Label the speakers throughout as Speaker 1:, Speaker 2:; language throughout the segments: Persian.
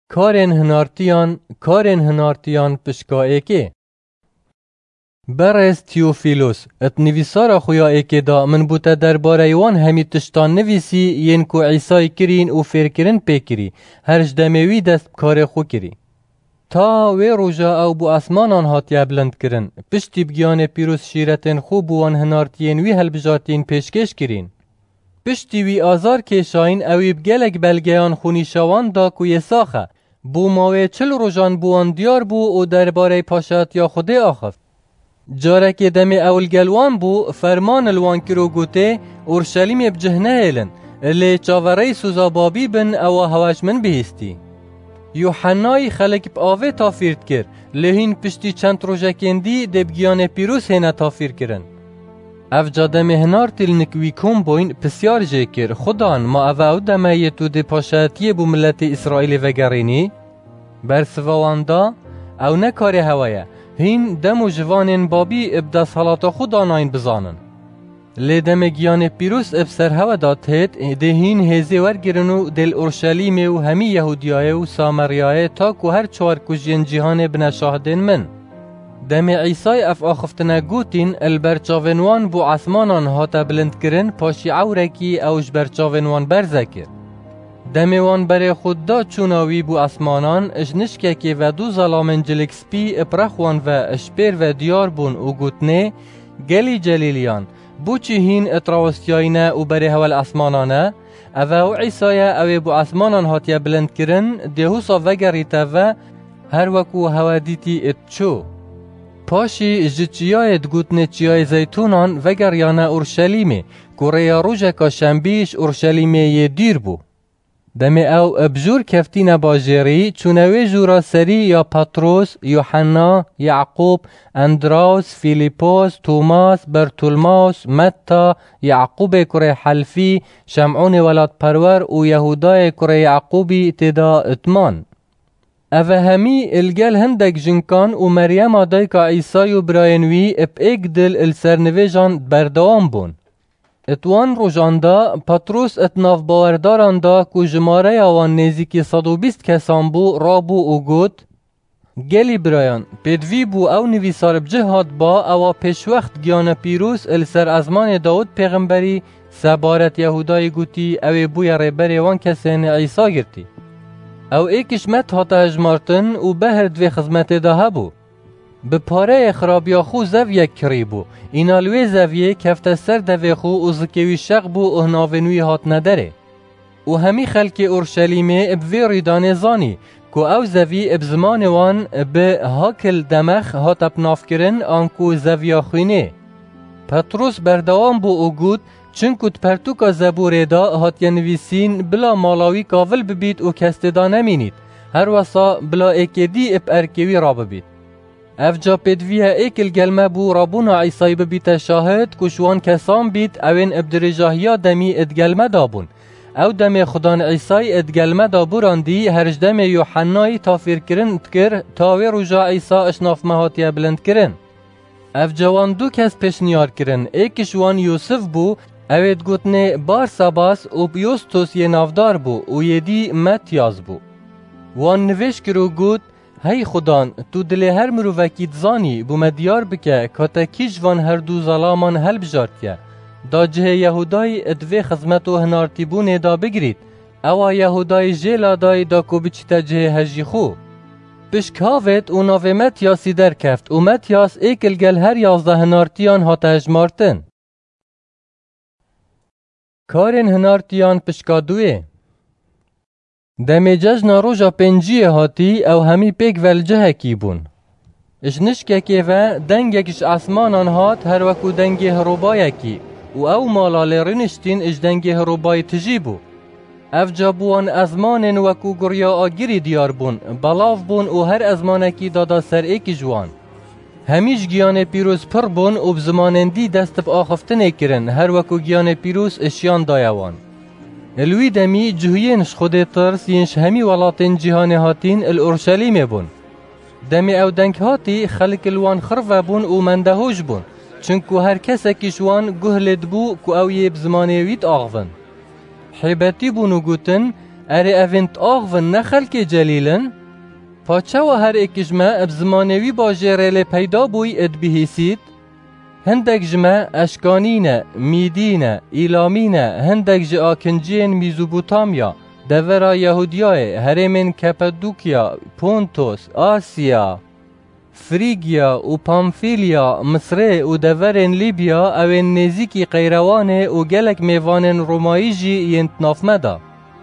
Speaker 1: کارن هنارتیان پشکا ایکی. برز تیوفیلوس ات نویسارا خویا ایکی دا من بوتا درباره وان همی تشتان نویسی ین کو عیسای کرین و فیرکرین پیکری هرج دمیوی دست کار خو کری. تا وی روژا او بو اسمانان هاتیا بلند کرن پشتی بگیان پیروس شیرتن خوب وان هنارتین وی هلبجارتین پیشکش کرین. پشتی وی آزار کشاین اوی بگلک بلگیان خونی شوان دا کوی ساخه بو ماوی 40 روژان بوان دیار بو و درباره پاشات یا خوده آخفت. جارک دم اول گلوان بو فرمان الوان کرو گوته اورشلیم بجهنه ایلن لی چاوری سوزا بابی بن او هواش من بهستی. یوحنای خلق بآوه تافیرد کر لهین پشتی چند روژکندی دبگیان پیروس هنه تافیر کرن. اف جاده مهنار تل نکوی کم بوین پسیار جه کر خودان ما او دمه تو ده پاشاتی بو ملت اسرائیل وگرینی برسواندا او نکار هوایه هین دم و جوانین بابی ابدا صلاة خودان آین بزانن. لی دم گیان پیروس اب سر هوا داد هید ده هین هزی ورگرنو دل اورشلیم و همی یهودیای و سامریای تا که هر چوار کجین جهان بنشاهدین من. دم عیسای اف آخفتنا گوتین البرچاونوان بو عثمانان هاتا بلند کرن پاشی عورکی اوش برچاونوان برزکر. دمیوان بر خود دا چوناوی بو اسمانان اجنشکه که و دو ظلامن جلکسپی اپرخوان و اشپیر و دیار بون و گوتنه گلی جلیلیان بو چی هین اتراوستیاینه و بر هول اسمانانه او عیسایه اوی بو اسمانان هاتیا بلند کرن دهوسا وگریته و هر وکو هوا دیتی اتچو. پاشی جچیای دگوتنه چیای زیتونان وگریانه اورشلیمه کوریا روژکا شنبیش اورشلیمه یه دیر بو. دم او ابجور کفتین باجری چونوی جورا سری یا پاتروس، یوحنا، یعقوب، اندراوس، فیلیپوس، توماس، برتولماوس، متا، یعقوب کره حلفی، شمعون ولاد پرور و یهودای کره یعقوبی تدا اتمان. اوه همی الگل هندک جنکان و مریم آدای که عیسای و براینوی اب ایک دل السرنویجان بردوام بون. اتوان روژاندا پاتروس اتناف باورداراندا که جماره آوان نزیکی 120 کسان بو رابو و گوت گلی برایان پیدوی بو او نویسار بجهاد با او پیش وقت گیان پیروس السر ازمان داود پیغمبری سبارت یهودای گوتی او بوی ریبری وان کسین عیسا گرتی. او ایکش مت هاتا اجمارتن و بهر دوی خزمت ده بو. به پاره خرابیا خو زویه کری بو. اینالوی زویه کفت سر دوی خو و زکیوی شق بو و هناونوی هات نداره. و همی خلک اورشلیمه ابوی ریدان زانی که او زوی اب زمان وان به هاکل دمخ هات اپناف کرن آنکو زویا خوینه. پتروس بردوام بو او گود چنکو پرتوکا زبور دا هات ینویسین بلا مالاوی کاول ببید و کستدا نمینید. هر وصا بلا ایکیدی اب ارکیوی را ببید. افجا پیدویه ایکل گلمه بو رابونا عیسای ببیت شاهد کشوان کسان بید اوین ابدرجاهیا دمی ادگلمه دابون. او دم خدان عیسای ادگلمه دابوراندی هرج دم یوحنای تافیر کرن تکر تاوی روژا عیسا اشناف مهاتیه بلند کرن. افجوان دو کس پیشنیار کرن ایکشوان یوسف بو اوید گوتنه بار ساباس و بیوستوس یه نافدار بو و یدی متیاز بو. وان نوش کرو گوت هی خدان تو دل هر مروفکیت زانی بو مدیار بکه کاتا کیش وان هر دو ظلامان هل بجارتیه دا جه یهودای ادوی خزمت و هنارتی بونه دا بگرید اوا یهودای جیلا دای دا کو بچیتا جه هجی خو پشکاوت و ناو متیاسی در کفت و متیاس ایکل گل هر 11 هنارتیان هاتا هجمارتن. کارن هنارتیان پشکادوه دمی ججنا روژا پنجیه هاتی او همی پیک ولجه کی بون. اشنشکه که و دنگکش اسمانان هات هر وکو دنگ هروبای کی و او مالال رنشتین اش دنگ هروبای تجی بو. اف جابوان ازمان وکو گریا آگیری دیار بون بلاف بون و هر ازمانه کی دادا سر ایکی جوان. همیش گیان پیروز پر بون و بزمانندی دست با آخفتنه کرن هر وکو گیان پیروز اشیان دایوان. الوی دمی جهوینش خود ترس ینش همی ولاتین جهان هاتین الاورشلیم بون. دمی او دنگ هاتی خلق الوان خرف بون و مندهوش بون. چونکو هر کس کشوان گهلد بو که او یه بزمانه وید آغون. حیبتی بون و گوتن اره اوینت آغون نخل که جلیلن؟ پاچه و هر ایک جمع اب زمانوی با جریل پیدا بوی اد بهیسید؟ هندک جمع اشکانینه، میدینه، ایلامینه، هندک جه آکنجین میزوبوتامیا، دورا یهودیای، هرمین کپادوکیا، پونتوس، آسیا، فریگیا و پامفیلیا، مصر و دورن لیبیا اوین نزیکی قیروانه و گلک میوانن رومایی جی ینتناف مدا.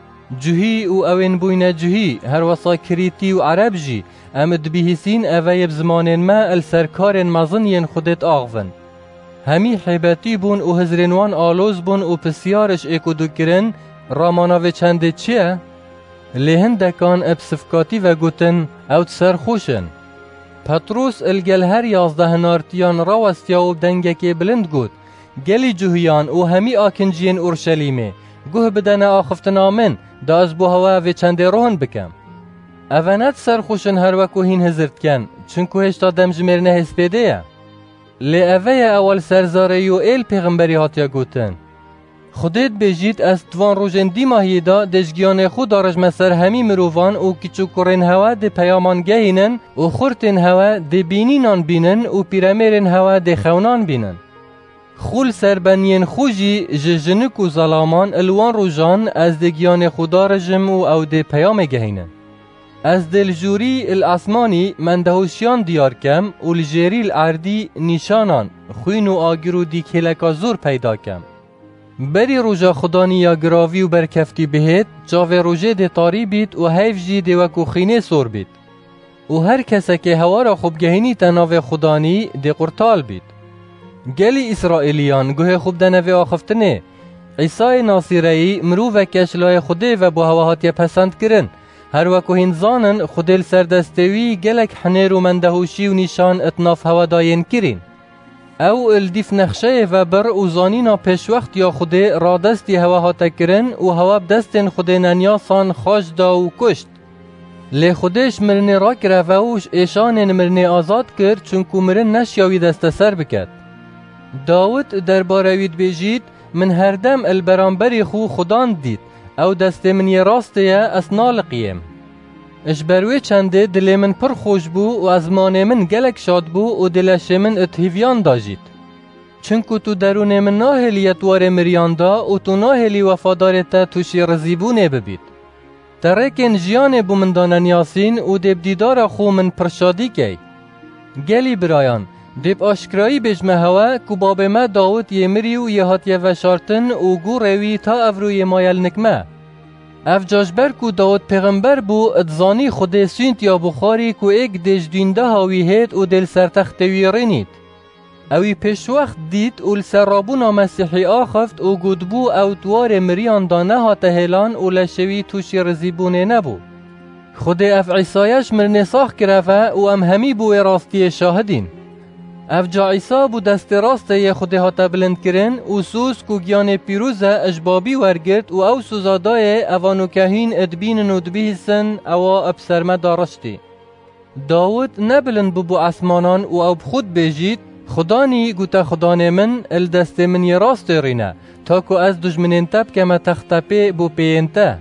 Speaker 1: جهی و اوین بوین جهی هر وصا کریتی و عرب جی امد بهیسین اویب زمانن ما السرکارن مزن ین خودت آغون. همی حیبتی بون و هزرینوان آلوز بون و پسیارش ایکو دو کرن راماناوی چنده چیه؟ لهندکان اب صفکاتی و گوتن اوت سرخوشن. پتروس الگل هر 11 نارتیان راوستیا و دنگکی بلند گوت گلی جوهیان و همی آکنجین اورشلیمه گوه بدن آخفتن آمن دا از بو هوا و چنده روحن بکم. اوانت سرخوشن هر وکو هین هزرد کن چونکو هشتا دمجمیر نهز پیده یا. لی اوه اول سرزاره و ایل پیغمبری هاتیا گوتن خودت بجید از توان روژن دی ماهی دا دشگیان خود دارج مسر همی مروفان و کچو کرن هوا ده پیامان گهینن و خورتن هوا ده بینینان بینن و پیرمیرن هوا ده خونان بینن. خول سربنین خوشی جنک و ظلامان الوان روژان از دگیان خدا رجم و او ده پیام گهینن. از دلجوری الاسمانی من دهوشیان دیار کم و لجری العردی نیشانان خوین و آگر و دیکلکا زور پیدا کم. بری روژا خدانی یا گراوی و برکفتی بهید جاوه روژه ده تاری بید و حیف جی ده وکو خینه سور بید. و هر کسا که هوا را خوب گهینی تناوه خدانی ده قرطال بید. گلی اسرائیلیان گوه خوب دنوه آخفتنه عیسی ناصیرهی مروو کشلای خوده و با هواهاتی پسند کرن هر وکو هین زانن خودل سردستوی گلک حنیر و مندهوشی و نیشان اتناف هوا داین کرین. او الدیف نخشه و بر و زانینا پیش وقت یا خوده را دستی هوا هاتا کرن و هوا بدستن خوده ننیاسان خاش دا و کشت. لی خودش مرنه را کره و اوش ایشان مرنه آزاد کرد چونکو مرن نشیاوی دست سر بکد. داود درباروید بیجید من هر دم البرانبری خو خدان دید او دست من یه راسته اسنال قیم. اش بروی چنده دل من پر خوش بو و از مان من گلک شاد بو و دلش من اتهیویان داجید. چونکو تو درون من ناهلیت وار مریان دا و تو ناهلی وفادارتا توشی رزیبونه ببید. ترکن جیان بو من دانن یاسین و دب دیدار خو من پرشادی کی. گلی برایان دب آشکرایی بجمه هوا که باب ما داود یه مری و یه هات یه وشارتن و گو روی تا افروی مایل نکمه. اف جاشبر کو داود پیغمبر بو ادزانی خود سینت یا بخاری کو ایک دش دینده هاوی هید و دل سرتختوی رینید. اوی پیش وقت دید و لسرابونا مسیحی آخفت و گودبو او دوار مریان دانه ها تهلان و لشوی توشی رزیبونه نبو. خود اف عیسایش مرنه ساخ کرفه و ام همی بو راستی شاهدین. اف جا عیسا بو دست راسته یه خوده ها بلند کرن و سوز کو گیان پیروزه اجبابی ورگرد و او سوزادای اوانو کهین ادبین و دبیهسن او اب سرمه دارشتی. داود نبلند بو اسمانان و او بخود بیجید خدانی گوته خدان من الدست من یه راست رینه تا که از دجمنین تب که ما تختپی بو پینته.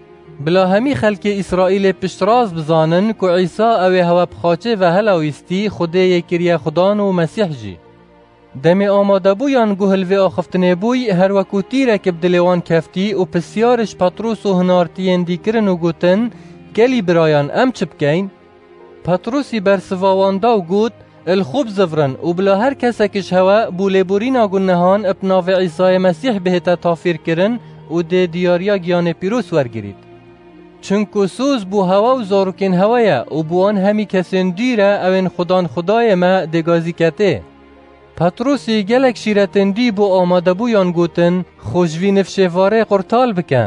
Speaker 1: بلا همی خلک اسرائیل پشتراز بزانن که عیسی اوی هوا بخاچه و هلاویستی خوده یکریه خدان و مسیح جی. دمی آماده بویان گوهل و آخفتنه بوی هر وکو تیره که بدلوان کفتی و پسیارش پتروس و هنارتین دیکرن و گوتن گلی برایان ام چه بکین؟ پتروسی برسواوانده و گوت الخوب زفرن و بلا هر کسکش هوا بولیبورین آگونهان ابناو عیسی مسیح بهتا تافیر کرن و ده دیاریا گیان پیروس ورگرید. چونکو سوز بو هوا و زاروکین هوایا و بوان همی کسین دیره اوین خدان خدای ما دگازی کته. پتروسی گلک شیرتن دی بو آماده بویان گوتن خوشوی نفشواره قرطال بکن.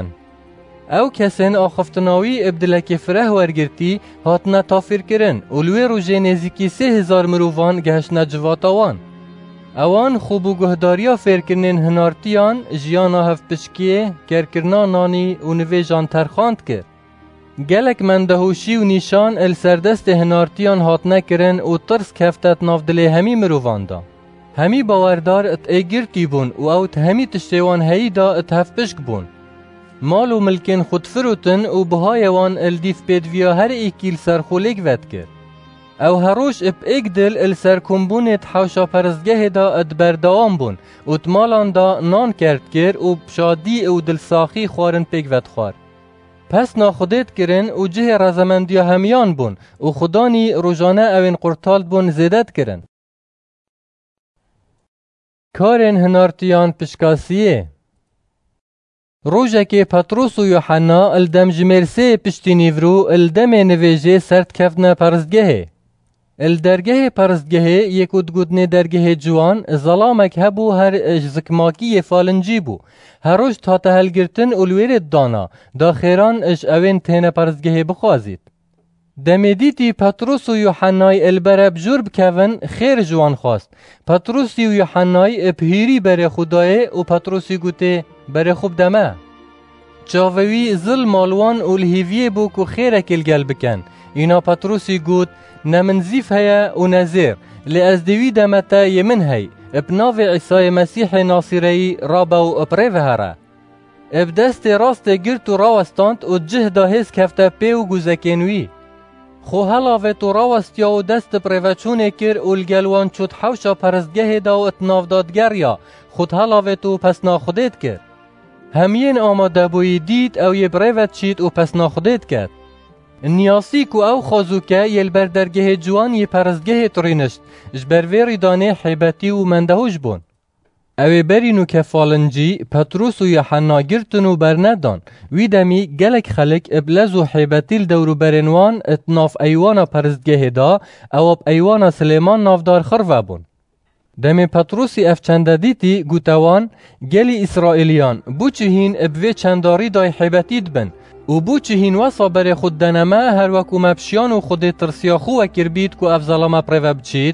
Speaker 1: او کسین آخفتناوی ابدلک فره ورگرتی هاتنا تافیر کرن و لوی روژه نزیکی 3000 مروفان گهش نجواتاوان. اوان خوب و گهداریا فیرکرنین هنارتیان جیانا هف پشکیه کرکرنا نانی و نوی جان ترخاند کرد. گلک مندهوشی و نیشان السردست هنارتیان هات نکرن و ترس کفتت نافدلی همی مروفاندا. همی باوردار ات ایگرتی بون و اوت همی تشتیوان هایی دا ات هف پشک بون. مال و ملکن خود فروتن و بهای وان الدیف پیدویا هر ایکیل سرخولیک ود کرد. او هروش اپ ایک دل السرکمبونت حوشا پرزگه دا ادبردوام بون و تمالان دا نان کرد کر و شادی او دلساخی خوارن پیک ود خوار. پس ناخودت کرن و جه رزمندیا همیان بون و خدانی روزانه اوین قرطالت بون زیدت کرن. کارن هنارتیان پشکاسیه روزه که پتروس و یوحنا الدم جمرسه پشتی نیورو الدم نویجه سرد کفنا پرزگهه. الدرگه پرزگهه یکود گودنه درگه جوان ظلامک هبو هر زکماکی فالنجی بو. هروش تا تهلگرتن اولویرت دانا دا خیران اوین تین پرزگهه بخوازید. دمیدیتی پتروس و یوحنای البره بجور بکون خیر جوان خواست. پتروسی و یوحنای اپهیری بره خدای و پتروسی گوته بره خوب دمه. چاوی ظل مالوان اولهیویه بو که خیره کل گل بکن. اینا پتروسی گوت نمنزیف هیا و نزیر لی از دوی دمتا یمن هی ابناو عیسی مسیح ناصری رابا و اپریوه هره. اب دست راست گرت و راوستاند و جه دا هز کفته پی و گوزکینوی. خو هلاوه تو راوستیا و دست پریوچونه کر اولگلوان چود حوشا پرزگه دا و اتناف دادگر یا خود هلاوه تو پس ناخودت کر. همین آماده بوی دید او یه پریوچ شید و پس ناخودت کرد. نیاسی کو او خازوکه یل بردرگه جوان یه پرزگه ترینشت جبرویری دانه حیبتی و مندهوش بون. اوی برینو که فالنجی پتروس و یوحنا گرتنو برندان وی دمی گلک خلق ابلز و حیبتیل دورو برنوان اتناف ایوانا پرزگه دا او اب ایوانا سلیمان نافدار خرو بون. دمی پتروسی افچنده دیتی گوتوان گلی اسرائیلیان بوچهین ابوی چنداری دای حیبتید بن و بوچهین وصا بر خود دنمه هر وکو مبشیان و خود ترسیاخو وکر بید که افزالما پریوه بچید.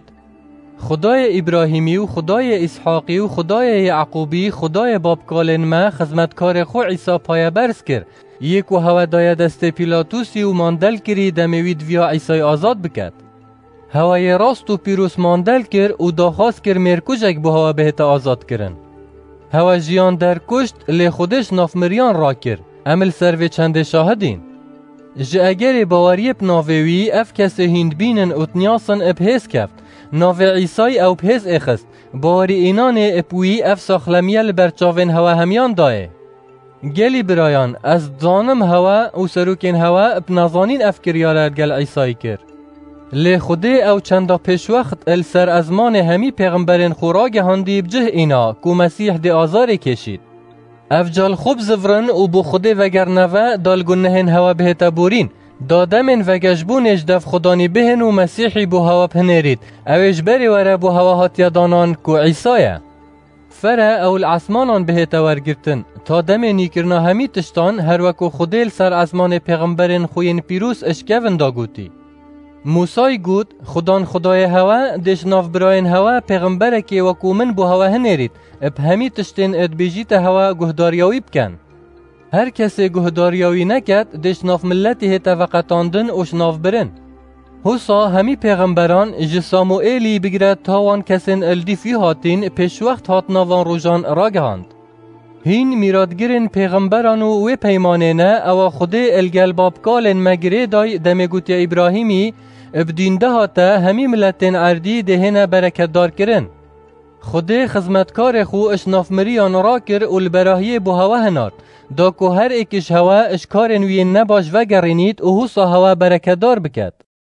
Speaker 1: خدای ابراهیمی و خدای اسحاقی و خدای یعقوبی خدای بابکالن ما خدمتکار خو عیسی پایه برس کر یکو هوا دای دست پیلاتوسی و ماندل کری دمیوید ویا عیسی آزاد بکد. هوای راست و پیروس ماندل کر و داخواست کر مرکوجک بو هوا بهت آزاد کرن. هوا جیان در کشت لی خودش نافمریان را کر عمل سروی چند شاهدین. جه اگر باوری بناویوی اف کس هند بینن اتنیاسن ابهیز کفت ناو عیسی او بهز اخست باوری اینان اپوی اف ساخلمیل برچاوین هوا همیان دایه. گلی برایان از دانم هوا و سروکین هوا بنازانین افکریالر گل عیسی کر. لی خوده او چندا پیش وقت السر ازمان همی پیغمبرین خوراگ هندی بجه اینا که مسیح دی آزاری کشید. افجال خوب زفرن و بو خوده وگر نوه دالگونهن هوا بهتا بورین دادمن و گجبونش دف خدانی بهن و مسیحی بو هوا پنرید اوش بری وره بو هوا هاتیا دانان کو عیسایه. فره او العثمانان بهتا ورگرتن تا دم نیکرنا همی تشتان هر وکو خودیل سر عثمان پیغمبرین خوین پیروس اشکون دا گوتی. موسای گوت خدان خدای هوا دش ناف براین هوا پیغمبره که وکو من بو هوا هنرید اب همی تشتین ادبیجیت هوا گهداریاوی بکن. هر کسی گهداریاوی نکد دش ناف ملتی هتا وقتاندن اوش ناف برن. حسا همی پیغمبران جه ساموئیلی بگرد تاوان کسین الدیفی هاتین پیش وقت هات ناوان روژان راگهاند. هین میرادگرین پیغمبرانو و پیمانه نه او خوده الگل بابکالن مگره دای دمگوتی ابراهیمی ابدینده هاته همی ملتین عردی دهنه برکت دار کرن. خوده خزمتکار خو اشناف مریان را کر و البراهی بو هوا هنارد دا که هر ایکش هوا اشکارن وی نباش وگرینید و حسا هوا برکت دار بکد.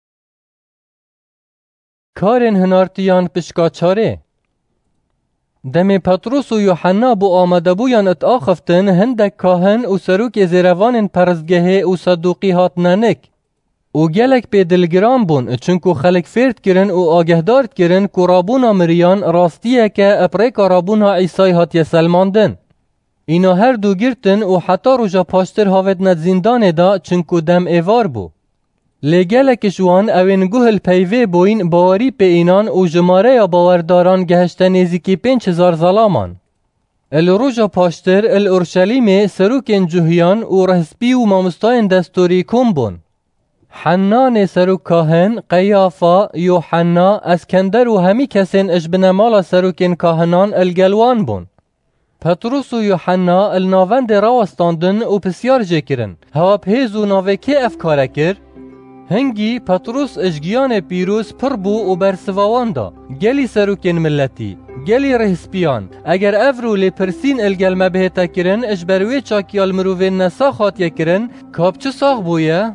Speaker 1: کارن هنارتیان پشکا چاره دم پتروس و یوحنا بو آمده بویان اتآخفتن هندک کاهن و سروک زیروان پرزگه و صدوقی هات ننک و گلک پی دلگرام بون چونکو خلق فرد کرن و آگهدارد کرن که رابونا مریان راستیه که اپریک رابونا عیسی هات سلماندن. اینا هر دو گرتن و حتی روژا پاشتر هاوید ند زندان دا چونکو دم ایوار بو. لگلک شوان اوین گوهل پیوه بوین باوری پی اینان و جماره یا باورداران گهشته نزیکی 5000 ظلامان. الروژا پاشتر الارشلیم سروکن جوهیان و رهسپی و مامستاین دستوری کن بون. حنان سروک کاهن، قیافا، یوحنا، اسکندر و همی کسین اشبنمالا سروکن کاهنان الگلوان بون. پتروس و یوحنا الناوند راوستاندن و پسیار جکرن. هوا پیز و ناوه که افکاره کر؟ هنگی پتروس اشگیان پیروز پر بو و برسواوان دا. گلی سروکین ملتی، گلی رهسپیان. اگر افرو لی پرسین الگل مبهتا کرن، اجبروی چاکیال مرووین نسا خاطیه کرن، کاب چه ساغ بویه؟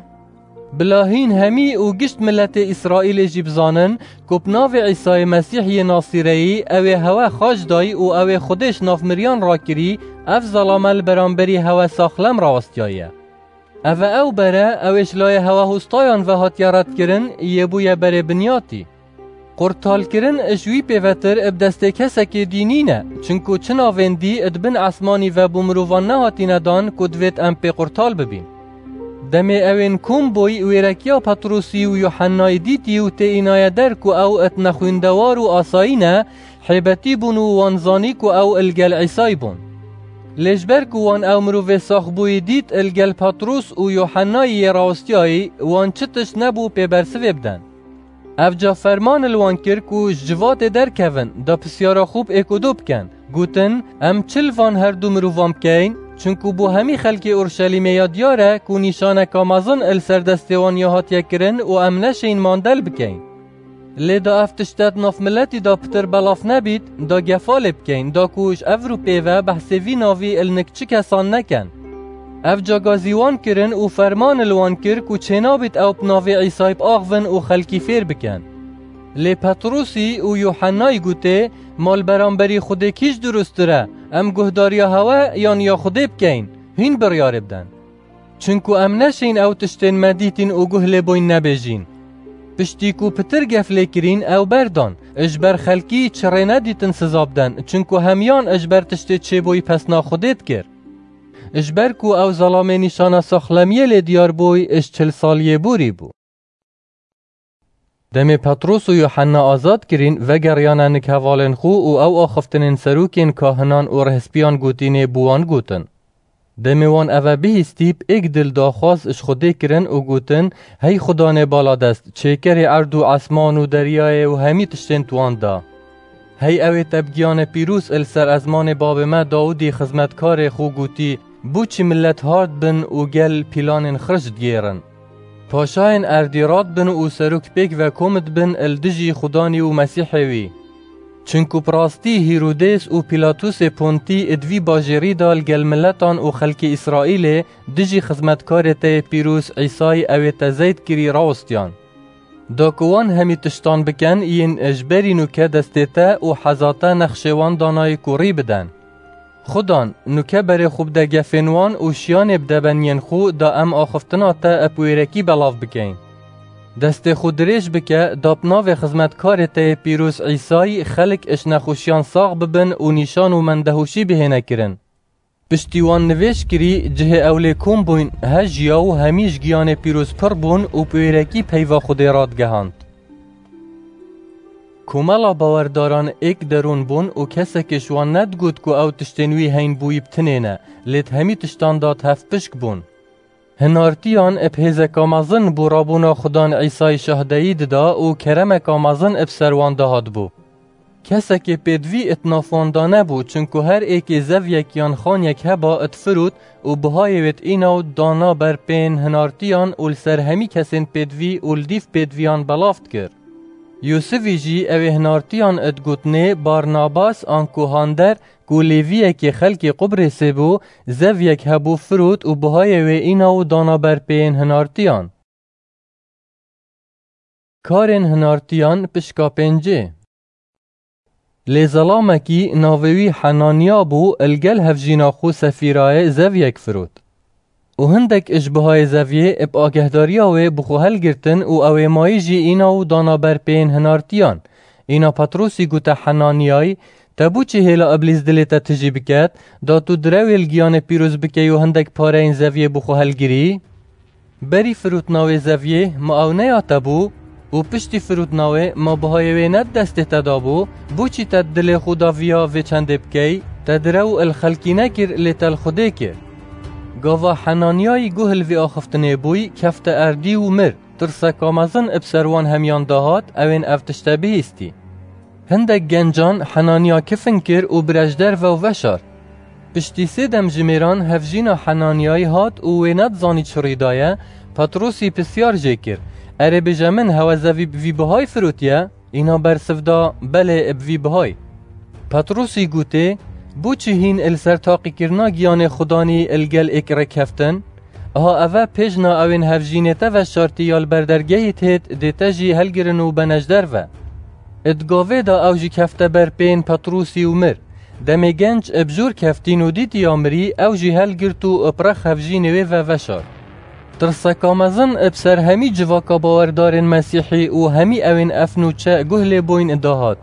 Speaker 1: بلاهین همی و گشت ملت اسرائیل جیبزانن کب ناو عیسی مسیحی ناصیری اوه هوا خاج دای و اوه خودش ناف مریان را کری اف ظلامل برانبری هوا ساخلم راستیایه. اوه او بره اوش لای هوا هستایان و هاتیارت کرن یه بویه بره بنیاتی. قرطال کرن اشوی پیوتر ابدسته کسک دینی نه چنکو چناویندی ادبن اسمانی و بمرووان نهاتی ندان کدویت ام پی قرطال ببین. دمی اوین کم بوی ویرکیا پتروسی و یوحنای دیتی و تینای درکو او اتنخویندوار و آساینه حیبتی بون و وانزانی کو او الگل عیسای بون. لجبر کو وان او مروف ساخبوی دیت الگل پتروس و یوحنای راستیایی وان چتش نبو پی برسوی بدن. افجا فرمان الوان کر کو جوات در کون دا پسیارا خوب اکودو بکن. گوتن ام چل وان هر دو مروفام کین چونکو بو همی خلک اورشلیم یادیاره کو نیشانه کامازن السردستوان یهات یکرن و ام نشین ماندل بکین. لی دا افتشتت ناف ملتی دا پتر بلاف نبید دا گفال بکین دا کوش افرو پیوه بحثوی ناوی النکچی کسان نکن. اف جاگازیوان کرن و فرمان الوان کر کو چنابید او بناوی عیسایب آغون و خلکی فیر بکن. لی پتروسی و یوحنای گوته مال برانبری خوده کیش درستره ام گهداریا هوا یا خوده بکین هین بریاره بدن چونکو ام نشین او تشتین مدیتین و گهله بوین نبیجین پشتی کو پتر گفله کرین او بردان اجبر خلکی چره ندیتن سزابدن چونکو همیان اجبر تشتی چه بوی پس ناخودت کر اجبر کو او ظلامه نیشانه ساخلمیه لی دیار بوی اش 40 سالیه بوری بو. دم پتروس و یوحنا آزاد کرین و گریانه نکوالن خو و او آخفتنین سروکین کاهنان و رهسپیان گوتین بوان گوتن. دم وان اوه بهستیب ایک دل داخواست اش خوده کرن و گوتن هی خدا نبالا دست چکر ارد و عسمان و دریای و همی تشتین توان دا. هی اوه تبگیان پیروس السر ازمان باب ما داودی خزمتکار خو گوتی بو چی ملت هارد بن و گل پیلان خرجد گیرن. پاشاین اردیرات بن و سروک پیک و کومد بن الدجی خدانی و مسیحوی. چونکو پراستی هیرودیس و پیلاتوس پونتی ادوی باجری دال گل ملتان و خلک اسرائیل دجی خزمتکار ته پیروس عیسای او تزید کری راستیان. داکوان همی تشتان بکن این اجبری نوکه دستیتا و حزاتا نخشوان دانای کوری بدن. خودان نوکه بر خوب ده گفنوان و شیان بدبنین خو دا ام آخفتنا تا اپویرکی بلاف بکین. دست خود ریش بکه داپناو خزمتکار تا پیروس عیسای خلق اشنخوشیان ساغ ببن و نیشان و مندهوشی بهنه کرن. پشتیوان نویش کری جه اولی کم بوین هجیا و همیش گیان پیروس پر بون و پویرکی پیوا خود راد گهاند. کومالا باورداران ایک درون بون و کسی که شوان ندگود که او تشتنوی هین بوی بتنینه لیت همی تشتان داد هفت پشک بون. هنارتیان اپهیز کامازن بو رابونا خدان عیسای شهدهی دا و کرم کامازن اب سروان دهاد بو. کسی که پیدوی اتنافاندانه بو چونکو هر ایک زویک یان خان یک هبا اتفرود و بهای ویت ایناو دانا بر پین هنارتیان و لسر همی کسین پیدوی و لدیف پیدویان بلافت کرد. یوسفی جی اوه هنارتیان ادگوتنه بارناباس آنکو هاندر کو لیویه که خلق قبرسه بو زویک هبو فرود و بهای و ایناو دانا بر پین هنارتیان. کارن هنارتیان پشکا پنجه لیزلامکی ناوی حنانیا بو الگل هفجینا خو سفیرای زویک فرود. و هندک اشبهای زویه اب آگهداریاوه بخو هل گرتن و اوه مایی جی اینا و دانا بر پین هنارتیان. اینا پتروسی گوتا حنانیای تبو چه هلا ابلیز دلیتا تجی بکت دا تو دروی الگیان پیروز بکی و هندک پاره این زویه بخو هل گیری؟ بری فروتناوی زویه ما او نیا تبو و پشتی فروتناوی ما بهایوی ند دست تدابو بو چی تد دل خودا ویا و چنده بکی تدرو الخلکی نکر لیتال خوده کر. گاوا حنانیای گوهل وی آخفتنه بوی کفت اردی و مر ترسا کامازن ابسروان همیان دهات اوین افتشتبه استی. هندک گنجان حنانیا کفن کر و برجدر و وشار. پشتی سه دم جمیران هفجینا حنانیای هات و وینات زانی چریدایه پتروسی پسیار جکر اره بجمن هوزوی بوی بهای فروتیه اینا برسفدا بله بوی بهای. پتروسی گوته بو چه هین السر تاقی کرنا گیان خدانی الگل اکره کفتن اها اوه پیجنا اوین هفجینته و شارتیال بردرگهی تید دیتا جی هلگرن و بنجدر و ادگاوه دا او جی کفته بر پین پتروسی و مر دم گنج ابجور کفتین و دیتی آمری او جی هلگرتو اپرخ هفجینوه و وشار ترسکامزن ابسر همی جواکا باوردارن مسیحی و همی اوین افنو چه گهل بوین اداهات.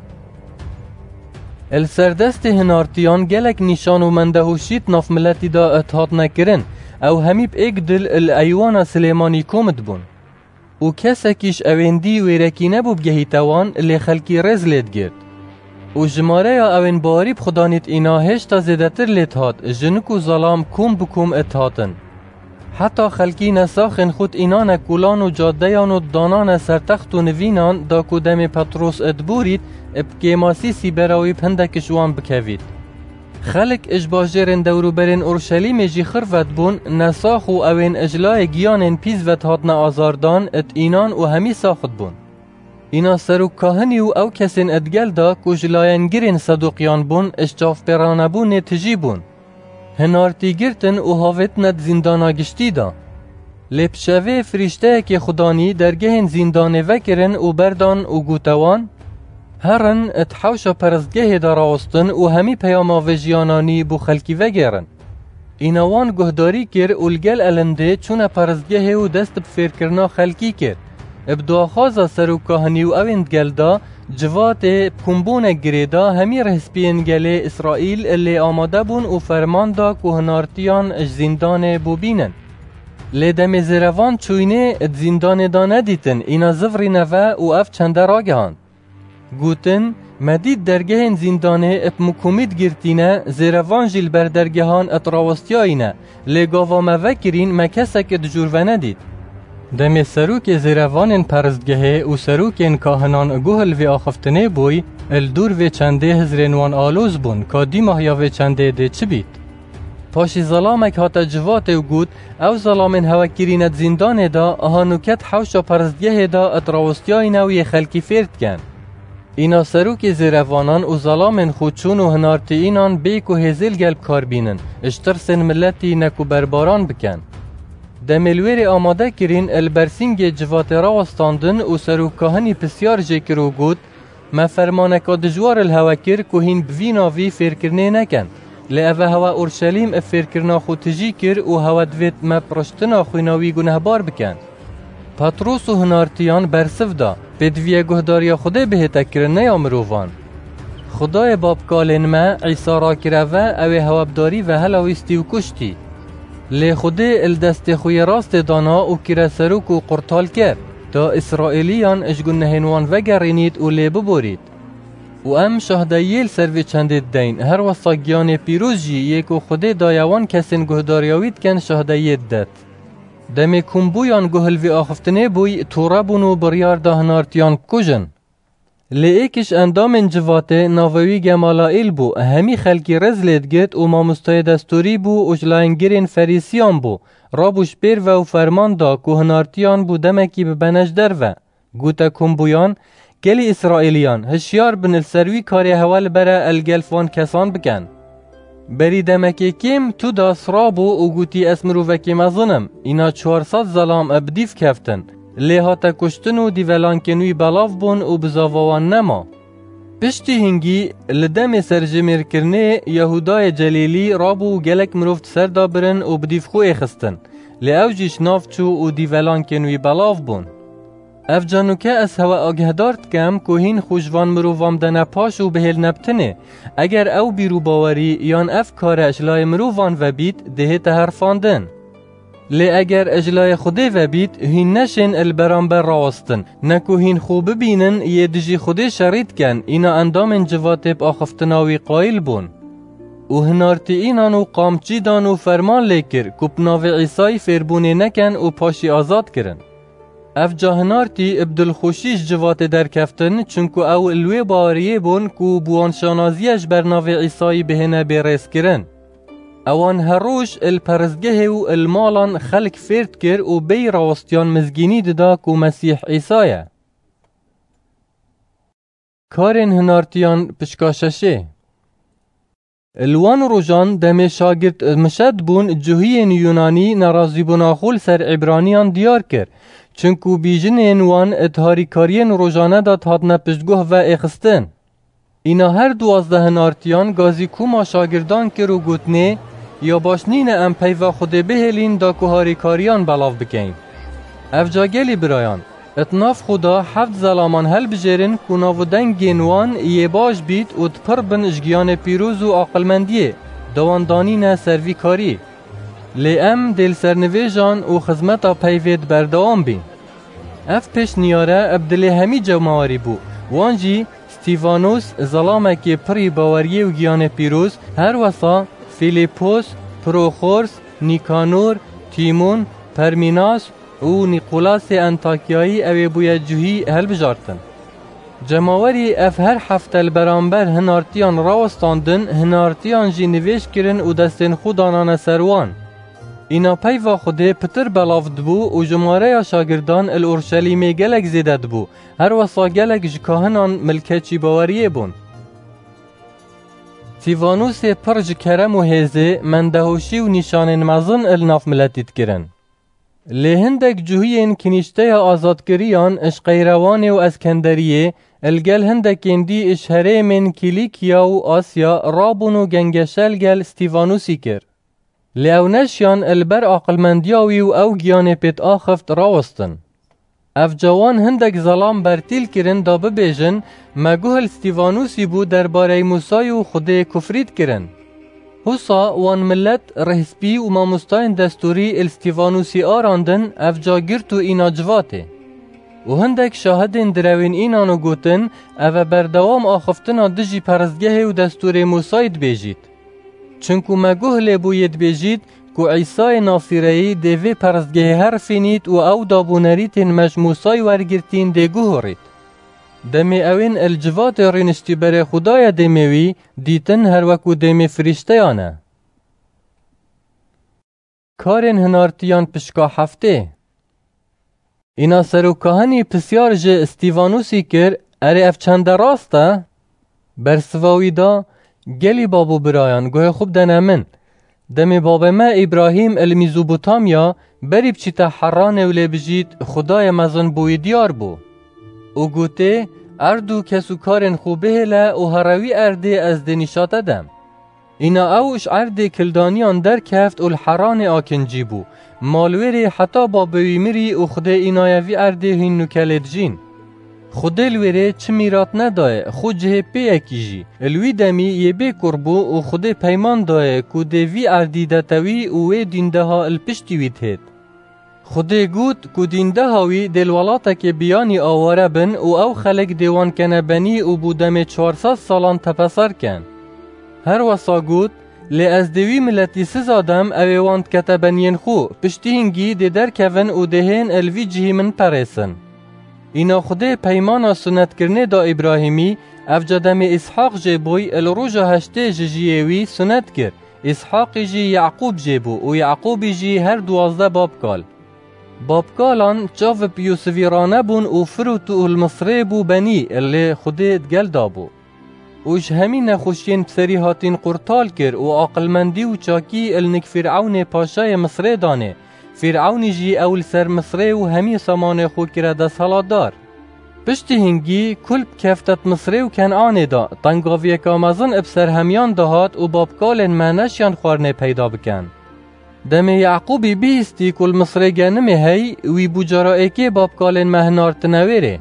Speaker 1: السردست هنارتیان گلک نشان و مندهوشیت ناف ملتی دا اتحاد نکرن او همی ایک دل الایوان سلیمانی کومد بون و کسکیش اویندی ویرکی نبوب گهی توان لی خلکی رز لید گرد و جماره یا اوین باریب خدانیت اینا هشتا زیدتر لید هات جنک و ظلام کوم بکوم اتحادن حتی خلکی نساخن خود اینا نکولان و جادهیان و دانان سرتخت و نوینان دا کدام پتروس ادبورید ابکیماسی سی براوی پندکشوان بکوید. خلق اجباجرن دورو برن اورشلیم جی خرفت بون نساخ و اوین اجلای گیانن پیز و تهاتنا آزاردان ات اینان و همی ساخت بون. اینا سرو کاهنی و او کسین ادگل دا کجلاین گرین صدوقیان بون اشجاف پرانه بون تجی بون. هنارتی گرتن و هاوتند زندانا گشتی دا. لپشوه فرشته که خدانی درگهن زندانه وکرن و بردان و گوتوان هرن اتحوشا پرستگه داراستن و همی پیاما وجیانانی بو خلکی وگرن. اینوان گهداری کر اولگل النده چون پرستگه و دست بفیر کرنا خلکی کر. ابدواخازا سرو کاهنی و اویندگل دا جوات کمبون گریدا همی رهسپین گله اسرائیل اللي آماده بون و فرمان دا که هنارتیان اج زندان بو بینن. لیدم زیروان چوینه ات زندان دا ندیتن اینا زفری نوه و اف چنده را گهاند. گوتن مدید درگهن زندانه اپ مکومید گرتینه زیروان جیل بر درگهان اتراوستیاینه لگاوا موکرین مکسک دجور ندید. دم سروک زیروان پرستگه و سروک کاهنان گوهل و آخفتنه بوی الدور و چنده هزرینوان آلوز بون که دی ماهیا و چنده ده چی بید؟ پاشی ظلامک هاتا جوات و گود او ظلامن هوکرینت زندان دا آهانوکت حوشا پرستگه دا اتراوستیاینه و یه خلکی فرد کن. اینا سروک زیروانان و ظلامن خودچون و هنارتی اینان بیک و هزل گلب کار بینن اشترسن ملتی نکو برباران بکن. دملویر آماده کرین البرسینگ جوات راوستاندن و سروکاهنی پسیار جکر و گود ما فرمانکا دجوار الهوکر که هین بویناوی فیرکرنه نکن لعوه هوا اورشلیم افیرکرنا خود تجی کر و هوا دوید ما پرشتنا خویناوی گنهبار بکن. پتروس و هنارتیان برسف دا بدویه گهداریا خوده بهتا کرنه یا مروفان. خدای بابکالین ما عیسا را کروه اوی هوابداری و هلاویستی و کشتی. لی خوده الدست خوی راست دانا و کرسروک و قرطال کرد تا اسرائیلیان اشگون نهنوان وگرینید و لی ببورید. و ام شهداییل سروی چندید دین هر وصاگیان پیروز جی یکو خوده دایوان کسین گهداریاوید کن شهدایید داد. دمی کمبویان گهل وی آخفتنه بوی تورابون و بریار دهنارتیان کجن. لی ایکش اندام جواته ناوی گمالائیل بو همی خلکی رزلید گید و مامستای دستوری بو و جلاینگرین فریسیان بو رابوش بیر و فرمان دا که هنارتیان بو دمکی ببنج در و گوتا کمبویان گلی اسرائیلیان هشیار بن السروی کاری حوال بره الگلفوان کسان بکن. بری دمکی کم تو دا سرابو و گوتی اسمرو وکی مزنم اینا 400 ظلام ابدیف کفتن لی هاتا کشتن و دیولان کنوی بلاف بون و بزاوان نما. پشتی هنگی لدم سرجمیر کرنه یهودای جلیلی رابو و گلک مروفت سر دابرن و بدیف خوی خستن لی اوجیش نافچو و دیولان کنوی بلاف بون. اف جانوکه از هوا آگهدارت کم که هین خوشوان مروفام دنه پاش و بهل نبتنه اگر او بیرو باوری یان اف کار اجلای مروفان و بید دهت هرفاندن. لی اگر اجلای خوده و بید هین نشن البرانبر راستن نکو هین خوب بینن یه دجی خوده شرید کن اینا اندام جواتب آخفتناوی قایل بون. و هنارتی اینان و قامچی دان و فرمان لیکر کپناوی عیسای فربونه نکن و پاشی آزاد کرن. اف جاهنارتی عبدالخوشیش جوات در کفتن چونکو او الوی باریه بون کو بوان شانازیش بر ناو عیسای بهنه بیرس کرن. اوان هروش الپرزگه و المالان خلق فرد کر و بی راستیان مزگینی ددا کو مسیح عیسایه. کارن هنارتیان پشکاششه الوان روژان دم شاگرد مشد بون جوهین یونانی نرازی بناخول سر عبرانیان دیار کر چونکو بیجن وان اتهاری کارین روژانه داد هادن پشتگوه و اخستن. اینا هر 12 هنارتیان گازی کوما شاگردان کر و گوتنه یا باشنین ام پیو خود بهلین دا کوهاری کاریان بلاف بکین. افجاگلی برایان اتناف خدا 7 زلامان هل بجرن که ناودن گینوان یه باش بید و دپر بن اشگیان پیروز و عقلمندیه دواندانین سروی کاری. لی ام دل سرنویجان و خزمتا پیوید بردوام بین. اف پیش نیاره ابدلی همی جمعاری بو. وانجی ستیفانوس ظلامکی پری باوریه و گیان پیروز هر وسا فیلیپوس، پروخورس، نیکانور، تیمون، پرمیناس و نیقولاس انتاکیایی اوی بویا جوهی هل بجارتن. جماوری اف هر هفته البرانبر هنارتیان راوستاندن هنارتیان جی نویش کرن و دستن خودانان سروان. اینا پیوا خوده پتر بلافد بو و جماره شاگردان الارشلیمی گلک زیدد بو هر وصا گلک جکاهنان ملکچی باوریه بون. تیوانوس پرج کرم و هزه مندهوشی و نشان مزن الناف ملتید کرن. لهندک جوهین کنیشته آزادگریان اشقیروان و اسکندریه الگل هندکین دی اشهره من کلیکیا و آسیا رابون و گنگشل گل ستیوانوسی کر. لیونشیان البر عقلمندیاوی و او گیان پیت آخفت راوستن. اف جوان هندک ظلام برتیل کرن دا ببیجن مگوهل ستیوانوسی بو درباره موسای و خوده کفرید کرن. حسا وان ملت رهسپی و ماموستاین دستوری الستیوانوسی آراندن اف جاگرت و اینا جواته. و هندک شاهدین دروین اینانو گوتن او بردوام آخفتنا دجی پرزگه و دستور موساید بیجید. چونکو مگوهل بوید بیجید کو عیسی ناصری دیوی پرزگه هر فینید و او دابونریتین مجموسای ورگرتین دیگوهرید. دمی اوین الجوات رینشتی بر خدای دمیوی دیتن هر وکو دمی فرشتیانه. کارن هنارتیان پشکا هفته اینا سروکاهنی پسیار جه استیوانوسی کر اره اف چند راسته؟ برسواوی دا گلی بابو برایان گوه خوب دنمن دمی باب ما ابراهیم المیزوبوتامیا بریب چیتا حران ولی بجید خدای مزن بوی دیار بو. او گوته اردو کسو کارن خوبه له و هروی ارده از دنیشات دم. اینا اوش ارده کلدانیان در کفت الحران آکنجی بو. مالوری حتی با بویمری و خود اینایوی ارده هین نکلد جین. خود الوری چه میرات نداره خود جه پی اکیجی. الوی دمی یه بی کربو و خود پیمان داره که دوی اردی دتوی و وی دینده ها الپشتی وید هید. خودی گوت که دینده هاوی دلوالاتا که بیانی آواره بن و او خلق دیوان کنه بنی و بودم 400 سالان تپسر کن. هر وصا گوت لی از دوی ملتی سزادم اویواند کتبنین خو پشتی هنگی دی در کون و دهین الوی جهی من پریسن. اینا خودی پیمانا سنت کرنه دا ابراهیمی افجادم اسحاق جبوی الروژا هشته جیوی سنت کر. اسحاق جی یعقوب جبو و یعقوب جی هر 12 باب کال. بابکالان چاو پیوسویرانه بون و فروتو المصری بو بنی اللي خودت گل دابو. اوش همین نخوشین بسری هاتین قرطال کر و عقلمندی و چاکی النک فرعون پاشای مصری دانه. فرعون جی اول سر مصری و همی سامان خو کرده ده سالادار. پشتی هنگی کل کفتت مصری و کنعان دا تنگاوی کامازن ابسر همیان دهات و بابکالن معنشیان خوارنه پیدا بکن. دم یعقوبی بیستی کل مصری گنمه هی وی بوجارا ایکی بابکالن مهنارت نویره.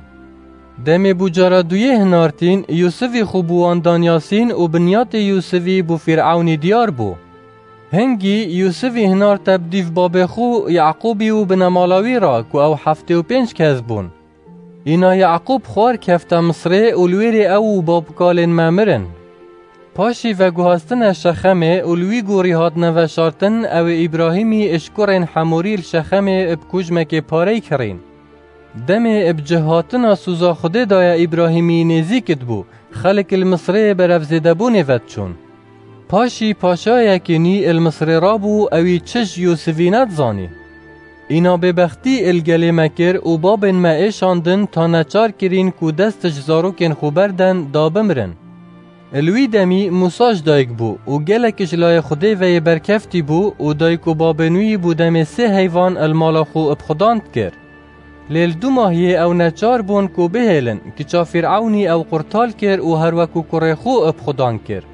Speaker 1: دم بوجارا دویه هنارتین یوسفی خوبوان دانیاسین و بنیات یوسفی بو فرعونی دیار بو. هنگی یوسفی هنار تبدیف باب خو یعقوبی و بنمالاوی را که او 75 کس بون. اینا یعقوب خوار کفت مصری اولویری او بابکالن مامرن. پاشی و گوهستن شخمه اولوی گوری هات نوشارتن او ابراهیمی اشکرین حموریل شخمه ابکوجمک پاری کرین. دم ابجهاتنا سوزا خوده دای ابراهیمی نزیکت بو خلق المصری برف زیده بو نوت چون. پاشی پاشایکنی المصر رابو اوی چش یوسفینت زانی. اینا ببختی الگلی مکر و بابن ما ایشاندن تا نچار کرین که دستش زاروکن خوبردن دا بمرن. الوی دمی موساش دایک بو و گلکش لای خوده وی برکفتی بو و دایک و بابنوی بو دمی 3 حیوان المالا خو ابخداند کر. لیل 2 ماهیه او نچار بون که بهیلن که چا فرعونی او قرطال کر و هر وکو کره خو ابخداند کر.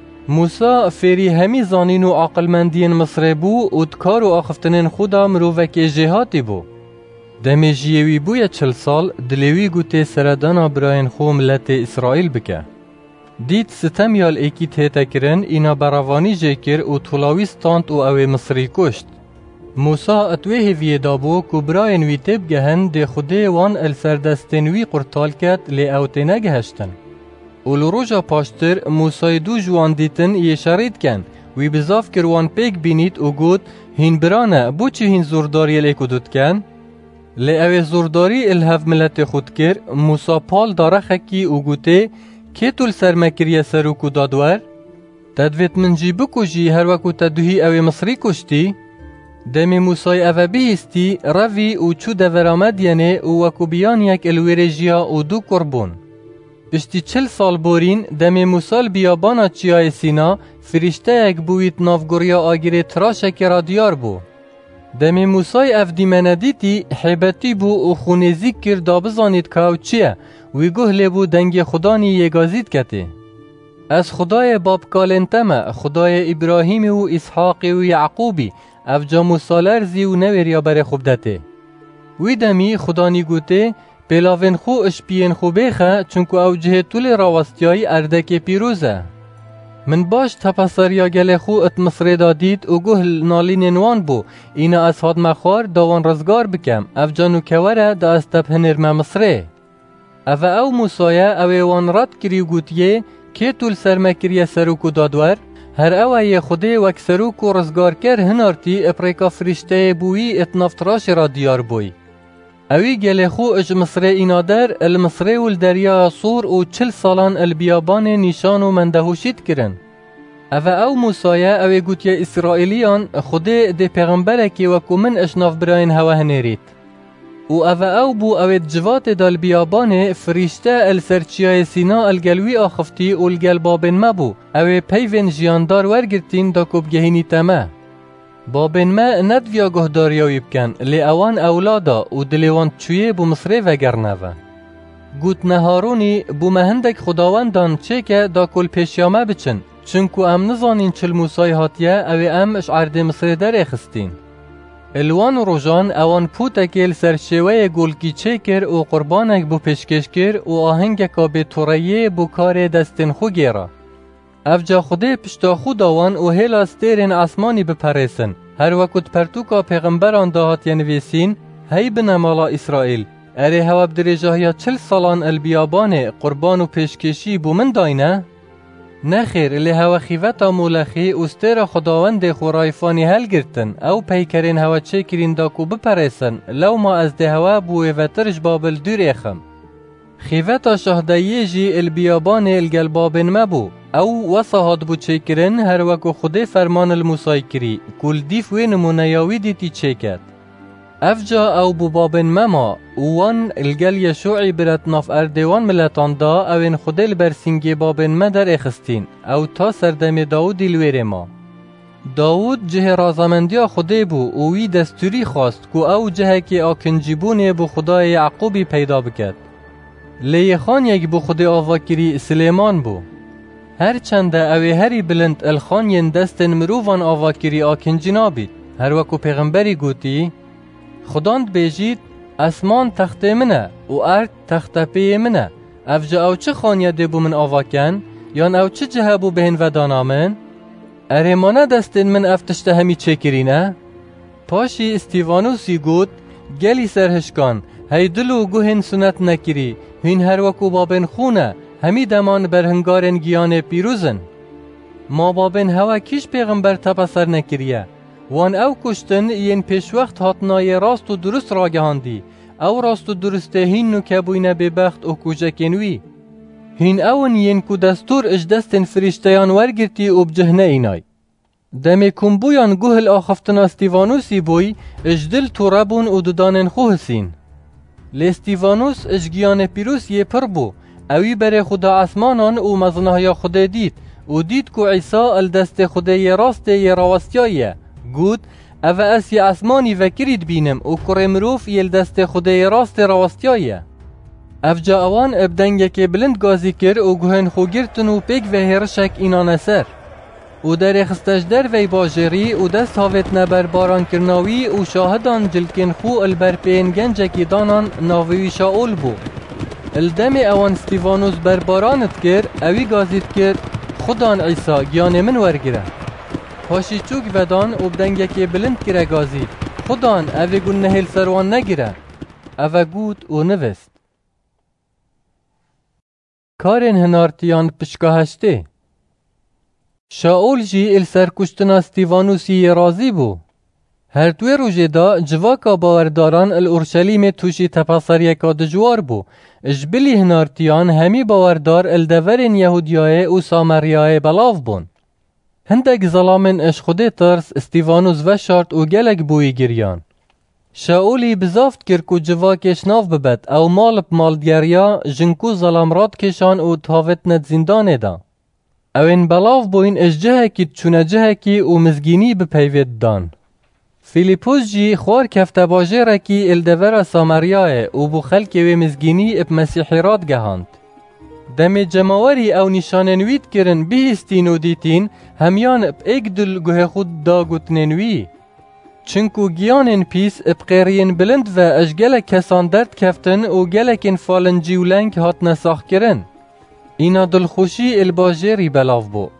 Speaker 1: موسا فری همی زانین و عقلمندین مصر بو و دکار و آخفتنین خدا مروفک جهاتی بو. دمی جیوی بوی 40 سال دلیوی گوته سردانا براین خو ملت اسرائیل بکه. دید ستمیال ایکی تیتا کرن اینا براوانی جکر و طولاویستاند و اوی مصری کشت. موسا اتوی هیوی دابو که براین وی تب گهن ده خوده وان السردستن وی قرطال کت لی اوتی نگهشتن. اولو روژا پاشتر موسای 2 جوان دیتن یه شرید کن وی بزاف کروان پیک بینید و گود هین برانه بو چی هین زورداری لیکو دود کن؟ لی اوی زورداری الهف ملت خود کر موسا پال داره خکی و گوته که تول سرمکریه سروکو دادور؟ تدویت من جی بکو جی هر وکو تدوهی اوی مصری کشتی؟ دمی موسای اوه بیستی روی و چو دورامد ینه و وکو بیان یک الویرجیا و 2 کربون. پشتی 40 سال بورین دمی موسال بیابانا چیای سینا فرشته یک بویت نافگوریا آگیره تراشک را دیار بو. دمی موسای افدیمنه دیتی حیبتی بو و خونیزی کر دا بزانید که او چیه وی گوه بو دنگ خدانی یگازید کته. از خدای باب کالنتمه خدای ابراهیم و اسحاق و یعقوبی افجا موسالرزی و نویریا بر خوب دته. وی دمی خدانی گوته بلاوین خو اشپین خو بیخه چونکو او جه طول راوستیای اردک پیروزه. من باش تپسریا گل خو ات مصر دادید و گوه نالین نوان بو اینا از هاد مخوار داوان رزگار بکم اف جانو کوره دا استب هنرم مصره. او موسایه او وان رد کری گوتیه که طول سرمکریه سروکو دادور هر اوه خوده وک سروکو رزگار کر هنارتی اپریکا فرشته بویی اتنافتراش را دیار بوی. اوی گله خو اج مصر اینادر المصر والدریا صور و 40 سالان البیابان نیشان و مندهوشید کرن. او موسایه اوی گوتیا اسرائیلیان خوده ده پیغمبره که وکو من اشناف براین هوا هنرید. و او بو اوی جوات دال بیابان فرشته السرچیای سینا الگلوی آخفتی و الگل بابن مبو اوی پیوین جیاندار ورگرتین دا کب گهینی تمه. بابن ما ندویا گهداریاوی بکن لی اوان اولادا و دلیوان چویه بو مصره وگرنه و. گوت نهارونی بو مهندک خداوندان چه که دا کل پیشیامه بچن چونکو ام نزانین چل موسای هاتیه اوی ام اشعرد مصره در اخستین. الوان و روژان اوان پوتکیل سرشوه گلگی چه کر و قربانک بو پیشکش کر و آهنگکا به توریه بو کار دستن خو گیره. افجا خوده پشتا خود آوان و هیلا ستیرین آسمانی بپریسن. هر وقت پرتوکا پیغمبران داهات ینویسین هی بنمالا اسرائیل. اره هوا بدرجه 40 سالان البیابان قربان و پیشکشی بو من داینه؟ نخیر لی هوا خیوتا مولخی استیر خداوند خورایفانی هل گرتن او پیکرین هوا چه کرین داکو بپریسن لو ما از ده هوا بوی و ترش بابل دور اخم. خیوتا شهدایه جی البیابان الگلبابن مبو او وصاهات بو چه کرن هر وکو خود فرمان الموسای کری کل دیف و نمونیاوی دیتی چه کد. افجا او بو بابن مما وان الگل یشوعی برد ناف اردوان ملتان دا اوین خود البرسینگی بابن ما در اخستین او تا سردم داودی لویر ما. داود جه رازمندیا خوده بو اوی دستوری خواست که او جه که آکنجیبونه بو خدای یعقوبی پیدا بکد. لیخان یک بو خود آواکری سلیمان بو. هر چنده اوی هری بلند الخان ین دستن مروفان آواکری آکنجی نابید. هر وکو پیغمبری گوتی خداند بیجید اسمان تخت منه و ارد تخت پی منه. افجا او چه خانیه ده بو من آواکن یان او چه جه بو بهن و دانامن؟ ارمانه دستن من افتشته همی چه کرینه؟ پاشی استیوانوسی گوت گلی سرهشکان هی دلو گوهن سنت نکری هین هر وکو بابن خونه همی دمان برهنگارن گیان پیروزن. ما بابن هوا کیش پیغمبر تپسر نکریه وان او کشتن این پیش وقت هاتنای راست و درست را گهاندی او راست و درسته هین نو کبوینه ببخت و کجکنوی هین اون ین کو دستور اج دستن فریشتیان ورگرتی و بجهنه اینای. دمی کمبویان گوهل آخفتنا استیوانوسی بوی اج دل تو ربون و ددانن خوه سین. لاستیوانوس اج گیان پیروس یه پر بو، اوی بر خدا اسمانان و مزنهای خدا دید و دید کو عیسا الدست خدای راست یه راوستیایه. گود اوه اسی اسمانی وکرید بینم و کره مروف یل دست خدای راست راوستیایه. افجا اوان ابدنگه که بلند گازی کر و گوهن خوگرتن و پیگ و هرشک اینان اثر. و در خستش در وی باجری و دست هاوت نبر باران کرناوی و شاهدان جلکن خو البر پین گنجکی دانان ناوی شاول بو. الدم اوان استیوانوس بر بارانت کر اوی گازید کر خدان عیسی گیان من ورگره. پاشی چوک ودان و بدنگه که بلند کره گازید خدان اوی گون نهیل سروان نگیره. اوه گود و نوست. کارن هنارتیان پشکاهشته. شاول جی ال سرکشتنا استیوانوسی رازی بو. هر دوی روژه دا جواکا باورداران اورشلیم توشی تپاسریه کا دجوار بو. اجبلی هنارتیان همی باوردار الدورین یهودیای و سامریای بلاو بون. هندک ظلامن اش خوده ترس استیوانوس و شارت و گلک بوی گریان. شاولی بزافت کر کو جواکش ناف ببد او مال بمالدگریا جنکو ظلام راد کشان و تاوت ند زندانه دا. اوین بلاو بوین اش جهکی چونه جهکی و مزگینی بپیوید دان. فیلیپوس جی خوار کفته باجه رکی الدور سامریای و بو خلک و مزگینی اپ مسیحی راد گهاند. دم جماوری او نشاننوید کرن بیستین و دیتین همیان اپ ایک دل گوه خود دا گوتننوی. چنکو گیانن پیس اپ قیرین بلند و اش گلک کسان درد کفتن و گلکن فالن جیولنگ هات نساخ کرن. اینا دلخوشی الباجری بلاو بو.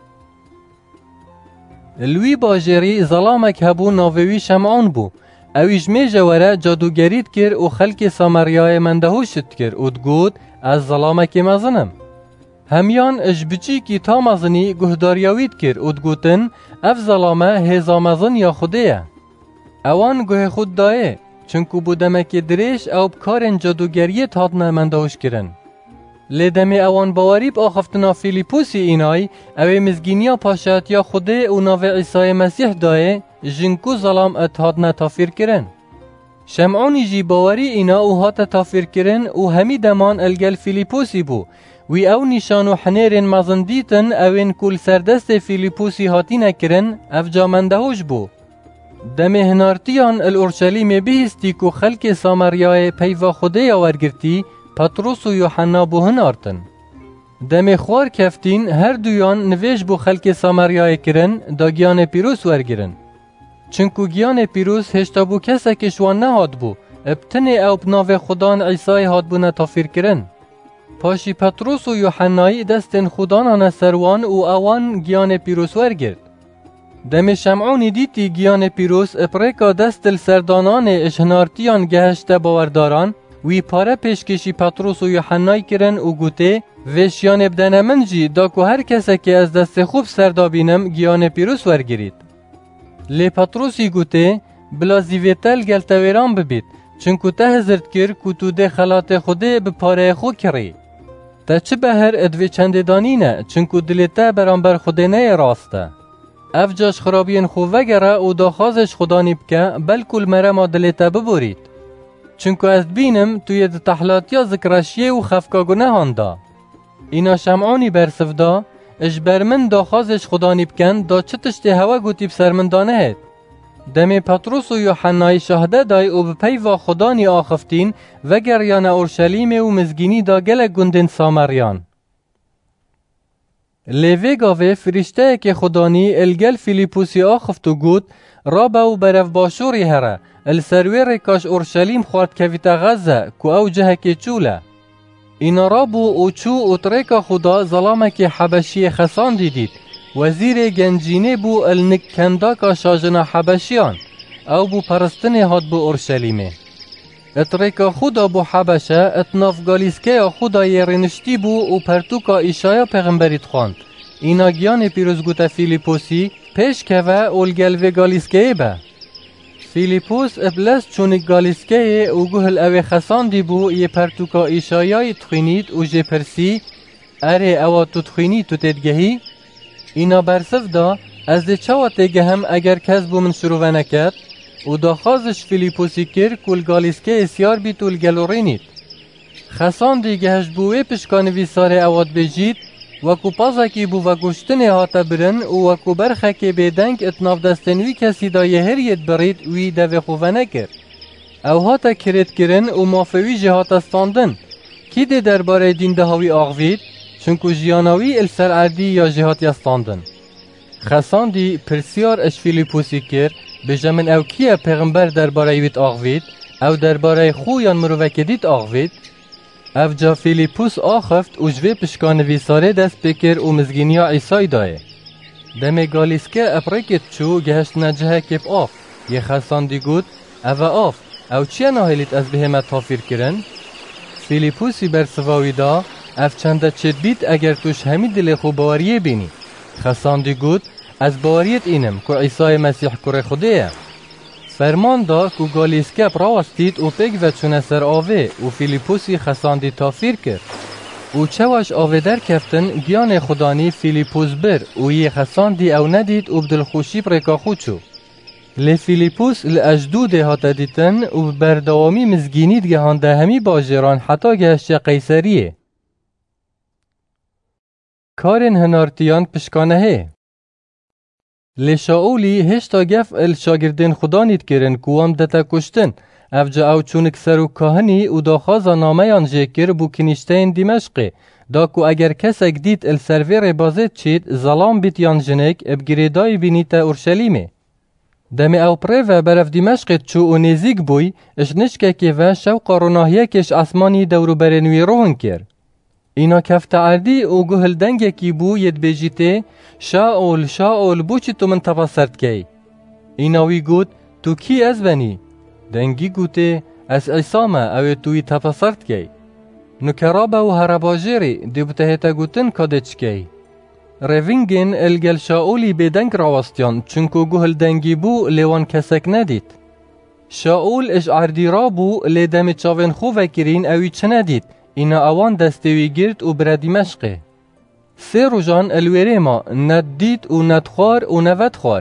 Speaker 1: الوی باجری ظلامک هبو ناوی شمعون بو. اویج می جواره جادوگرید کر و خلک سامریای مندهوشت کر و دگود از ظلامک مزنم. همیان اش بچی کی تا مزنی گهداریاوید کر و دگوتن اف ظلامه هزا مزن یا خوده. اوان گوه خود دایه چنکو بودمک دریش او بکارن جادوگریت هاتنه مندهوش کرن. لیدمی اوان باوریب آخفتنا فیلیپوسی اینای اوی مزگینیا پاشت یا خوده و ناو عیسی مسیح دایه جنکو ظلام اتحاد نتافیر کرن. شمعونی جی باوری اینا او هات تافیر کرن و همی دمان الگل فیلیپوسی بو وی او نشانو حنیرین مزندیتن اوین کل سردست فیلیپوسی هاتی نکرن اف جامندهوش بو. دمی هنارتیان اورشلیم بیستی که خلک سامریای پیوا خوده یا ورگرتی پتروس و یوحنا بو هنارتن. دمی خوار کفتین هر دویان نویج بو خلک سامریای کرن دا گیان پیروس ورگرن. چنکو گیان پیروس هشتا بو کسا کشوان نهاد بو ابتنی او بناو خدان عیسی هاد بو نتافیر کرن. پاشی پتروس و یوحنای دستن خدانان سروان و اوان گیان پیروس ورگرد. دمی شمعونی دیتی گیان پیروس اپریکا دستل سردانان اشهنارتیان گهشته باورداران وی پاره پیشکشی پتروس و یوحنای کرن و گوته وشیان ابدن من جی دا که هر کسی که از دست خوب سردابینم گیان پیروس ورگرید. لی پتروسی گوته بلا زیویتل گلتویران ببید چنکو ته هزرد کر که تو ده خلات خوده به پاره خو کری. تا چه به هر ادوی چنددانی نه چنکو دلیته برانبر خوده نه راسته. افجاش خرابین خو وگره و داخازش خدا نیبکه بلکل مره ما دلیته ببورید. چونکو از بینم توی ده تحلاتیا ذکرشیه و خفکاگو نهانده. اینا شمعانی برسفده اش برمن داخازش خدا نیبکن دا چه تشتی هوا گوتی بسرمندانه هید. دمی پتروس و یوحنای شهده دای و بپیوا خدانی آخفتین و گریان اورشلیم و مزگینی دا گلک گندن سامریان. لیوی گاوه فرشته که خدانی الگل فیلیپوسی آخفت و گود رابه و برف باشوری هره السرویر کاش اورشلیم خوارد کویتا غزه که او جهه که چوله. اینا رابو و چو اتریکا خدا ظلامه که حبشی خسان دیدید وزیر گنجینه بو النکنداکا شاجنا حبشیان او بو پرستنه هاد بو اورشلیمه. اتریکا خدا بو حبشه اتناف گالیسکه خدا یرنشتی بو و پرتوکا ایشایا پیغمبریت خواند. اینا گیان پیروزگوتا فیلیپوسی پیش که و اولگل و گالیسکه به. فیلیپوس ابلس چونی گالیسکه او گوهل او خسان دی بو یه پرتوکا ایشایای تخینید و جه پرسی اره او تو تخوینی تو تدگهی؟ اینا برسف دا از ده چوا تگهم اگر کس بو من شروع نکرد و دا خازش فیلیپوسی کر کل گالیسکه اسیار بی طول گلورینید. خسان دیگهش بوه پشکان ویساره اواد بجید وکو پازاکی بو و گشتن هاتا برن و وکو برخه که بیدنگ اتناف دستنوی کسی دا یه هریت برید وی دوه خوفه نکر. او هاتا کرید کرن و مافوی جهاتا ستاندن. کی ده درباره دین دهاوی آغوید؟ چونکو جیاناوی السر عردی یا جهات یستاندن. خسان دی پرسیار اش فیلیپوسی کر بجمن او کیه پیغمبر درباره ویت آغوید او درباره خو یان مروکدیت آغوید؟ او جا فیلیپوس آخفت و جوه پشکان ویساره دست بکر و مزگینیا عیسای دایه. دم گالیسکه اپرکت چو گهشت نجه کپ آف. یه خسان دی گود او آف او چیه ناهلیت از بهمت تافیر کرن؟ فیلیپوسی بر سواوی دا اف چنده چید بیت اگر توش همی دل خو باوریه بینی. خسان دی گود از باوریت اینم که عیسی مسیح کره خوده. فرمان دا که گالیسکه پراستید و پک و چونه سر آوه و فیلیپوسی خسان دی تافیر کرد. و چواش آوه در کفتن گیان خدانی فیلیپوس بر و یه خسان دی او ندید و بدلخوشی پرکا خود شو. لی فیلیپوس الاجدود هاتا دیتن و بردوامی مزگینید گهانده همی باجران حتی گهشت قیصریه. کارن هنارتیان پشکانه لی شاولی هشتا گف الشاگردین خدانید کرن کوام دتا کشتن افجا او چونک سرو کهنی و دا خازا نامه جکر بو کنیشتین دمشقه دا کو اگر کسک دید السرور بازید چید ظلام بیت یان جنک ابگریدای بینیتا اورشلیمه. دم او پریوه برف دمشق چو و نزیگ بوی اش نشکه که و شوق روناهیه کش اسمانی دورو برنوی روهن کر. اینا کفت عردی او گهل دنگه کی بو ید بیجیته شاول بو چی تو من تفسرد کی؟ اینا وی گود تو کی از بنی؟ دنگی گوته از عیسامه او توی تفسرد کی؟ نکرابه و هرباجری دیبتهتا گوتن کادچ کی؟ روینگن الگل شاولی بدنگ راوستیان چونکو گهل دنگی بو لیوان کسک ندید. شاول اش عردی را بو لی دم چاوین خو وکرین اوی چه ندید. اینا اوان دستوی گرد و برا دمشقه. سه روزان الویره ما ند دید و ند خوار و نود خوار.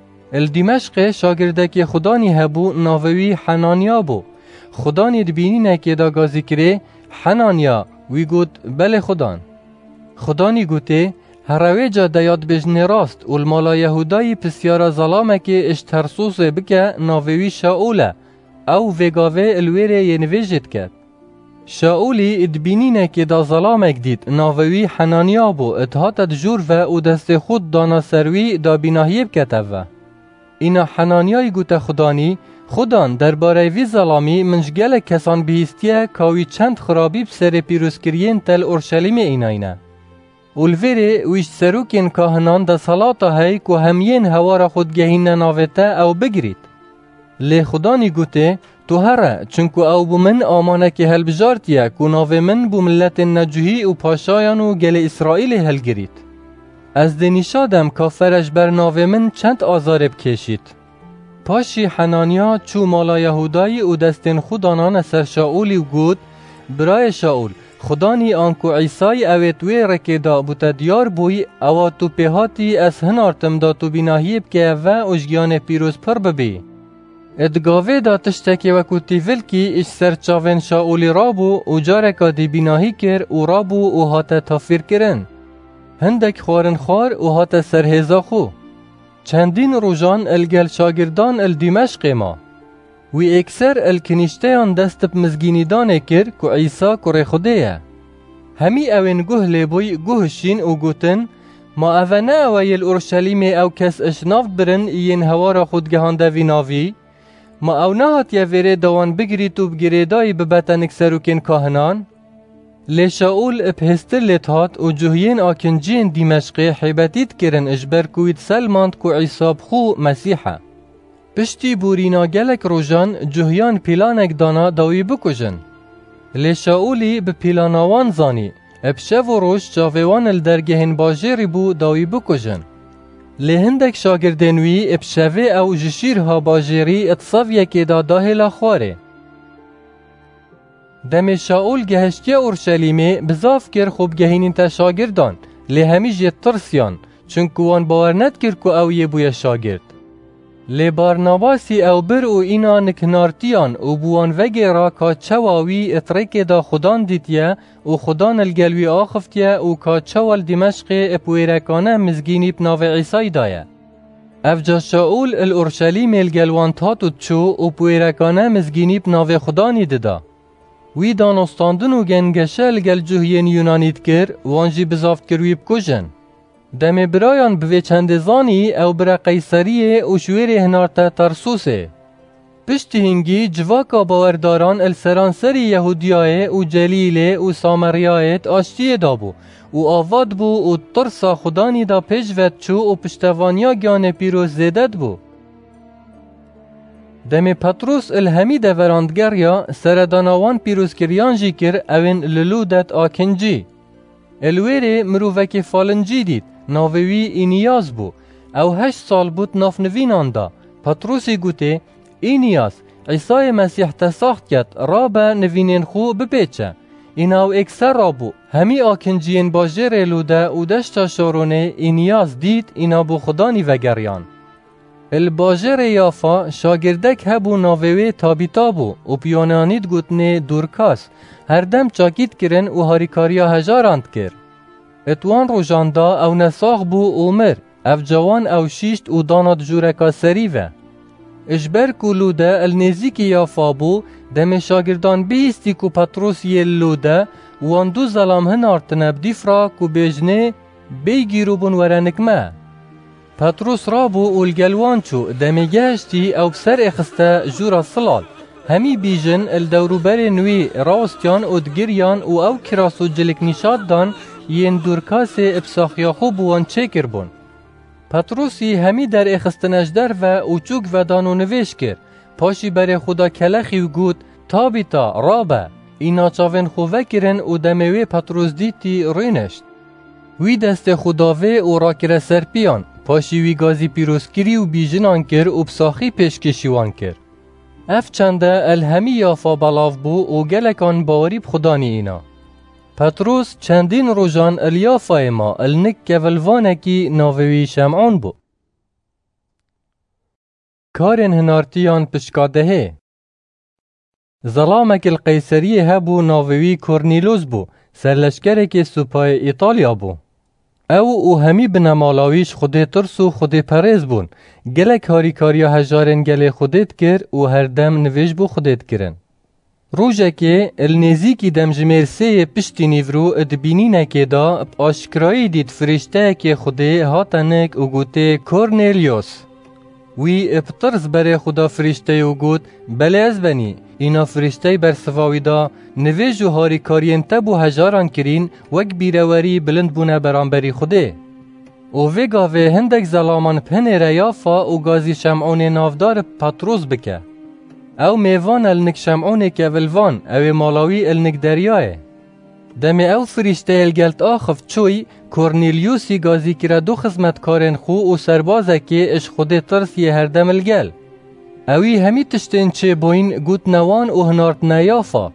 Speaker 1: الدمشق شاگردکی خدانی هبو ناوی حنانیا بو. خدانی دبینی نکی دا گازی کره حنانیا وی گود بله خدان. خدانی گوته هروی جا دیاد بجن راست و المالا یهودای پسیارا ظلامه که اشترسوس بکه ناوی شاوله او وگاوه الویره ینویجت کرد. شاولی ادبینینه که دا ظلامک دید ناوی حنانیا بو اتحاد جور و دست خود دانا سروی دا بیناهیب کتوه. اینا حنانیای گوته خدانی خدان درباره وی ظلامی منجگل کسان بیستیه کاوی چند خرابی بسر پیروزکرین تل اورشلیم ایناینه. اولویره ویش سروکین کاهنان دا صلاتا هی که همین هوارا خود گهین ناوته او بگرید. لی خدانی گوته تو هره چونکو او بو من آمانه که هل بجارتیه که ناوه من بو ملت نجوهی و پاشایان و گل اسرائیل هل گرید. از دنیشادم کافرش بر ناوه من چند آزارب کشید. پاشی حنانیا چو مالا یهودایی و دستین خودانان سر شاولی و گود برای شاول خدانی آنکو عیسای اویتوی رکیدا بوتا دیار بوی او تو پیهاتی از هنارتم دا تو بیناهیب که و اشگیان پیروز پر ببی. ادگاوه دا تشتکی وکو تیول کی اش سرچاوین شاولی رابو و جارکا دی بیناهی کر و رابو و هاتا تافیر کرن. هندک خوارن خوار و هاتا سرهزا خو. چندین روزان الگل شاگردان الدمشق ما. وی اکثر الکنیشتیان دست بمزگینی دانه کر که عیسی کره خوده. همی اوین گوه لیبوی گوهشین و گوتن ما اوانه اویل اورشلیم او کس اشناف برن این هوارا خودگهانده وی ناوی ما او نهات یا ویره دوان بگری تو بگریدای ببتنک سروکین کاهنان لی شاول ابهستر لیتهات و جوهین آکنجین دمشقی حیبتید کرن اجبر کوید سلماند که عیسی بخو مسیحه. پشتی بورینا گلک روژان جوهیان پیلانک دانا داوی بکجن. لی شاولی به پیلاناوان زانی ابشو و روش جاویوان الدرگهن باجری بو داوی بکجن. لی هندک شاگردنوی ابشوه او جشیرها باجری اتصاویه که دا داهلا خواره. دم شاول گهشتی اورشلیمه بزاف کر خوب گهینین تا شاگردان لی همی جه ترسیان چونکو وان باور ند کر که او یه بوی شاگرد. لی بارناباسی او بر او اینا نکنارتیان او بوان وگه را که چواوی اترک دا خدان دیتیه و خدان الگلوی آخفتیه و که چوال دمشق اپویرکانه مزگینی بناو عیسای دایه. افجا شاول الارشلیم الگلوان تاتود چو و پویرکانه مزگینی بناو خدانی ددا. وی دانستاندن و گنگشه الگل جوهین یونانیت کر وانجی بزافت کروی بکجن. دم برایان بوی چند زانی او برا قیصریه و شویر هنارتا ترسوسه. پشت هنگی جواکا باورداران السرانسری یهودیای و جلیله و سامریایت آشتیه دابو و آواد بو و ترسا خدانی دا پیش ود چو و پشتوانیا گیان پیروز زیدد بو. دم پتروس الهمی دوراندگریا سردانوان پیروز کریان جی کر اوین للودت آکنجی. الویره مروفک فالنجی دید ناوی اینیاز بو او 8 سال بود ناف نوینان دا. پتروسی گوته اینیاس عیسی مسیح تساخت کد را به نوینین خو بپیچه. ایناو اکسر را بو همی آکنجین باجر لوده و دشتا شارونه اینیاز دید اینا بو خدانی وگریان. الباجر یافا شاگردک هبو ناوی تابیتا بو و پیانانید گوتنه دورکاس هر دم چاکید کرن و هاریکاریا هجارند کر. اتوان روژاندا او نساخ بو عمر اف جوان او شیشت و داناد جورکا سریوه. اجبر کلوده النزیکی یافا بو دم شاگردان بیستی کو پتروس یلوده وان دو ظلام هنارتنه بدیفرا کو بیجنه بیگیرو بون ورنکمه. پتروس رابو اولگلوان چو دم گشتی او بسر اخسته جورا صلال همی بیجن الدوروبر نوی راستیان و دگریان و او کراسو جلک نشاد دان ین دورکاس ابساخیاخو بوان چکر بون. پتروسی همی در اخستنش در و اوچوک و دانو نویش کر پاشی بر خدا کلخی و گود تابیتا رابه اینا چاوین خواه کرن و دموی پتروس دیتی روینشت. وی دست خداوه و راکر سرپیان پاشی وی گازی پیروزکری و بیجنان کر و بساخی پیشکشیوان کر. اف چنده الهمی یافا بلاف بو و گلکان باوری بخدانی اینا. پتروس چندین روزان الیافای ما النک کولوانکی ناوی شمعان بو. کارن هنارتیان پشکادهه. ظلامک القیصریه هبو ناوی کورنیلوس بو سرلشکره که سپای ایتالیا بو. او همی بنمالاویش خود ترس و خود پریز بون. گلک هاریکاریا هجارن گل خودت کر و هر دم نویش بو خودت کرن. روژه که النزیکی دم جمرسه پشتی نیورو ادبینینه که دا آشکرایی دید فرشته که خوده هاتنک و گوته کورنیلیوس. وی ابترز بر خدا فرشته و گوت بله از بنی اینا فرشته بر سواوی دا نویج و هاریکارین تبو هجاران کرین وک بیروری بلند بونه برانبری خوده. او وگاوه هندک زلامان پن ریافا و گازی شمعون نافدار پتروس بکه. او میوان النک شمعون که ولوان او مالاوی النک دریاه. دم او فرشته الگلت آخف چوی کورنیلیوسی گازی کرا دو خدمتکارن خو و سربازه که اش خود ترس یه هر دم الگل. اوی همی تشتین چه بوین گوت نوان و هنارت نیافا.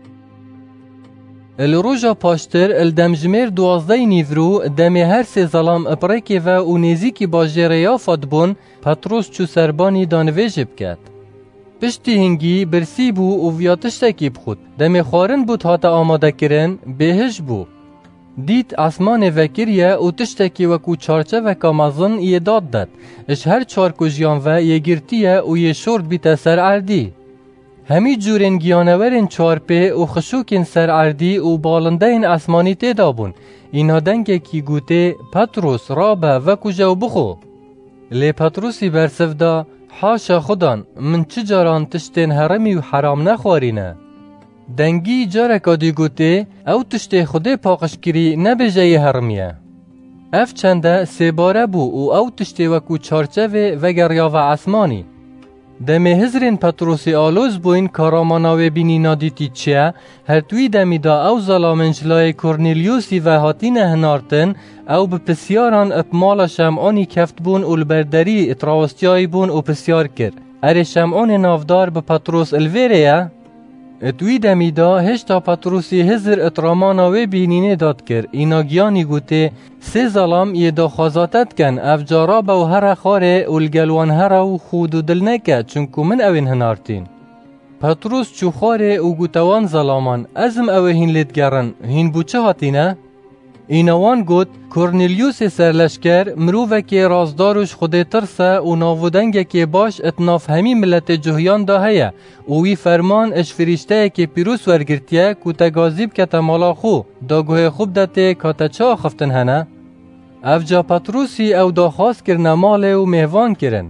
Speaker 1: الروژا پاشتر الدمجمیر 12 نیورو دم هر سه ظلام اپرکی و نیزیکی باجر یافت بون پتروس چو سربانی دانویج بکد. پشتی هنگی برسی بو و ویاتشتکی بخود دم خارن بود هاتا آماده کرن بهش بو. دید اسمان وکریه و تشتکی وکو چارچه و کامازن یه داد داد. اش هر چار کجیان و یه گرتیه و یه شورد بیت سر عردی. همی جورن گیانورن چارپه و خشوکن سر عردی و بالنده این اسمانی تیدابون. اینا دنگه کی گوته پتروس رابه وکو جو بخو. لی پتروسی برسف دا حاشا خودان من چجاران تشتین حرمی و حرام نخوارینه. دنگی جارکا دی گوته او تشتی خوده پاقش کری نبجه حرمیه. اف چنده سه باره بو و او تشتی وکو چارچه و گریا و اسمانی. دمی هزرین پتروسی آلوز بوین کاراماناوی بینی نادیتی چیه هر توی دمی دا او ظلامنجلای کورنیلیوسی و هاتین هنارتن او به پسیاران اپمال شمعانی کفت بون و البردری اتراوستیای بون و پسیار کرد. اره شمعان نافدار به پتروس الویره اتوی دمیدا هشتا پتروسی هزر اترامانا و بینینه داد کر. اینا گیانی گوته 3 ظلام یه دا خوازاتت کن افجارا با و هر خاره اولگلوان هر و خود و دل نکه چونکو من اوین هنارتین. پتروس چو خاره و گوتوان ظلامان ازم اوهین لیدگرن هین بو چه هاتینه؟ اینوان گوت کورنیلیوس سرلشکر مروفه که رازداروش خود ترسه و ناودنگه که باش اتناف همی ملت جهیان دا هیا و وی فرمان اش فریشته که پیروس ورگرتیه که تگازیب که تمالا خو دا گوه خوب داته که تا چه خفتن هنه؟ افجا پتروسی او دا خواست کرنه ماله و مهوان کرن.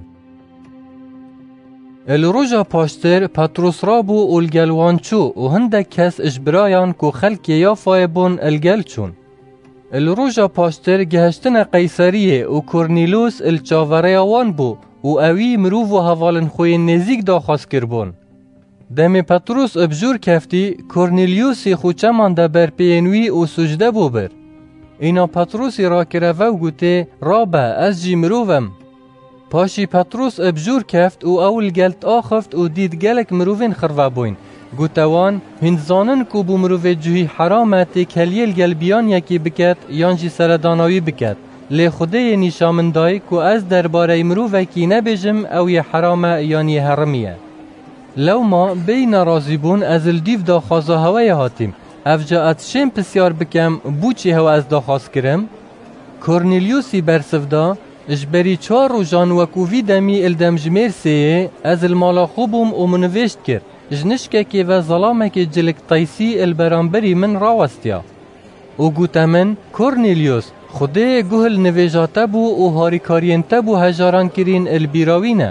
Speaker 1: الروژا پاشتر پتروس را بو اولگلوان چو و هندک کس اش برایان که خلک یافای بون الگل چون. الروژا پاشتر گهشتن قیصریه و کورنیلوس الچاوره وان بو و اوی مروف و حوالن خوی نزیک دا خواست کربون. دم پتروس ابجور کفتی کورنیلیوسی خوچمان دا برپینوی و سجده بو بر. اینا پتروسی را کرفه و گوته رابه از جی مروفم. پاشی پتروس ابجور کفت و اول گلت آخفت و دید گلک مروفین خرفه بوین. گوتوان هنزانن کو بو مروف جوهی حرامت کلیل گلبیان یکی بکت یانجی سرداناوی بکت. لی خوده نیشامندای کو از درباره مروف کی نبیجم او یه حرامه یانی حرمیه. لو ما بین رازی بون از الدیف دا خوازا هوای هاتیم. افجا اتشیم پسیار بکم بوچی هوا از دا خواست کرم. کورنیلیوسی برسفدا اجبری 4 روزان وکووی دمی الدم جمیر سیه از المالا خوبم و منوشت کرد. جنشکه که و ظلامه که جلک تایسی البرانبری من راوستیا. او گوته من کورنیلیوس خوده گوهل نویجاته بو و هاریکارینته بو هجاران کرین البیراوینه.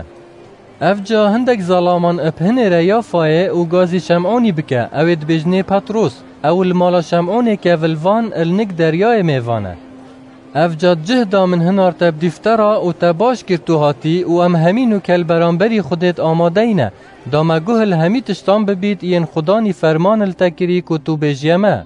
Speaker 1: افجا هندک ظلامان اپهن ریا فایه و گازی شمعونی بکه اوید بجنه پتروس او المالا شمعونی که ولوان النک دریای میوانه. افجاد جهدا من هنار تب دیفترا و تباش کرتو هاتی و ام همینو کل برانبری خودت آماده اینه داما گوهل همی تشتان ببید این خدانی فرمان التکری که تو بجیمه.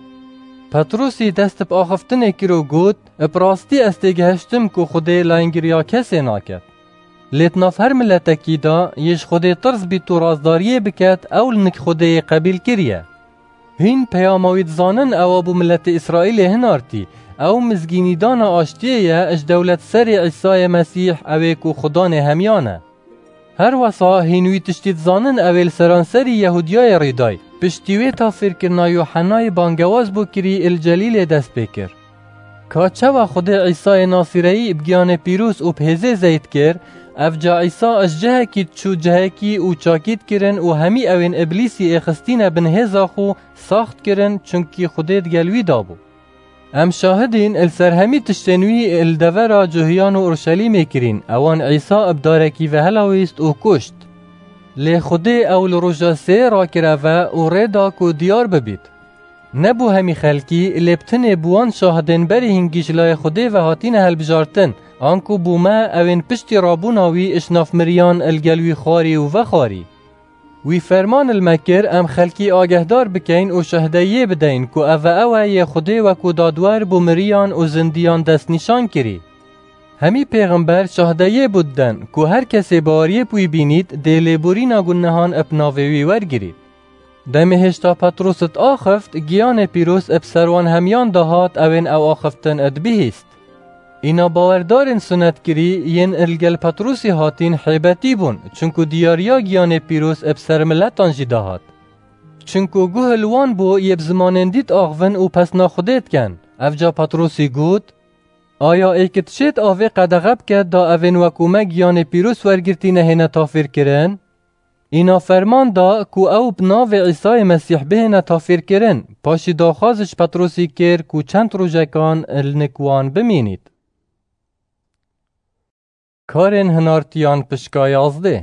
Speaker 1: پتروسی دست با آخفتن کرو گود اپراستی استگهشتم که خوده لانگریا کسی ناکد. لیتناف هر ملتکی دا یش خوده طرز بی تو رازداریه بکد اول نک خوده قبیل کریه. هین پیاموید زانن اوابو ملت اسرائیل هنارتی او مزگینی دانا آشتیه اش دولت سر عیسی مسیح اوه کو خدان همیانه. هر وصا هینوی تشتید زانن اویل سرانسری یهودیای ریدای پشتیوی تا فرکرنا یوحنای بانگواز بو کری الجلیل دست بکر. که چه و خود عیسی ناصری بگیان پیروس و پهزه زید کر افجا عیسی اش جهکی چو جهکی و چاکید کرن و همی اوین ابلیسی اخستین بن هزاخو ساخت کرن چونکی خودت گلوی دابو. ام شاهدین السرهمی تشتنوی الدورا جهیان و اورشلیم کرین اوان عیسی ابدارکی و هلاویست و کشت. لی خوده اول روژا 3 را کرفه و ریدا کو دیار ببید. نبو همی خلکی لبتن بوان شاهدین بری هنگیش لای خوده و هاتین هل بجارتن آنکو بوما اوین پشتی رابوناوی اشناف مریان الگلوی خاری و وخاری. وی فرمان المکر ام خلکی آگهدار بکین و شهدیه بدین که اوه یه خوده و که دادوار بو مریان و زندیان دست نشان کری. همی پیغمبر شهدیه بودن که هر کسی باریه پوی بینید دیلی بورینا گنهان اپناویوی ورگرید. دم هشتا پتروست آخفت گیان پیروس ابسروان همیان دهات اوین او آخفتن ادبیهست. اینا باوردارن سنت کری ین الگل پتروسی هاتین حیبتی بون چونکو دیاریا گیان پیروس ابسر ملتان جی دهات. چونکو گوهلوان بو یب زمانن دید آغون و پس ناخودت کن. افجا پتروسی گود آیا ایکت شد آوه قدغب کد دا اوین وکومه گیان پیروس ورگرتی نهینه تافیر کرن؟ اینا فرمان دا کو او بناو عیسی مسیح بهنه تافیر کرن پاشی داخازش پتروسی کر کو چند روژکان النکوان بمینید. کارن هنارتیان پشکا 11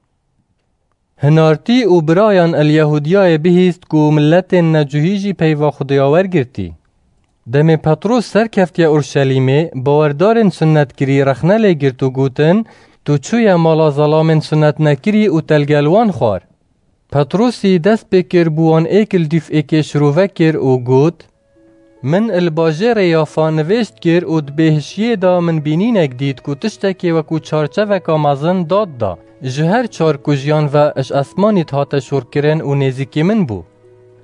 Speaker 1: هنارتی و برایان الیهودیای بهیست کو ملت نجوهیجی پیوا خدایاور گرتی. دم پتروس سرکفتی اورشلیمه باوردارن سنت کری رخنه لگرت و گوتن تو چوی مالا ظلامن سنت نکری و تلگلوان خوار. پتروسی دست بکر بوان ایکل دیف ایکش رو وکر و گوت من الباجر یافا نوشت کر و دبهشیه دا من بینینک دید که تشتکی و که چارچه و کامازن داد دا. جهر 4 کجیان و اش اسمانی تا تشور کرن و نزیکی من بو.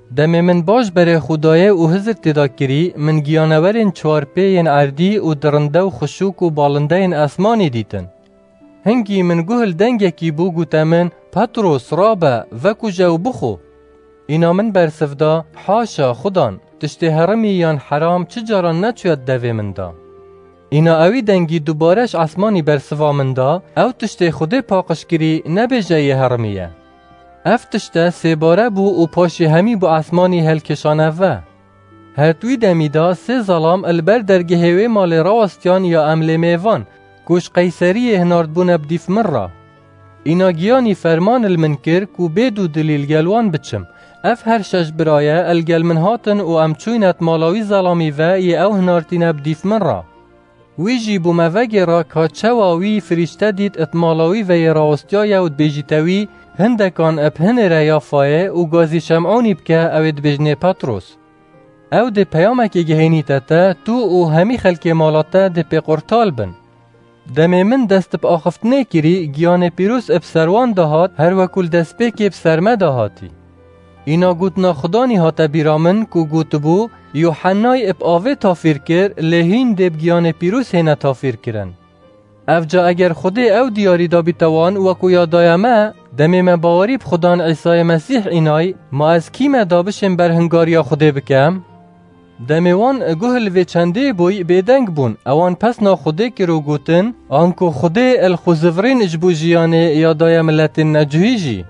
Speaker 1: دم من باش بره خدایه و هزر تدا کری من گیانورین چوارپین عردی و درنده و خشوک و بالنده اسمانی دیتن. هنگی من گوهل دنگه کی بو گوته من پتروس رابه وکو جو بخو. اینا من برسفدا حاشا خدان تشتی حرمی یان حرام چجاران نچوید دوی من دا. اینا اوی دنگی دوبارش اسمانی برسوا من دا او تشتی خوده پاقش کری نبیجه حرمیه. اف تشته سه باره بو و پاشی همی بو اسمانی هلکشانه و. هر توی دمیدا سه ظلام البر درگهوی مال راستیان یا عمل میوان کوش قیصری هنارد بونه بدیف من را. اینا گیانی فرمان المنکر کو بیدو دلیل گلوان بچم. اف هر شش برایه الگل من هاتن و امچوینت مالاوی ظلامی و ی او هنارتین بدیف من را. ویجی بو موگی را که چواوی فرشته دید ات مالاوی و ی راستیای او بیجیتوی هندکان اب هن ریافایه و گازی شمعونی بکه اوید بجنه پتروس. او ده پیامک گهینی تتا تو و همی خلک مالاته ده پی قرطال بن. دم من دست ب آخفتنه کری گیان پیروس اب سروان دهات هر وکل دست پیک اب سرمه دهاتی. اینا گوتنا خدانی هاتا بیرامن کو گوت بو یوحنای اب آوه تافیر کر لهین دب گیان پیروس هنه تافیر کرن. افجا اگر خوده او دیاری دا بیتوان وکو یادایمه دم من باوری بخدان عیسی مسیح اینای ما از کیم دا بشم بر هنگاریا خوده بکم؟ دمیوان گوهل و چنده بوی بیدنگ بون اوان پس نا خوده کرو گوتن آنکو خوده الخوزورین اجبو جیانه یادای ملت نجویجی.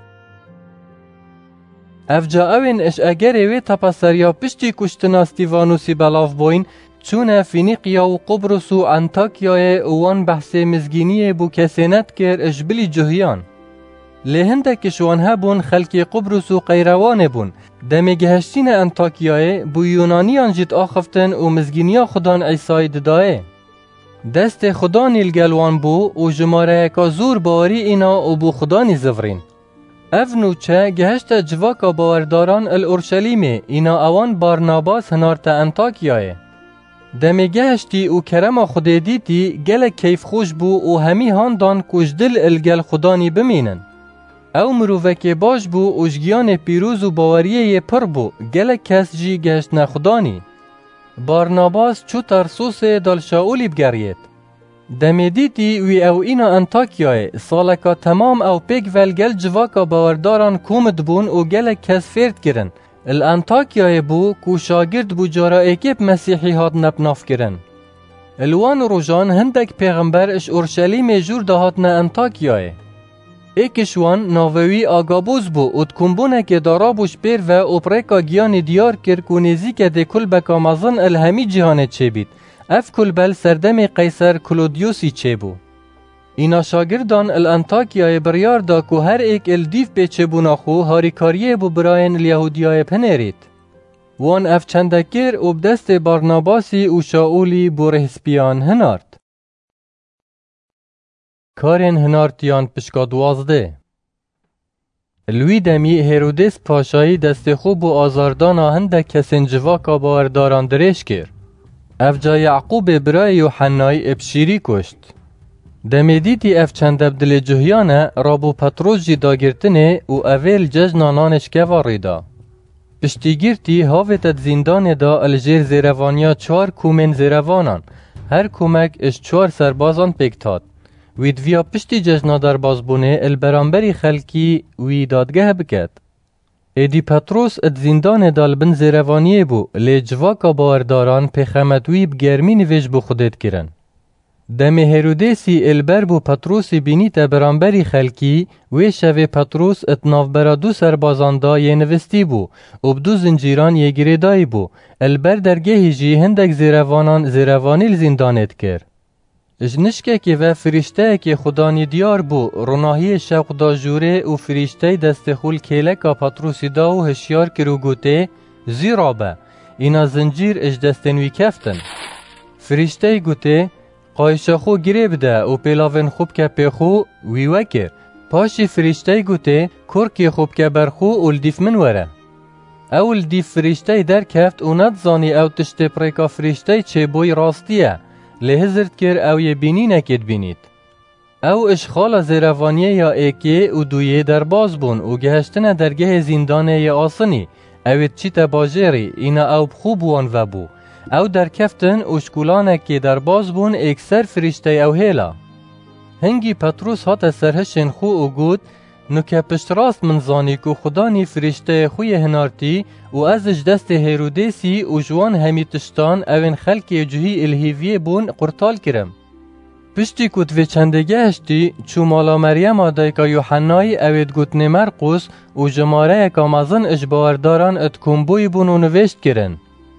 Speaker 1: افجا اوین اش اگر وی تپسریا پشتی کشتنا ستیوانوسی بلاف بوین چون فینیقیا و قبرس و انتاکیای اوان بحث مزگینی بو کسینت کر اجبلی جهیان. لهنده کشوان هبون خلکی قبرس و قیروان بون دمی گهشتین انتاکیای بو یونانیان جید آخفتن و مزگینیا خدان عیسی ددائه. دست خدانی الگلوان بو و جماره که زور باوری اینا و بو خدانی زفرین. افنوچه گهشت جواکا باورداران الارشلیمه اینا اوان بارناباس هنارت انتاکیای. دمی گهشتی و کرم خود دیتی گل کیف خوش بو و همی هاندان کشدل الگل خدانی بمینن. او مروفه باش بو اوشگیان پیروز و باوریه پر بو گل کس جی گشت نخدانی. بارناباس چو ترسوس دال شاولی بگرید. دمی دیتی وی او اینا انتاکیای سالکا تمام او پیک ولگل جواکا باورداران کومد بون و گل کس فرد کرن. الانتاکیای بو کو شاگرد بو جارا اکیب مسیحی هات نبناف کرن. الوان روژان هندک پیغمبر اش اورشلیم جور دهات نه انتاکیای. ایکشوان ناوی آگابوز بو اد کمبونه که دارابوش پیر و اپریکا گیان دیار کر کو نزیک ده کل بکامازن الهمی جهانه چه بید. اف کل بل سردم قیصر کلودیوسی چه بو. اینا شاگردان الانتاکیای بریار دا کو هر ایک الدیف پیچه بوناخو هاریکاریه بو براین الیهودیای پنرید. وان اف چندکر اب دست بارناباسی و شاولی بو رهسپیان هنارد. کارین هنارتیان پشکا 12 لوی دمی هیرودس پاشایی دست خوب و آزاردانا هنده کسین جواکا باورداران درش کر. افجا یعقوب برای یوحنای ابشیری کشت. دمی دیتی اف چند ابدل جهیانه رابو پتروس جی داگرتنه و اویل ججنانانش که واریدا. پشتیگیرتی هاویتت زندان دا الجیر زیروانیا 4 کومن زیروانان. هر کومک اش 4 سربازان پیکتاد. وید ویا پشتی ججنا در بازبونه البرانبری خلکی وی دادگه بکد. ایدی پتروس ات زندان دال بن زیروانیه بو لی جواکا باورداران پیخمتوی بگرمی نویج بو خودت کرن. دم هیرودیسی البر بو پتروسی بینی تا برانبری خلکی وی شوی پتروس ات نافبرا 2 سربازان دا یه نوستی بو و بدو زنجیران یه گریدایی بو البر درگهی جی هندک زیروانان زیروانی زندانت کر. جنشکه که و فرشته که خدانی دیار بو روناهی شوق دا جوره و فرشته دست خول کلکا پتروسی دا و هشیار کرو گوته زیرا به اینا زنجیر اج دستنوی کفتن. فرشته گوته قایشا خو گره بده و پیلاون خوب که پیخو وی وکر. پاشی فرشته گوته کرکی خوب که برخو اولدیف من وره. اول دیف فرشته در کفت و ندزانی او تشت پریکا فرشته چه بوی راستیه. لحظرت کر او یه بینی نکد بینید. او اشخال زیروانیه یا ایکه و دویه در باز بون و گهشتن درگه زندانه یا آسنی. اوید چی تباجری اینا او بخوب وان و بو. او در کفتن اشکولانه که در باز بون اکسر فرشته او هیلا. هنگی پتروس هات سرهشن خو او گود نو که پشت راست من زانی که خدانی فرشته خوی هنارتی و ازش دست هیرودیسی و جوان همی تشتان اوین خلکی جوهی الهیویه بون قرطال کرم. پشتی کت و چندگه هشتی چو مالا مریم آدای که یوحنای اوید گوتن مرقوس و جماره که مزن اجبارداران ات کمبوی بون و نوشت کرن.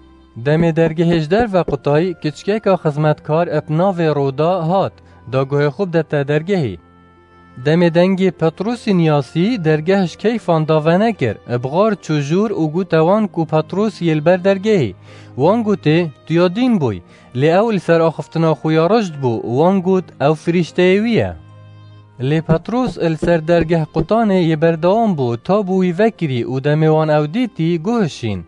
Speaker 1: دم درگه هجدر و قطعی کچکه که خزمتکار اپنا و رودا هات داگوه خوب دتا درگهی. دم دنگی پتروس نیاسی درگهش کیفان داوانه کر ابغار چوجور و گوتوان کو پتروس یلبر درگهی وان گوته دیادین بوی لی اول سر آخفتنا خویا رجد بو وان گوت او فرشتهویه لی پتروس السر درگه قطانه یبردوان بو تا بوی وکری و دموان او دیتی گوهشین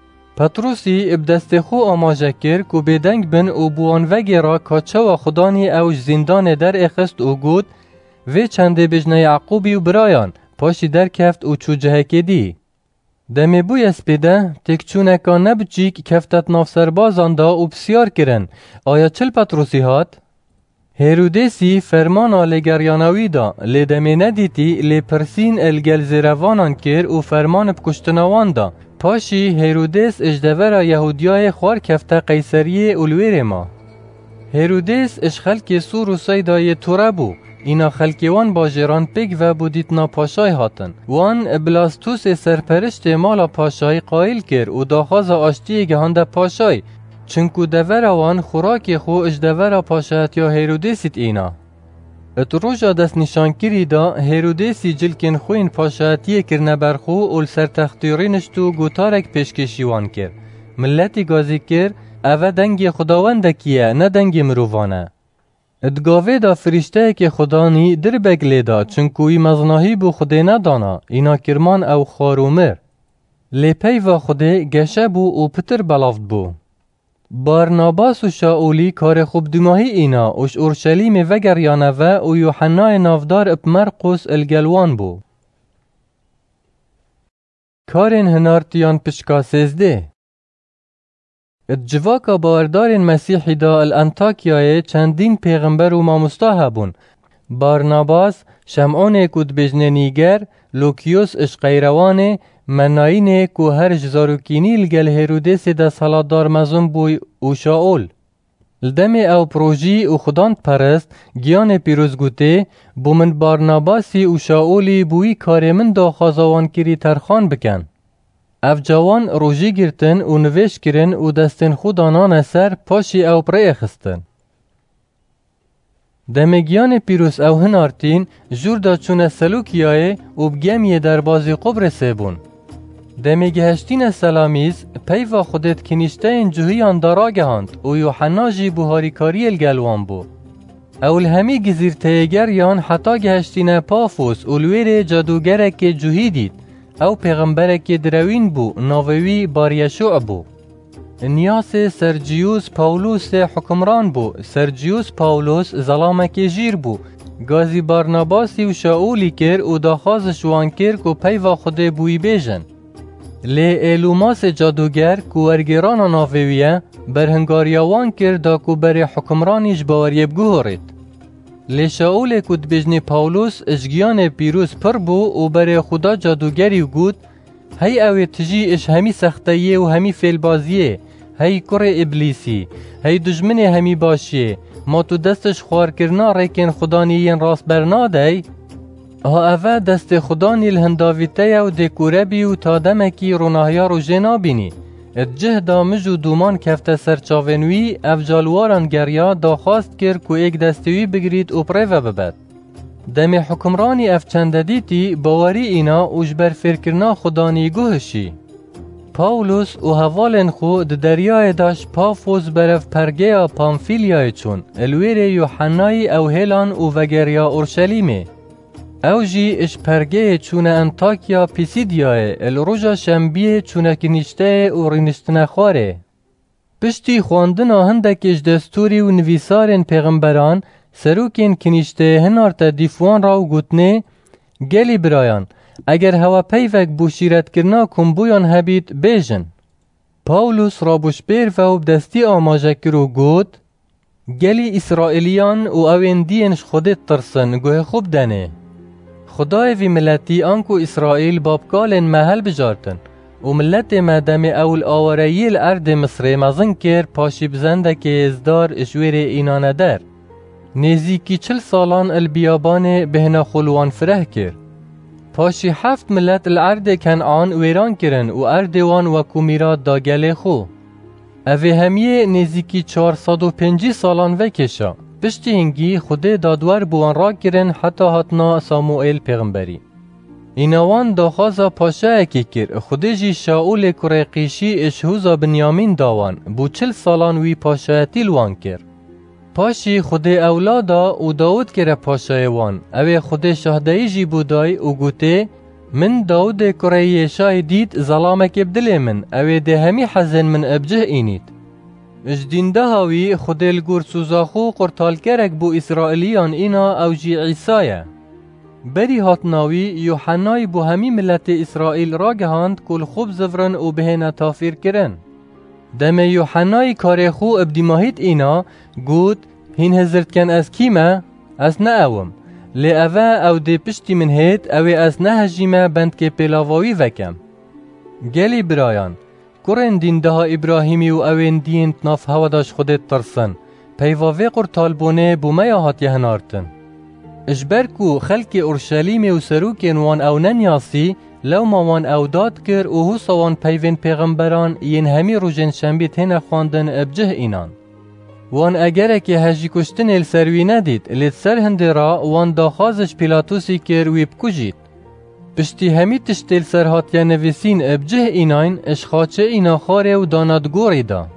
Speaker 1: پتروسی ابدست خو آماجه کر کو بدنگ بن و بوان وگرا کاچه و خدانی اوش زندان در اخست و گوت و چنده بجنه یعقوبی و برایان پاشی در کفت و چو جهکی دی. دمی بوی اسپیده تکچونکا نبچیک کفتت ناف سربازان دا و بسیار کرن. آیا چل پتروسی هات؟ هیرودیسی فرمانا لگریانوی دا لی دمی ندیتی لی پرسین الگل زیروانان کر و فرمان بکشتنوان دا. پاشی هیرودیس اجدور یهودیای خوار کفته قیصریه اولویر ما. هیرودیس اش خلک سور و سیدای توره بو. اینا خلکیوان باجران پگ و بودیتنا پاشای هاتن. وان بلاستوس سرپرشت مالا پاشای قائل کر و داخواز آشتی گهانده پاشای. چنکو دوروان خوراکی خو اجدور پاشایت یا هیرودیسیت اینا. ات روژا دست نشانکری دا هیرودیسی جلکن خوین پاشایتیه کرنه برخو اول سرتختیرینشتو گوتارک پیشکشیوان کر. ملتی گازی کر اوه دنگی خداوندکیه نه دنگی مرووانه. ادگاوه دا فرشته که خدانی در بگلی دا چنکوی مزناهی بو خوده ندانا اینا کرمان او خارومر. لیپی و خوده گشه بو و پتر بلافت بو. بارناباس و شاولی کار خوب دماهی اینا اوش اورشلیم وگریانه و یوحنای نافدار اپ مرقس الگلوان بو. کارین هنارتیان پشکا 13 اتجواکا باوردارین مسیحی دا الانتاکیای چندین پیغمبر و مامستا هبون. بارناباس، شمعون کود بجنه نیگر، لوکیوس اشقیروانه، مناینه کو هر جزاروکینی لگل هیرودیس دا سالادار مزون بوی و شاول. لدم او پروژی و خداند پرست گیان پیروزگوته بو من بارناباسی و شاولی بوی کار من دا خازوان کری ترخان بکن. اف جوان روژی گرتن و نویش کرن و دستن خودانان سر پاشی او پره خستن. دمگیان پیروس او هنارتین جور دا چون سلوکیای و بگمی در بازی قبرسه بون. دمگهشتین سلامیز پیوا خودت کنیشته این جوهیان دارا گهاند و یوحنا جی بوهاریکاری الگلوان بو. اول همی گزیر تیگر یان حتا گهشتین پافوس اولویر جادوگره که جوهی دید. او پیغمبره که دروین بو ناوی باریشوع بو. نیاس سرجیوس پاولوس حکمران بو. سرجیوس پاولوس ظلامک جیر بو. گازی بارناباسی و شاولی کر و داخوازش وان کر که پیوا خود بوی بیجن. لی ایلوماس جادوگر که ورگران ناویه برهنگاریوان کر دا که بر حکمرانیش باوریب گوهرید. لی شاول کد بجنی پاولوس اشگیان پیروز پر بو و بر خدا جادوگری گود هی اوی تجی اش همی سختیه و همی فیلبازیه هی کر ابلیسی هی دجمن همی باشیه ما تو دستش خوار کرنا ریکن خدانیین راست برناده ها اوه دست خدانی الهنداویته و دکوره بی و تا دمکی روناهیا رو جنا بینی اتجه دامج و دومان کفت سرچاونوی افجالواران گریا داخواست کر که ایک دستوی بگرید و پریوه ببد. دم حکمرانی افچنده دیتی باوری اینا اوجبر فرکرنا خدانی گوهشی. پاولوس و حوالن خود دریای داشت پافوز برف پرگیا پامفیلیای چون الویر یوحنای او هیلان و وگریا اورشلیمه. او جی اش پرگه چونه انتاکیا پیسیدیای الروژا شنبیه چونه کنیشته و رینشتنه خواره. پشتی خواندنا هندک اش دستوری و نویسارن پیغمبران سروکین کنیشته هنارتا دیفوان را و گوتنه گلی برایان اگر هوا پیوک بو شیرت کرنا کمبویان هبید بیجن. پاولوس را بشبیر و دستی آماجه کرو گود گلی اسرائیلیان و اویندینش خودت ترسن گوه خوب دنه. خدای وی ملتی آنکو اسرائیل بابکالن محل بجارتن و ملت مدام اول آوارایی الارد مصر مزن کر پاشی بزنده که ازدار اشویر اینانه در. نزیکی 40 سالان البیابان بهنا خلوان فره کر. پاشی 7 ملت الارد کنعان ویران کرن و اردوان و کمیرات داگل خو. اوه همیه نزیکی 450 سالان وکشا. پشتی هنگی خود دادور بوان را کرن حتی هاتنا ساموئیل پیغمبری. اینوان داخازا پاشا اکی کر خود جی شاول کرقیشی اشهوزا بنیامین داوان بو 40 سالان وی پاشایتی لوان کر. پاشی خود اولادا و داود کره پاشای وان اوه خود شهدهی جی بودای و گوته من داود کره شای دید ظلامک بدل من اوه ده همی حزن من ابجه اینید. اجدینده هاوی خود الگور سوزاخو قرطال کرک بو اسرائیلیان اینا او جی عیسایه. بری هاتناوی یوحنای بو همی ملت اسرائیل را گهاند کل خوب زفرن و بهنا تافیر کرن. دم یوحنای کار خو ابدیماهید اینا گود هین هزرد کن از کیمه؟ از نه اوم. لی اوه او دی پشتی من هید اوه از نه هجیمه بند که پیلاواوی وکم. گلی برایان کرن دین ده ابراهیمی و اوین دین تناف هوا خودت ترسن. پیواوی قرطال بونه بو میا هاتی هنارتن. اجبرکو خلق اورشلیم و سروکین وان او ننیاسی لو ما وان او داد کر و حوصا وان پیوین پیغمبران ین همی روژن شنبی تین خواندن ابجه اینان. وان اگر که هجی کشتن السروی ندید لیت سر هنده را وان داخازش پیلاتوسی کر ویب کجید. پشتی همی تشتیل سرهاتیا نویسین ابجه ایناین اشخاچه اینا خاره و دانادگوری دا.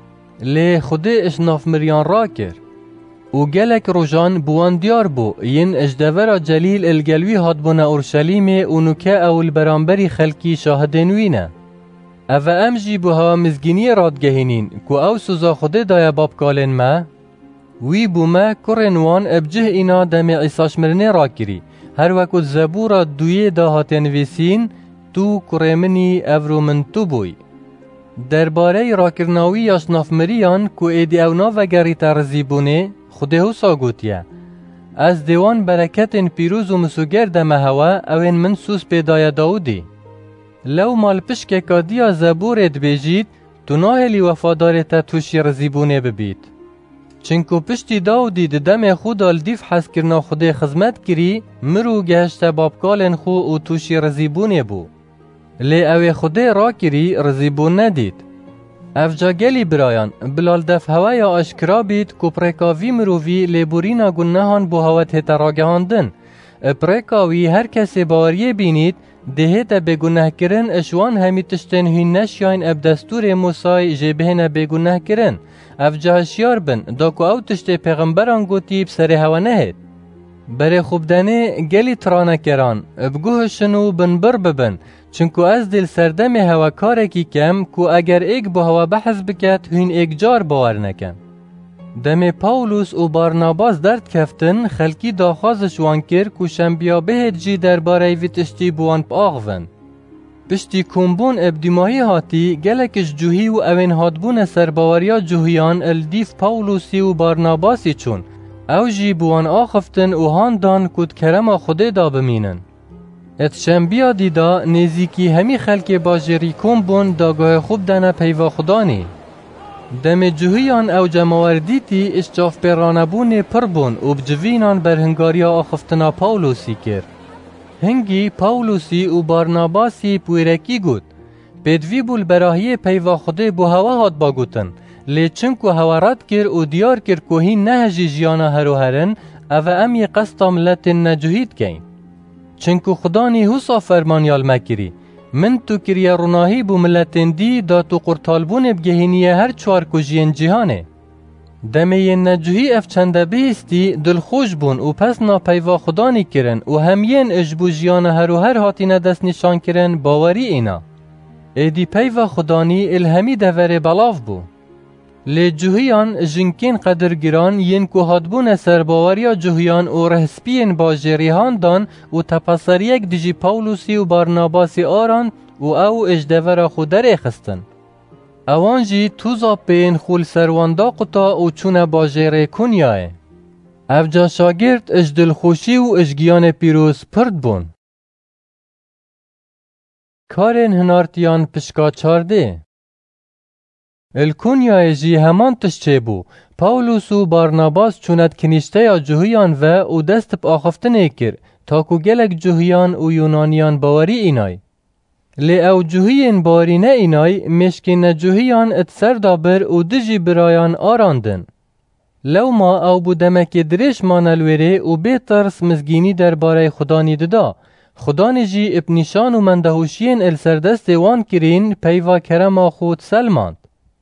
Speaker 1: لی خود اشناف مریان را کر. و گلک روژان بوان دیار بو ین اجدورا جلیل الگلوی هادبون اورشلیم و نوکه اول برانبری خلکی شاهدنوینه. او امجی بو هوا مزگینی رادگهینین که او سوزا خوده دای باب کالن ما وی بو ما کرنوان ابجه اینا دم عیساش مرنه را کری هر وقت زبورا دویه دا هاتن ویسین تو کرمنی افرو من تو بوی. درباره راکرناوی یاشناف مریان که ایدی اونا و گری ترزی بونه خوده حسا گوتیه. از دیوان برکتن پیروز و مسوگر دمه هوا اوین منسوس پیدای داودی. لو مال پشک کادیا زبورت بیجید تو ناهلی وفادارتا توشی رزیبونه ببید. چنکو پشتی داودی دم خود الدیف حس کرنا خوده خزمت کری مرو گهشت بابکالن خو و توشی رزیبونه بو. لی اوی خوده را کری رزیبون ندید. افجا گلی برایان بلال دف هوای آشکرا بید که پرکاوی مرووی لیبورینا گناهان بو هوت هتا راگهاندن. پرکاوی هر کسی باوریه بینید دهیت بگناه کرن اشوان همی تشتن هین نشیاین اب دستور موسای جبهن بگناه کرن. افجا هشیار بن داکو او تشت پیغمبران گوتی بسر هوا نهید. بره خوبدنه گلی ترانه کران بگوه شنو بن بر ببن چنکو از دل سردم هوا کارکی کم کو اگر ایک با هوا بحث بکت هین ایک جار باور نکن. دم پاولوس و بارناباس درد کفتن خلکی داخازش وان کر کو شنبیا بهت جی درباره وی تشتی بوان پاغون. پشتی کمبون ابدیماهی هاتی گلکش جوهی و اوین هاتبون سرباوریا جوهیان الدیف پاولوسی و بارناباسی چون او جی بوان آخفتن و هاندان کود کرما خوده دا بمینن. ات شنبیا دیدا نزیکی همی خلک باجری کمبون داگاه خوب دانه پیوا خدانی. دم جوهیان او جماوردیتی اشجاف پیرانبون پر بون و بجوینان بر هنگاریا آخفتنا پاولوسی کر. هنگی پاولوسی و بارناباسی پویرکی گود. پیدوی بول براهی پیوا خوده بو هوا هات با گوتن. لیچن کو هوا رد کر و دیار کر که هین نهجی جیانا هرو هرن او امی قسطا ملت نجوهید کین. چنکو خدانی حسا فرمانیال مکری. من تو کریا روناهی بو ملتن دی دا تو قرطالبون بگهینیه هر چوار کجین جهانه. دمی نجوهی افچنده بیستی دل خوش بون و پس نا پیوا خدانی کرن و همین اجبو جیان هرو هر هاتینه دست نشان کرن باوری اینا. ایدی پیوا خدانی الهمی دوره بلاف بو. لی جوهیان جنکین قدرگیران ین که هادبون سرباوریا جوهیان و رهسپین باجریهان دان و تپسریک دیجی پاولوسی و بارناباسی آران و او اجدور خودر خستن. اوان جی توزا پین خول سرواندا قطا و چون باجره کنیاه. افجا شاگرد اجدل خوشی و اجگیان پیروز پرد بون. کارن هنارتیان پشکا 14 الکونیای جی همان تشچه بو. پاولوس و بارناباس چوند کنیشته یا جوهیان و دست پا آخفتنه کر تا کو گلک جوهیان و یونانیان باوری اینای. لی او جوهیین باوری نه اینای مشکین جوهیان ات سر دابر و دجی برایان آراندن. لو ما او بودمک درش مانلویره و به ترس مزگینی در باره خدا نیددا. خدا نجی اپنیشان و مندهوشین السردست وان کرین پیوا کرما خود سلماند.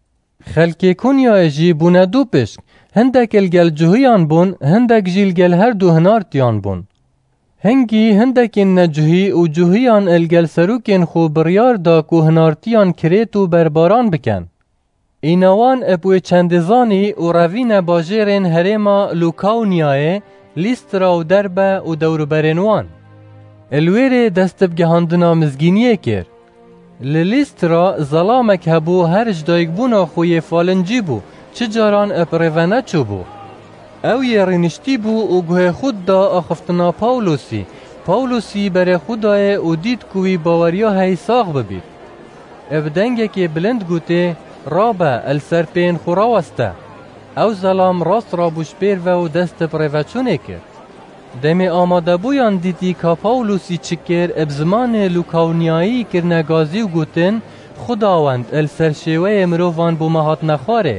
Speaker 1: خلکی کنیا جی بونه دو پشک. هندک الگل جوهیان بون هندک جیل گل هر دو هنارتیان بون. هنگی هندکین نجوهی و جوهیان الگل سروکین خو بریار دا کو هنارتیان کریت و برباران بکن. اینوان اپوی چندزانی و روین باجرین هرما لوکاونیای لیسترا و دربه و دوربرنوان. الویر دست بگهاندنا مزگینیه کر. لیسترا ظلامک هبو هر جدایک بونا خوی فالنجی بو چه جاران اپریونه چو بو. او یه رنشتی بو و گوه خود دا آخفتنا پاولوسی بر خدای و دید کوی باوریا های ساغ ببید. افدنگه که بلند گوته رابه السرپین خوراوسته. او ظلام راست را بوش پیر و دست پریوچونه کرد. دمی آماده بویان دیدی که پاولوسی چکر ابزمان لوکاونیایی کرنگازی و گوتن خداوند السرشیوه مروفان بو مهات نخاره.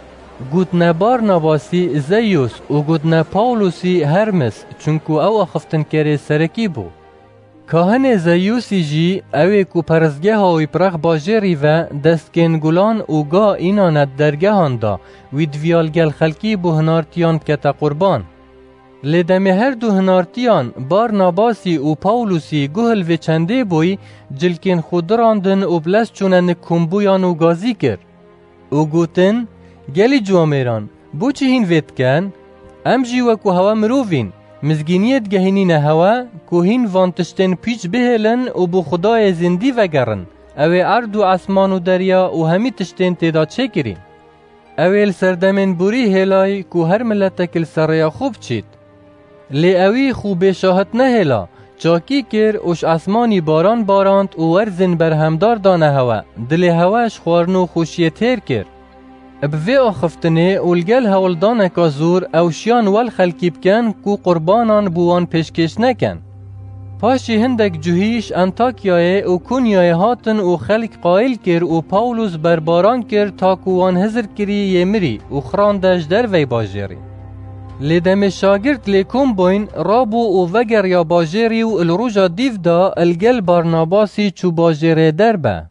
Speaker 1: گوتنه بارناباسی زیوس و گوتنه پاولوسی هرمس چونکو او اخفتن کره سرکی بو. کاهن زیوسی جی اوی کو پرزگه هاوی پرخ باجری و دستگین گلان و گا اینانت درگه هاندا ویدویال گل خلکی بو هنارتیان کتا قربان. لیدمی هر دو هنارتیان بارناباسی و پاولوسی گوهل و چنده بوی جلکین خود راندن و بلس چونن کمبویان و گازی کر. و گوتن گلی جوامران بو چه هین وید کن؟ ام جی وکو هوا مروفین مزگینیت گهینین هوا که هین وانتشتن پیچ بهلن و بو خدای زندی وگرن اوی عرض و اسمان و دریا و همی تشتن تیدا چه کرین. اویل سردمین بوری هلای که هر ملتکل سریا خوب چید. لی اوی خوب شاهد نه هلا چاکی کر اوش اسمانی باران باراند و ورزن برهمدار دانه هوا دل هواش خوارنو خوشیه تیر کر. ابوی آخفتنه اولگل هولدان که زور اوشیان والخلکی بکن که قربانان بوان پیشکش نکن. پاشی هندک جوهیش انتاکیای و کنیای هاتن و خلق قائل کر و پاولوس برباران کر تا کوان هزر کری یمری و خراندش در وی باجری. لیدم شاگرد لیکم بوین رابو و وگر یا باجری و الروژا دیو دا الگل بارناباسی چو باجری دربه.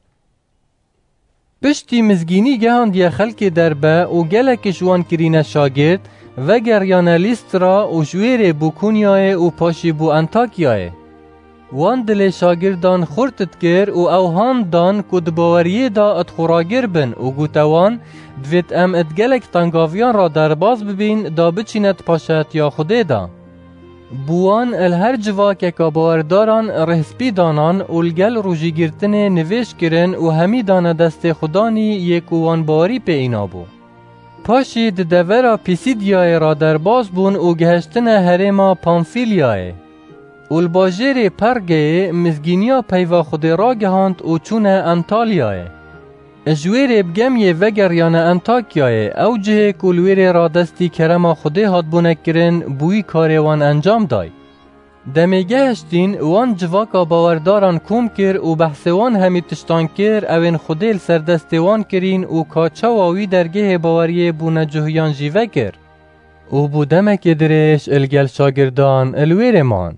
Speaker 1: پشتی مزگینی گهاند یا خلک دربه و گلک جوان کرین شاگرد وگر یا لیسترا و جویر بو کنیای و پاشی بو انتاکیای. وان دل شاگردان خورتت کر و اوهان دان کد باوریه دا ات خوراگر بن و گوتوان دویت ام ات گلک تنگاویان را درباز ببین دا بچینت پاشت یا خوده دا. بوان الهر جواک که باورداران رهسپی دانان اولگل روژی گرتن نویش کرن و همی دانه دست خدانی یک وان باوری پی اینا بو. پاشی دورا پیسیدیای را درباز بون و گهشتن هرما پامفیلیای. اولباجر پرگه مزگینیا پیوا خود را گهاند و چون انتالیای. اجویر بگمی وگر یان انتاکیای او جه کلویر را دستی کرما خوده هاد بونکرن بوی کاروان انجام دای. دمیگه هشتین وان جواکا باورداران کوم کر و بحثوان همی تشتان کر اوین خوده سردستوان کرین و کاچاواوی درگه باوری بونه جهیان جیوه کر. و بودمک درش الگل شاگردان الویر مان.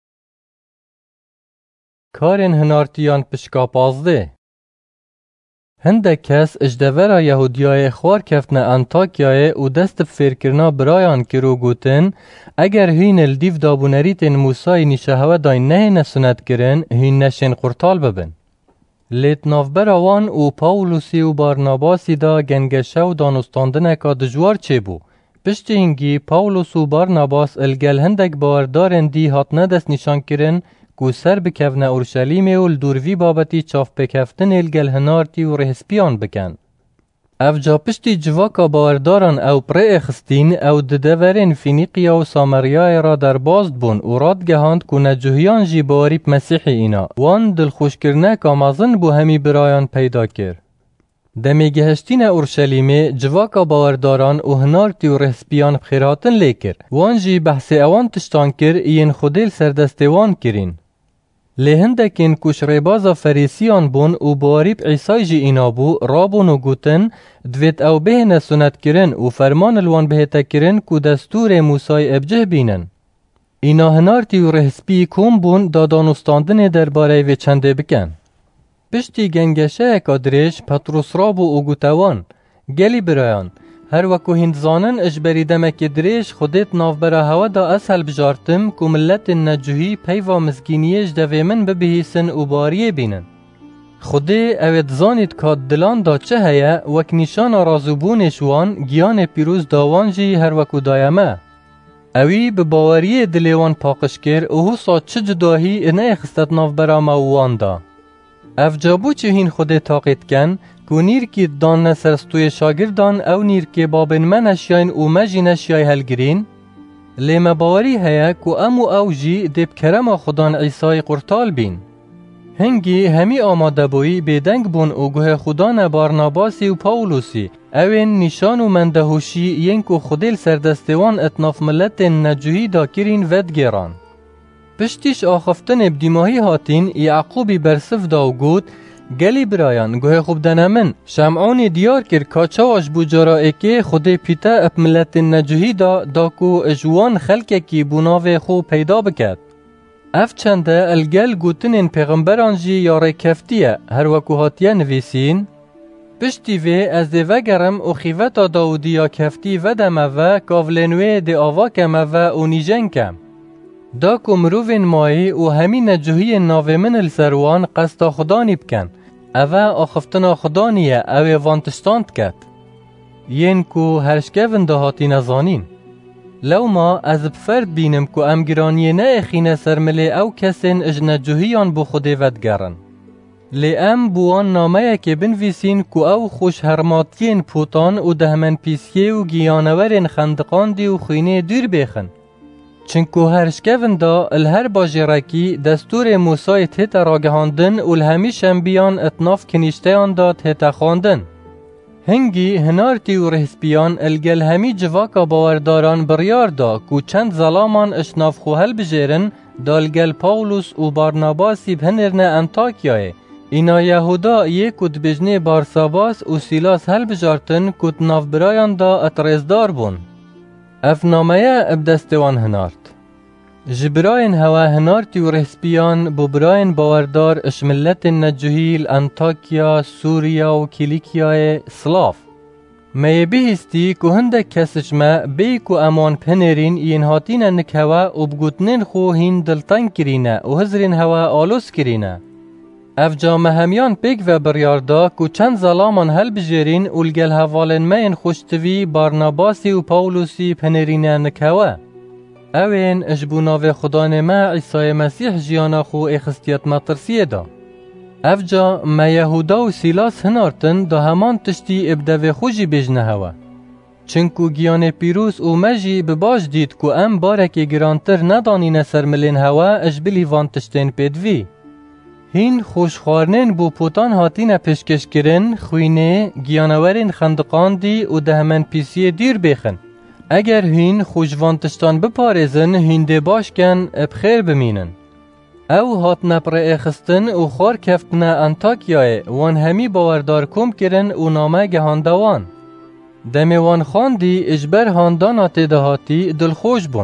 Speaker 1: کارن هنارتیان پشکا 15 هندک کس اجدورا یهودیای خوار کفتن انتاکیای و دست بفیرکرنا برایان کرو گوتن اگر هین الدیف دابونریتن موسای نیشهوه دای نه نسونت کرن هین نشین قرطال ببن. لیت نافبرا وان و پاولوسی و بارناباسی دا گنگشه و دانستاندنه که دجوار چه بو. پشت هنگی پاولوس و بارناباس الگل هندک باوردارن دی هاتنه دست نشان کرن که سر بکفنه اورشلیم و لدوروی بابتی چاف بکفتن الگل هنارتی و رهسپیان بکن. افجا پشتی جواکا باورداران او پره اخستین او ددورین فینیقیا و سامریای را در بازد بون و راد گهاند که نجوهیان جی باوریب مسیحی اینا وان دلخوش کرنه کامازن بو همی برایان پیدا کر. دمی گهشتین اورشلیمه جواکا باورداران و هنارتی و رهسپیان بخیراتن لیکر وان جی بحث اوان تشتان کر این خودیل سردستوان کرین. لهندکین کش ریبازا فریسیان بون و باریب عیسای جی اینا بو رابون و گوتن دوید او بهنه سنت کرن و فرمان الوان بهتا کرن که دستور موسای ابجه بینن. اینا هنارتی و رهسپی کم بون دادانستاندن درباره و چنده بکن. پشتی گنگشه اکادریش پتروس رابو و گوتوان گلی برایان هر وکو هندزانن اجبری دمک دریش خودت نافبرا هوا دا اسهل بجارتم که ملت نجوهی پیوا مسکینیش دوی من ببهیسن و باریه بینن. خوده اوید زانید که دلان دا چه هیا وک نشان رازوبونش وان گیان پیروز داوان جی هر وکو دایمه. اوی به باوریه دلیوان پاقش کر و حسا چه جداهی نه اخستت نافبرا موان دا. اف جابو چه هین خود تاقید کن که نیر که دان نسرستوی شاگردان او نیر که بابن من اشیاین و مجین اشیای هلگرین لیمه باوری هیا که امو او جی دیب کرم خودان عیسای قرطال بین. هنگی همی آماده بوی بیدنگ بون و گوه خودان بارناباسی و پاولوسی اوین نشان و مندهوشی ین که خودیل سردستوان اتناف ملت نجوهی دا کرین ود گیران. پشتیش آخفتن ابدیماهی هاتین یعقوبی برسف دا و گود گلی برایان گوه خوب دنمن شمعانی دیار کر کاچاواش بو جرائه که خود پیتا اپ ملت نجوهی دا کو اجوان خلکه کی بوناوه خو پیدا بکد. اف چنده الگل گوتنین پیغمبران جی یاره کفتیه هر وکو هاتیه نویسین پشتی وی از دی وگرم و خیوتا داودیا کفتی ودمه و کاولنوی دی آواکمه و اونیجنکم. دا که مروفین مایی و همین نجوهی ناوه من السروان قصدا خدانی بکن اوه آخفتنا خدانیه اوه وانتشتاند کد ین که هرشکوین دا هاتی نزانین لو ما از بفرد بینم که امگرانی نه اخینه سرملی او کسین اج نجوهیان بو خودی ودگرن لی ام بوان نامه که بنویسین که او خوش هرماتین پوتان و دهمن پیسیه و گیانورین خندقان دی و خینه دور بیخن چنکو هرشکوین دا الهر باجرکی دستور موسای تیتا راگهاندن و الهمیش انبیان اتناف کنیشتیان دا تیتا خواندن. هنگی هنارتی و رهسپیان الگل همی جواکا باورداران بریار دا که چند ظلامان اشناف خوهل بجیرن دا الگل پاولوس و بارناباسی بهنرن انتاکیای. اینا یهودا یک کد بجنه بارساباس و سیلاس هل بجارتن کد ناف برایان دا اترزدار بون. اف نامه ابدستوان هنارت جبراین هوا هنارتی و رهسپیان بو براین باوردار اشملت نجوهیل انتاکیا سوریا و کلیکیای سلاف می بهستی که هنده کسشمه بی که امان پنرین این هاتین نک هوا و بگوتنین خو هین دلتن کرینه و هزرین هوا آلوس کرینه اف جامعه همیان پیک و بریاردا که چند ظلامان هل بجرین و لگل هوالن مین خوشتوی بارناباسی و پاولوسی پنرینه نکوه. اوین اجبوناو خدان ما عیسی مسیح جیانا خو اخستیت مطرسیه دا. اف جا ما یهودا و سیلاس هنارتن دا همان تشتی ابدو خوشی بجنه هوا. چنکو گیان پیروز و مجی بباش دید که ام بارک گرانتر ندانین سرملین هوا اجبلی وان تشتین پیدوی. هین خوشخوارنین بو پوتان هاتین پیشکش کرن خوینه گیانورین خندقان دی و دهمن پیسی دیر بیخن. اگر هین خوشوانتشتان بپارزن هینده باش کن بخیر بمینن. او هات نپر اخستن و خار کفتن انتاکیای وان همی باوردار کم کرن و نامه گهاندوان. دمی وان خاندی اجبر هاندانات دهاتی دلخوش بون.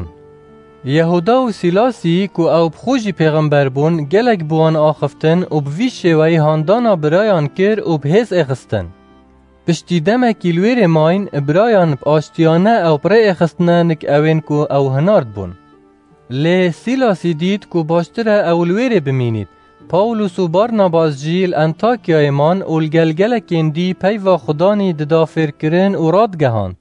Speaker 1: یهودا و سیلاسی که او بخوشی پیغمبر بون گلک بوان آخفتن و بوی شوی هاندانا برایان کر و بهز اخستن. پشتی دمه کلویر ماین برایان باشتیانه او برای اخستنه نک اوین که او هنارد بون. لی سیلاسی دید که باشتره اولویر بمینید پاولوس و بارناباس جیل انتاکیای مان اولگلگلکین دی پیوا خدانی ددافر کرن و رادگهاند.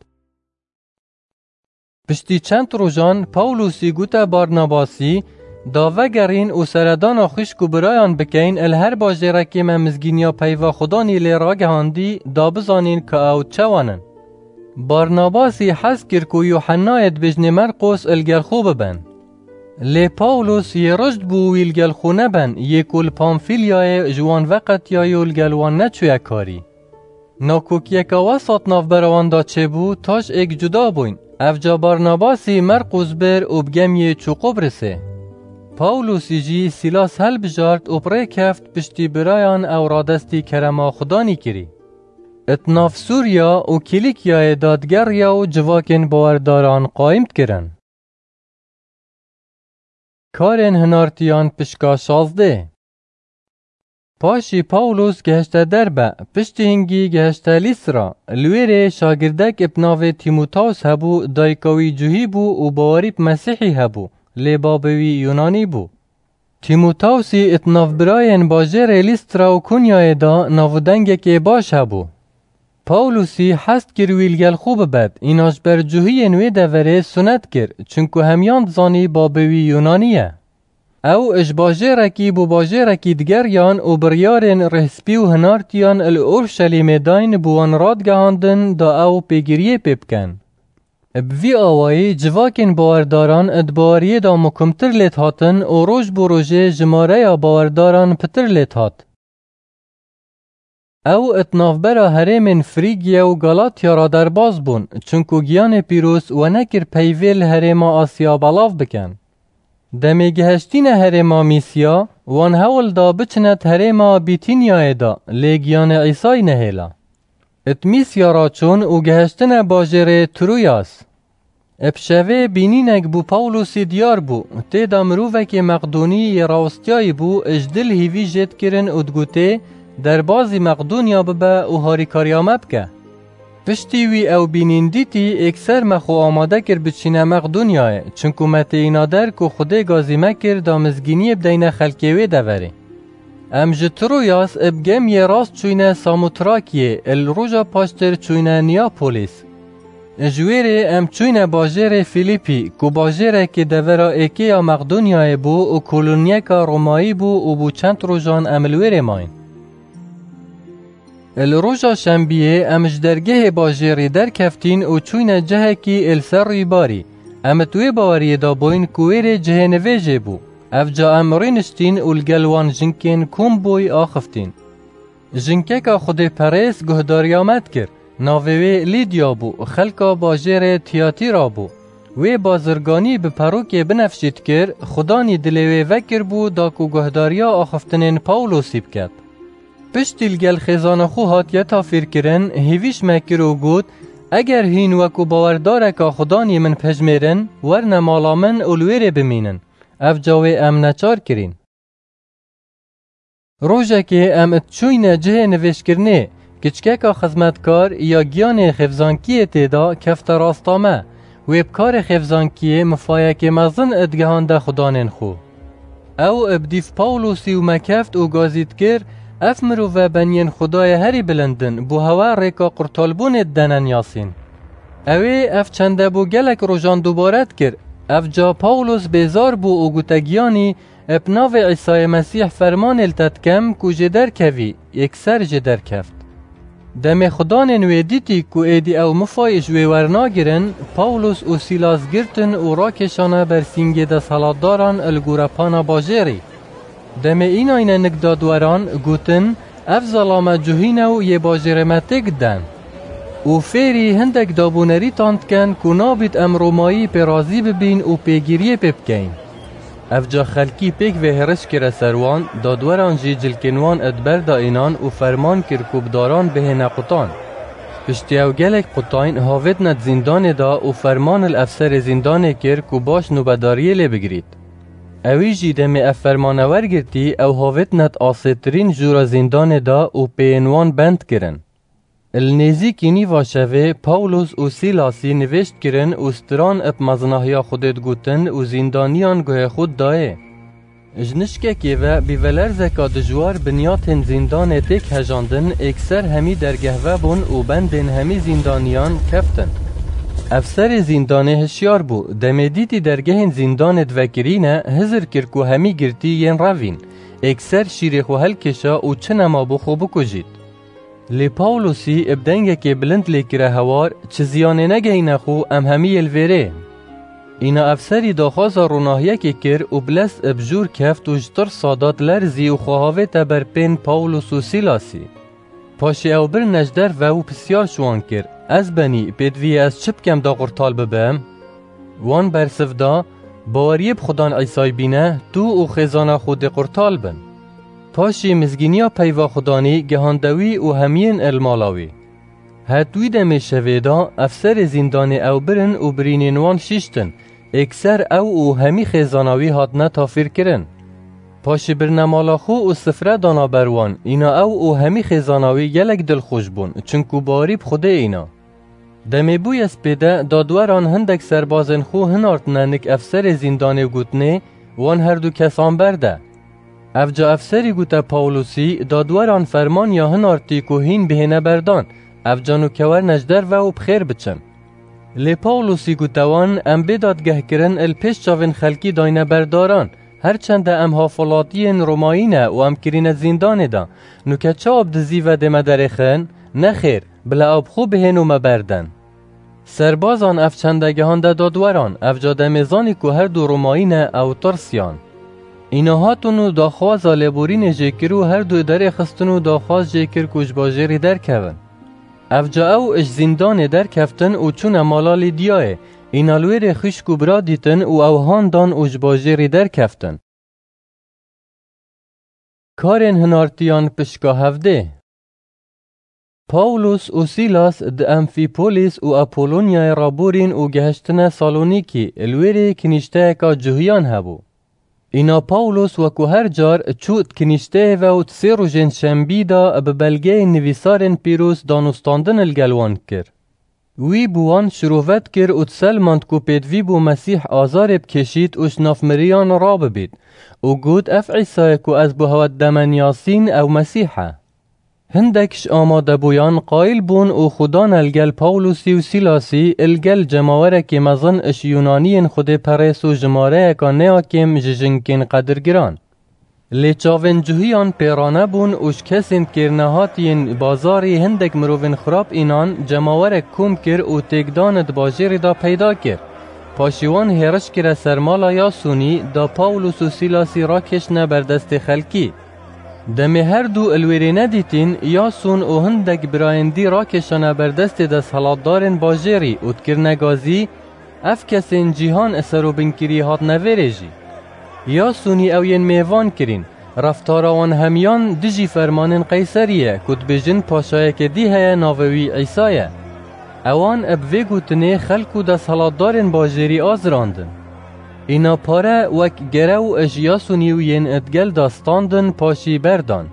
Speaker 1: پشتی چند روزان پاولوسی گوتا بارناباسی داوگرین و سردان خشک و برایان بکین الهر باجرکی ممزگینیا پیوا خدانی لی راگهاندی دا بزانین که او چوانن. بارناباسی حس کرد که یوحنایت بجن مرقس الگلخو ببن. لی پاولوس یه رشد بو ویلگلخو نبن یکول پامفیلیای جوان وقت یا الگلوان نچویا کاری. ناکوکیه که وسط ناف براوان دا چه بو تاش ایک جدا بوین. افجا بارناباسی مرقس بر و بگمیه چوقو برسه. پاولوسی جی سیلاس هل بجارت و پره کفت پشتی برایان او رادستی کرما خدانی کری. اتناف سوریا و کلیکیای دادگریا و جواکن باورداران قائمت کرن. کارن هنارتیان پشکا 16 پاشی پاولوس گهشته دربه پشتی هنگی گهشته لیسرا لویره شاگردک ابناو تیموتاوس هبو دایکاوی جوهی بو و باوریب مسیحی هبو لیبابوی یونانی بو. تیموتاوسی اتناف براین باجر لیسترا و کنیای دا ناودنگ که باش هبو. پاولوسی حست کرویلگل خوب بد ایناش بر جوهی نوی دوره سنت کر چونکو همیان زانی بابوی یونانیه. او اش باجرکی بو باجرکی دگریان و بریارن رهسپی و هنارتیان اورشلیم داین بوان رادگهاندن دا او پیگیریه پیبکن. بوی آوایی جواکن باورداران ادباریه دا مکمتر لیت هاتن و روش بو روژه جماره باورداران پتر لیت هات. او اتناف برا هرمن فریگیا و گالاتیا را در باز بون چونکو گیان پیروس و نکر پیویل هرما آسیا بلاف بکن. دمی گهشتین هرما میسیا وان هول دا بچنت هرما بیتینیای دا لیگیان عیسای نهیلا. اتمیسیا را چون و گهشتن باجر ترویاس. ابشوه بینینک بو پاولوسی دیار بو تیدا مروفک مقدونی راوستیای بو اجدل هیوی جد کرن ادگوته در بازی مقدونیا ببه و هاریکاریا مبکه. پشتی وی او بینین دیتی اکسر مخو آماده کر بچینه مقدونیای چونکو متینا در که خوده گازی مکر دامزگینی بدین خلکیوی دوره. ام جترویاس ابگم یه راست چوینه ساموتراکیه الروژا پاشتر چوینه نیاپولیس. جویره ام چوینه باجر فیلیپی که باجره که دورا ایکیا مقدونیای بو و کولونیکا رومایی بو و بو چند روژان املویره ماین. الروژا شنبیه امش درگه باجری در کفتین و چوینه جهه کی السر ریباری. امتوی باوری دا بوین کویر جهه نویجه بو. افجا امرینشتین اولگلوان جنکین کم بوی آخفتین. جنکه که خود پریس گهداریامت کر. ناوی لیدیا بو خلکا باجر تیاتیرا بو. وی بازرگانی به پروک بنفشید کر خدانی دلوی وکر بو دا کو گهداریا آخفتنین پاولوسی بکد. پشتیل گل خزان خو هات یا تافیر کرن هیویش مکر و گود اگر هین وکو باورداره که خدانی من پجمیرن ورن مالا من اولویره بمینن. اف جاوی ام نچار کرین. روژه که ام اتچوین جه نویش کرنه کچکه که خزمتکار یا گیان خفزانکیه تیدا کفت راستامه و ابکار خفزانکیه مفایه که مزن ادگهان ده خدانین خو. او ابدیف پاولوسی و مکفت و گازید کر اف مروفه بنین خدای هری بلندن بو هوا ریکا قرطالبون دنن یاسین. اوی اف چنده بو گلک روژان دوبارت کر. اف جا پاولوس بیزار بو او گوتگیانی ابناو عیسی مسیح فرمان التت کم کو جدر کوی یکسر جدر کفت. دم خدان نوی دیتی کو ایدی او مفای جوی ورنا گرن پاولوس و سیلاس گرتن و راکشانه بر سینگی ده سالاداران الگورپانا باجری. دم این آینه نگدادوران گوتن اف ظلام جوهینه و یه باجرمتک دن. و فیری هندک دابونری تاند کن که نابید امرومایی پی رازی ببین و پیگیریه ببکین. افجا خلکی پیک و هرش کره سروان دادوران جی جلکنوان ادبر دا اینان و فرمان کر کوبداران به نقطان. پشتی او گلک قطاین هاوید ند زندان دا و فرمان الافسر زندان کر که باش نوبداریه لی بگرید. اوی جی دم اف فرمانور گرتی او هاوید ند آسیترین جورا زندان دا و پینوان بند کرن. النزیکینی واشوه پاولوس و سیلاسی نوشت کرن و ستران اپ مزناهیا خودت گوتن و زندانیان گوه خود دایه. جنشکه و بیولر زکا دجوار بنیاتن زندان تک هجاندن اکثر همی درگهوه بون و بندن همی زندانیان کفتن. افسر زندان هشیار بو دمیدیتی درگهن زندان دوکرینه هزر کرکو همی گرتی ین روین اکثر شیرخو هل کشا و چنما بو خوبو کجید. لی پاولوسی ابدنگه که بلند لیکره هوار چه زیانه نگهینه خو ام همی الویره. اینا افسری داخوازا روناهیه که کر و بلست ابجور کفت و جتر سادات لرزی و خواهاوه تبر پین پاولوس و سیلاسی. پاشی او بر نجدر و پسیار شوان کر از بنی پیدوی از چپ کم دا قرطال ببم؟ وان برسفدا باوریب خودان عیسای بینه تو و خیزانا خود قرطال بن. پاشی مزگینیا پیوا خودانی گهاندوی و همین المالاوی. هتوی دم شویدا افسر زندان او برن و برینینوان شیشتن اکثر او و همی خیزاناوی هاتنا تافیر کرن. پاشی برنمالا خو و سفره دانا بروان اینا او و همی خیزاناوی گلک دل خوش بون چنکو باریب خوده اینا. دمی بوی اسپیده دادوران هندک سربازن خو هنارتنه نک افسر زندان گوتنه وان هر دو کسان برده. افجا افسری گوته پاولوسی دادوران فرمان یا هنارتی که هین بهینه بردان افجانو کور نجدر و بخیر بچن. لی پاولوسی گوتوان ام بدادگه کرن الپیش چاوین خلکی داینه برداران هرچند ام حافلاتین روماینه و ام کرین زندانه دا نو که چا اب دزی و دمه درخن نخیر بلا اب خوب بهینو مبردن. سربازان افچندگه هانده دادوران افجا دمیزانی که هر دو روماینه او ترسیان. اینا هاتونو داخواز آلیبورین جیکرو هر دو در خستنو داخواز جیکر کجباجری در کون. افجا او اش زندان در کفتن و چون مالالی دیاه اینا لویر خشکو برا دیتن و او هاندان اجباجری در کفتن. کارن هنارتیان پشکا هفده پاولوس و سیلاس د امفیپولیس و اپولونیا رابورین و گهشتن سالونیکی لویر کنیشته که جهیان هبو. اینا پاولوس وکو هر جار چوت کنیشته و تسیرو جن شنبی دا ببلگه نویسارن پیروس دانستاندن الگلوان کر. وی بوان شروفت کر و تسلماند کو پیدوی بو مسیح آزار بکشید و شناف مریان را ببید و گود اف عیسای کو از بهوت دمن یاسین او مسیحه. هندکش آماده بویان قایل بون و خدان الگل پاولوسی و سیلاسی الگل جماوره که مزن اش یونانین خود پریس و جماره که نیاکیم ججنکین قدرگران. لیچاوین جوهیان پیرانه بون اوش کسین کرنهاتین بازاری هندک مروین خراب اینان جماوره کم کر و تگداند باجری دا پیدا کر. پاشیوان هرش کر سرمالا یاسونی دا پاولوس و سیلاسی را کشنه بردست خلکی. دمی هر دو الویرینه دیتین یاسون و هندک برایندی را کشانه بردست دست حلاتدارن باجری و تکرنگازی اف کسین جیهان اثرو بنکری هات نویرجی. یاسونی او ین میوان کرین رفتاروان همیان دجی فرمانن قیصریه کد بجن پاشایه که دیه ناووی عیسایه. اوان ابوی گوتنه خلکو دست حلاتدارن باجری آزراندن. اینا پاره وک گره و اجیاسونی و ین ادگل داستاندن پاشی بردان.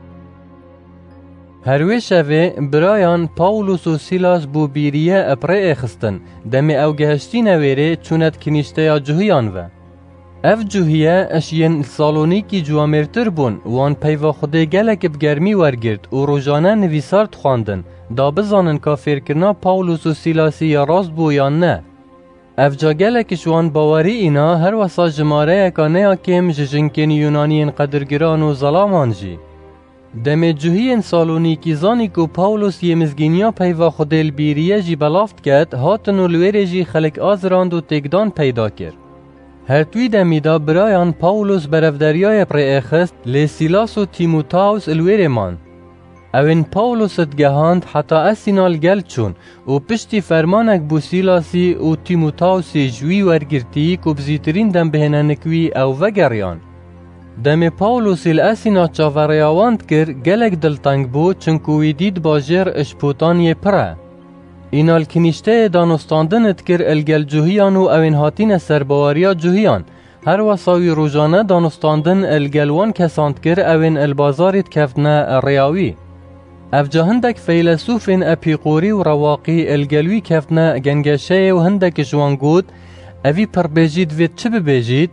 Speaker 1: هروی شوه برایان پاولوس و سیلاس بو بیریه اپره اخستن دمی او گهشتی نویره چونت کنیشته یا جوهیان و. اف جوهیه اش ین سالونیکی جوامرتر بون وان پیوا خوده گلک بگرمی ورگرد و روزانه نویسارت خواندن دا بزانن که فیرکرنا پاولوس و سیلاسی یا راست بو یا نه. افجا گلکش وان باوری اینا هر وسا جماره که نیاکیم ججنکین یونانین قدرگران و ظلامان جی. دم جوهین سالونیکی زانی که پاولوس یه مزگینیا پیوا خودل بیریه جی بلافت کد هاتن و لویره جی خلق آزراند و تگدان پیدا کرد. هر توی دمیدا برایان پاولوس برفدریای پر اخست لی سیلاس و تیموتاوس الویره مان. اوین پاولوس ادگهاند حتی اسینال گل چون و پشتی فرمانک بو سیلاسی و تیموتاوسی جوی ورگرتی که بزیترین دم بهننکوی او وگریان. دم پاولوس الاسینا چاوریاواند کر گلک دلتنگ بو چنکوی دید باجر اشپوتانی پره. اینال کنیشته دانستاندنت کر الگل جوهیان و اوین هاتین سربواریا جوهیان. هر وصاوی روزانه دانستاندن الگلوان کساند کر اوین البازاریت کفتنه ریاوی. افجا هندک فیلسوفین اپیقوری و رواقی الگلوی کفتنه گنگشه و هندک جوانگود اوی پر بیجید وید چه ببیجید؟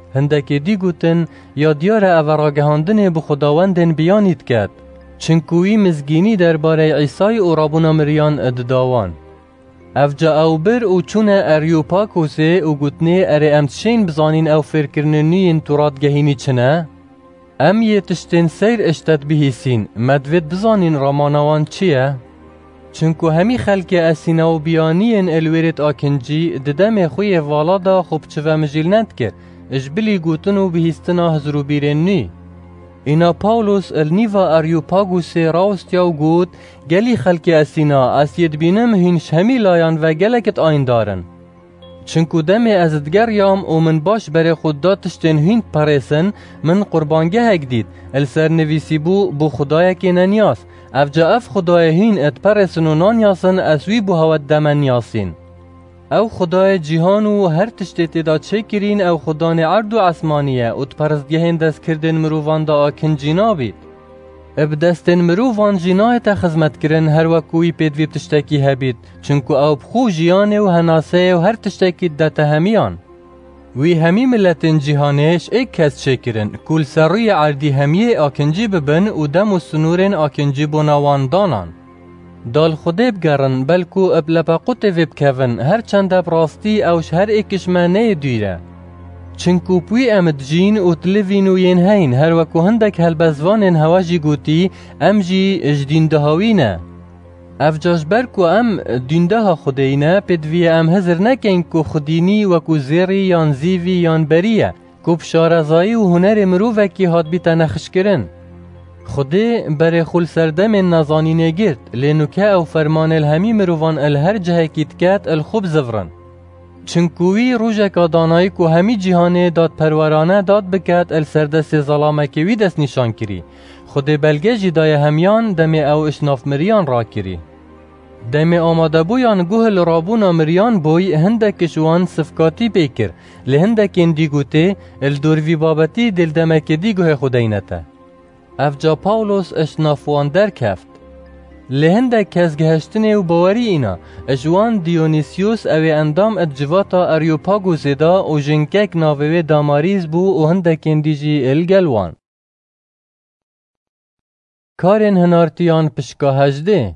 Speaker 1: هندکی دی گوتن یا دیار او راگهاندن به خداوندن بیانید کرد چنکوی مزگینی درباره عیسی و رابونا مریان ادداوان. افجا او بر او چونه اریوپاکوسه او گوتنه اره امتشین بزانین او فرکرننین تورادگهینی چنه؟ ام یه تشتین سیر اشتد بهیسین مدوید بزانین رامانوان چیه؟ چونکو همی خلک اسینا و بیانین الویرت آکنجی ددم خوی والادا خوب چوه مجیل ند کرد اجبلی گوتن و بهیستنا هزرو بیرن نی. اینا پاولوس النیوا اریوپاگوس راوستیا و گوت گلی خلک اسینا اسید بینم هینش همی لایان و گلکت آین دارن. چونکو دم ازدگر یام و من باش بر خود داتشتن هین پریسن من قربانگه هک دید السر نویسی بو خدای که ننیاس افجا اف خدای هین ات پریسن و نانیاسن اسوی بو هوت دمن نیاسین. او خدای جهان و هر تشتیت دا چه کرین او خدان عرض و عثمانیه ات پرستگهین دست کردن مروفان دا آکن جینا بید. اب دستن مروفان جینای تا خزمت کرن هر وکوی پیدوی تشتکی هبید چونکو او بخو جیانه و هناسه و هر تشتکی داتا همیان. وی همی ملتن جهانش ایک کس چه کرن کل سروی عردی همیه آکنجی ببن و دم و سنورن آکنجی بناوان دانان. دال خوده بگرن بلکو اب لپاقوت بکون هر چند اب راستی اوش هر ایکش مانه دیره. چنکو پوی امد جین و تلوین و ین هین هر وکو هندک هلبزوانن هواجی گوتی ام جی اجدین دهاوینه. افجاش برکو ام دینده ها خودینه پدوی ام هزر نکن کو خودینی وکو زیری یان زیوی یان بریه کو بشارزایی و هنر مروفکی هاد بیتا نخش کرن. خوده بر خول سردم نزانینه گرد لینوکه او فرمان الهمی مروفان الهر جه کیتکت الخوب زفرن. چنکوی روژه که دانایی که همی جهانه داد پرورانه داد بکت السردست ظلامه که وی دست نشان کری. خود بلگه جدای همیان دم او اشناف مریان را کری. دم آماده بویان گوهل رابونا مریان بوی هندکشوان صفکاتی بیکر لهندکین دیگوته الدوروی بابتی دل دمک دیگوه خودینته. افجا پاولوس اشنافوان در کفت. لهندک کس گهشتنه و باوری اینا اجوان دیونیسیوس اوی اندام ادجواتا اریوپاگوس دا و جنکک ناوی داماریز بو و هندکین دیجی الگلوان. کارن هنارتیان پشکا هجده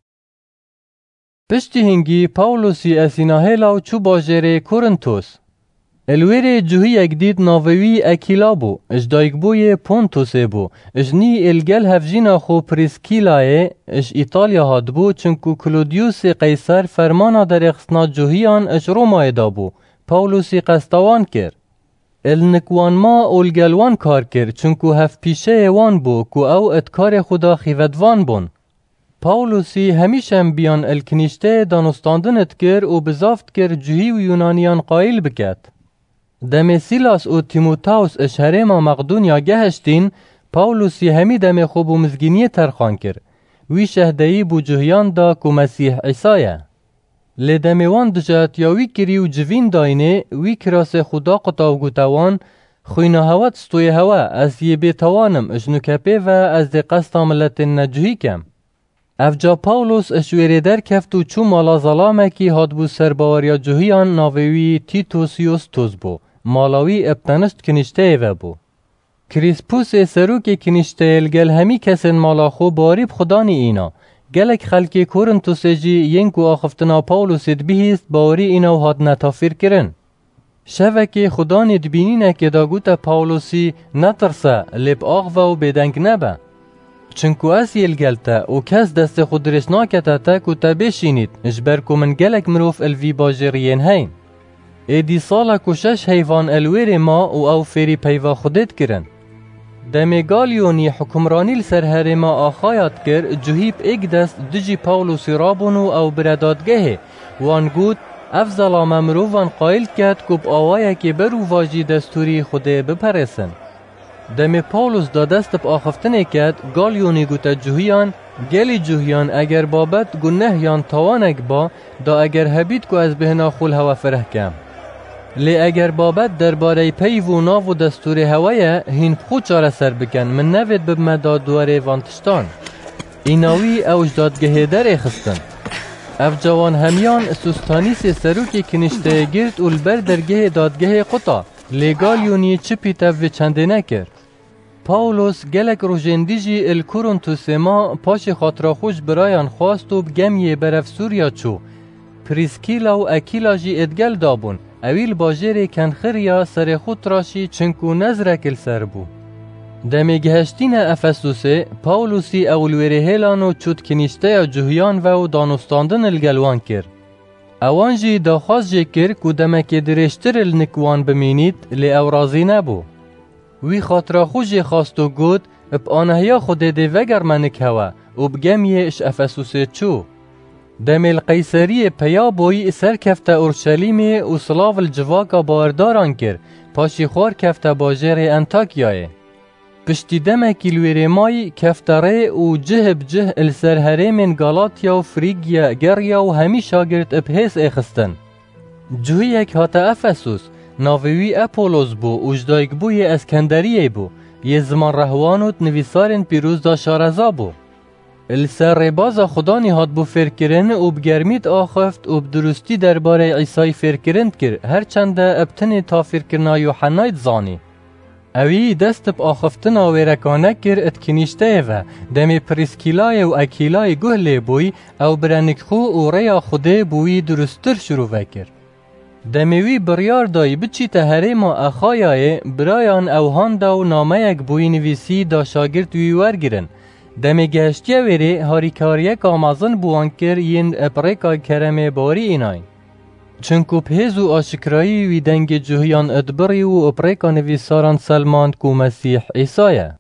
Speaker 1: پشتی هنگی پاولوسی اسیناهیلا و چو باجره کورنتوس الویر جوهی اگدید ناوی اکیلا بو اش دایگ بوی پونتوسه بو اش نی الگل هفجینا خو پریسکیلای اش ایتالیا هاد بو چنکو کلودیوس قیصر فرمانا در اخصنا جوهیان اش رومای دا بو پاولوسی قستوان کر النکوان ما اولگلوان کار کر چنکو هف پیشه وان بو کو او اتکار خدا خیودوان بون. پاولوسی همیشم بیان الکنیشته دانستاندنت کر و بزافت کر جوهی و یونانیان قایل بکت. دم سیلاس و تیموتاوس اشهره ما مقدونیا گهشتین پاولوسی همی دم خوب و مزگینی ترخان کر وی شهدهی بو جوهیان دا کو مسیح عیسایه لدم وان دجات یا وی کری و جوین داینه وی کراس خدا قطاو گوتوان خوینا هوات ستوی هوا از یه بیتوانم اجنو کپی و از دی قسطا ملت نجوهی کم. افجا پاولوس اشویره در کفتو چو مالا ظلامکی هاد بو سرباوریا جوهیان ناویوی تیتوسیوس توز بو مالاوی ابتنشت کنشته و بو. کریسپوس سروک کنشته الگل همی کسن مالا خو باریب خدانی اینا گلک خلکی کورنتوس جی ینکو آخفتنا پاولوس بیهیست باوری اینا و هاد نتافیر کرن. شوکی خدانی دبینینه که داگوتا پاولوسی نترسه لب آغوه و بدنگ نبه. چنکو اسیل گلتا و کس دست خود رشناکتا تا کو تا بشینید اجبر کو من گلک مروف الوی باجرین هین. ایدی سالا کو 6 حیوان الویر ما و او فری پیوا خودت کرن. دمی گالیونی حکمرانی لسر ما آخایت کر جوهیب ایک دست دجی پاولوسی رابونو او بردادگه وانگود افضل ممروفان قایل کرد کب آوائه که برو واجی دستوری خوده بپرسن. دم پاولوس دا دست با آخفتنه کد گالیونی گوتا جوهیان گلی جوهیان اگر بابت گنه یان توانک با دا اگر هبید کو از بهنا خول هوا فرح کم لی اگر بابت درباره پیو و ناو و دستور هوایه هین خود چاره سر بکن من نوید ببمدا دواره وانتشتان ایناوی اوش دادگه در خستن اف جوان همیان سوستانیس سروکی کنشته گرد اول بر درگه دادگه قطا لگالیونی چی پیتو و چنده نکر. پاولوس گلک روژندی جی الکورنتوس ما پاش خاطر خوش برایان خواست و بگمیه برف سوریا چو. پریسکیلا و اکیلا جی ادگل دابون. اویل باجر کنخریا سر خود راشی چنکو نزرکل سر بو. دمی گهشتین افسوسه پاولوسی اولویره هیلانو چود کنیشته جهیان و دانستاندن الگلوان کر. اوان جی داخواست جی کر که دمک درشتر النکوان بمینید لی او رازی نبو. وی خاطر خوش خواستو گود اب آنهیا خود ده وگر منک هوا و بگمیه اش افسوسه چو. دمی القیصری پیا بوی سر کفته اورشلیم و سلاو الجواکا بارداران کر پاشی خوار کفته باجر انتاکیاه. پشتی دمکی لویره مای کفتره و جه بجه السرهره من گالاتیا و فریگیا گریا و همی شاگرد ابهیس اخستن. جوی یک هات افسوس ناویوی اپولوس بو اجدایک بوی اسکندریه بو یه زمان رهوانوت نویسارن پیروز دا شارزا بو. السر باز خدا نهاد بو فرکرن و بگرمید آخفت و بدرستی درباره عیسی فرکرند کر هرچنده ابتن تا فرکرنا یوحنایت زانی. اوی دست با آخفتنا ویرکانه کر اتکنیشته و دمی پریسکیلای و اکیلای گهله بوی او برنکخو و ریا خوده بوی درستر شروع وکر. دمیوی بریار دای بچی تهره ما اخایای برایان اوهاندا و نامه یک بوی نویسی دا شاگرد وی ورگرن. دمی گشتیه ویره هاریکاریک آمازن بوانکر ین اپریکا کرم باری اینای. چنکو پیز و آشکرایی وی دنگ جهیان ادبری و اپریکا نویساران سلماند کو مسیح عیسایه.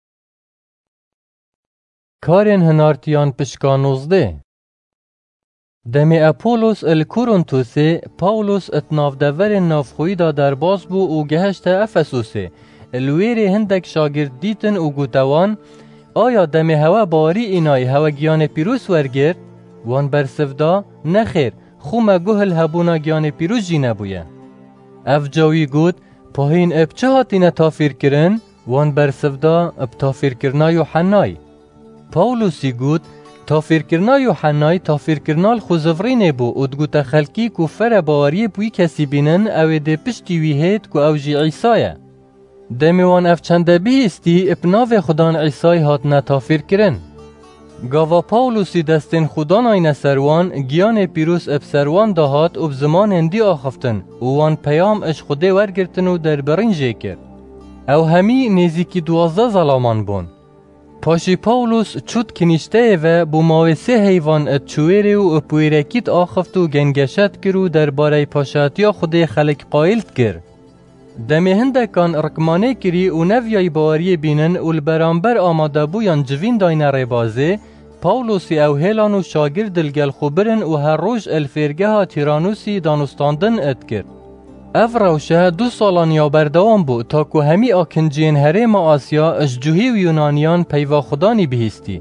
Speaker 1: کارین هنارتیان پشکا 19 دمی اپولوس الکورنتوسه پاولوس اتنافدور نافخوی دا در باز بو و گهشت افسوسه الویر هندک شاگرد دیتن و گوتوان آیا دمی هوا باری اینای هوا گیان پیروس ورگرد؟ وان برسفدا نخیر خوما گوهل هبونا گیان پیروس جی نبویه. اف جاوی گود پاهین اب چه هاتینه تافیر کرن؟ وان برسفدا اب تافیر کرنا یوحنای. پاولوسی گود تافیر کرنا یوحنای تافیر کرنال خوزفرینه بو ادگو تخلکی کو فر باوری بوی کسی بینن او ده پشتی وی هید کو او جی عیسایه. دمیوان اف چنده بیستی اپناو خدان عیسای هات نتافیر کرن. گاوا پاولوسی دستین خودان آینه سروان گیان پیروس اب سروان دهات و بزمان اندی آخفتن و وان پیام اش خوده ورگرتن و در برنجه کرد. او همی نزیکی 12 ظلامان بون. پاشی پاولوس چود کنیشته و بو ماوسه حیوان اتچویره و اپویرکیت آخفت و گنگشت کرو در باره پاشاتیا خوده خلق قایلت کرد. دمی هندکان رکمانه کری و نویای باوری بینن و البرانبر آماده بویان جوین داینه ری بازه پاولوسی او هیلان و شاگرد دلگل خوبرن و هر روز الفرگه ها تیرانوسی دانستاندن اد کرد. اف روشه 2 سالان یا بردوان بو تا که همی آکنجین هرم آسیا اشجوهی و یونانیان پیوا خدانی بهستی.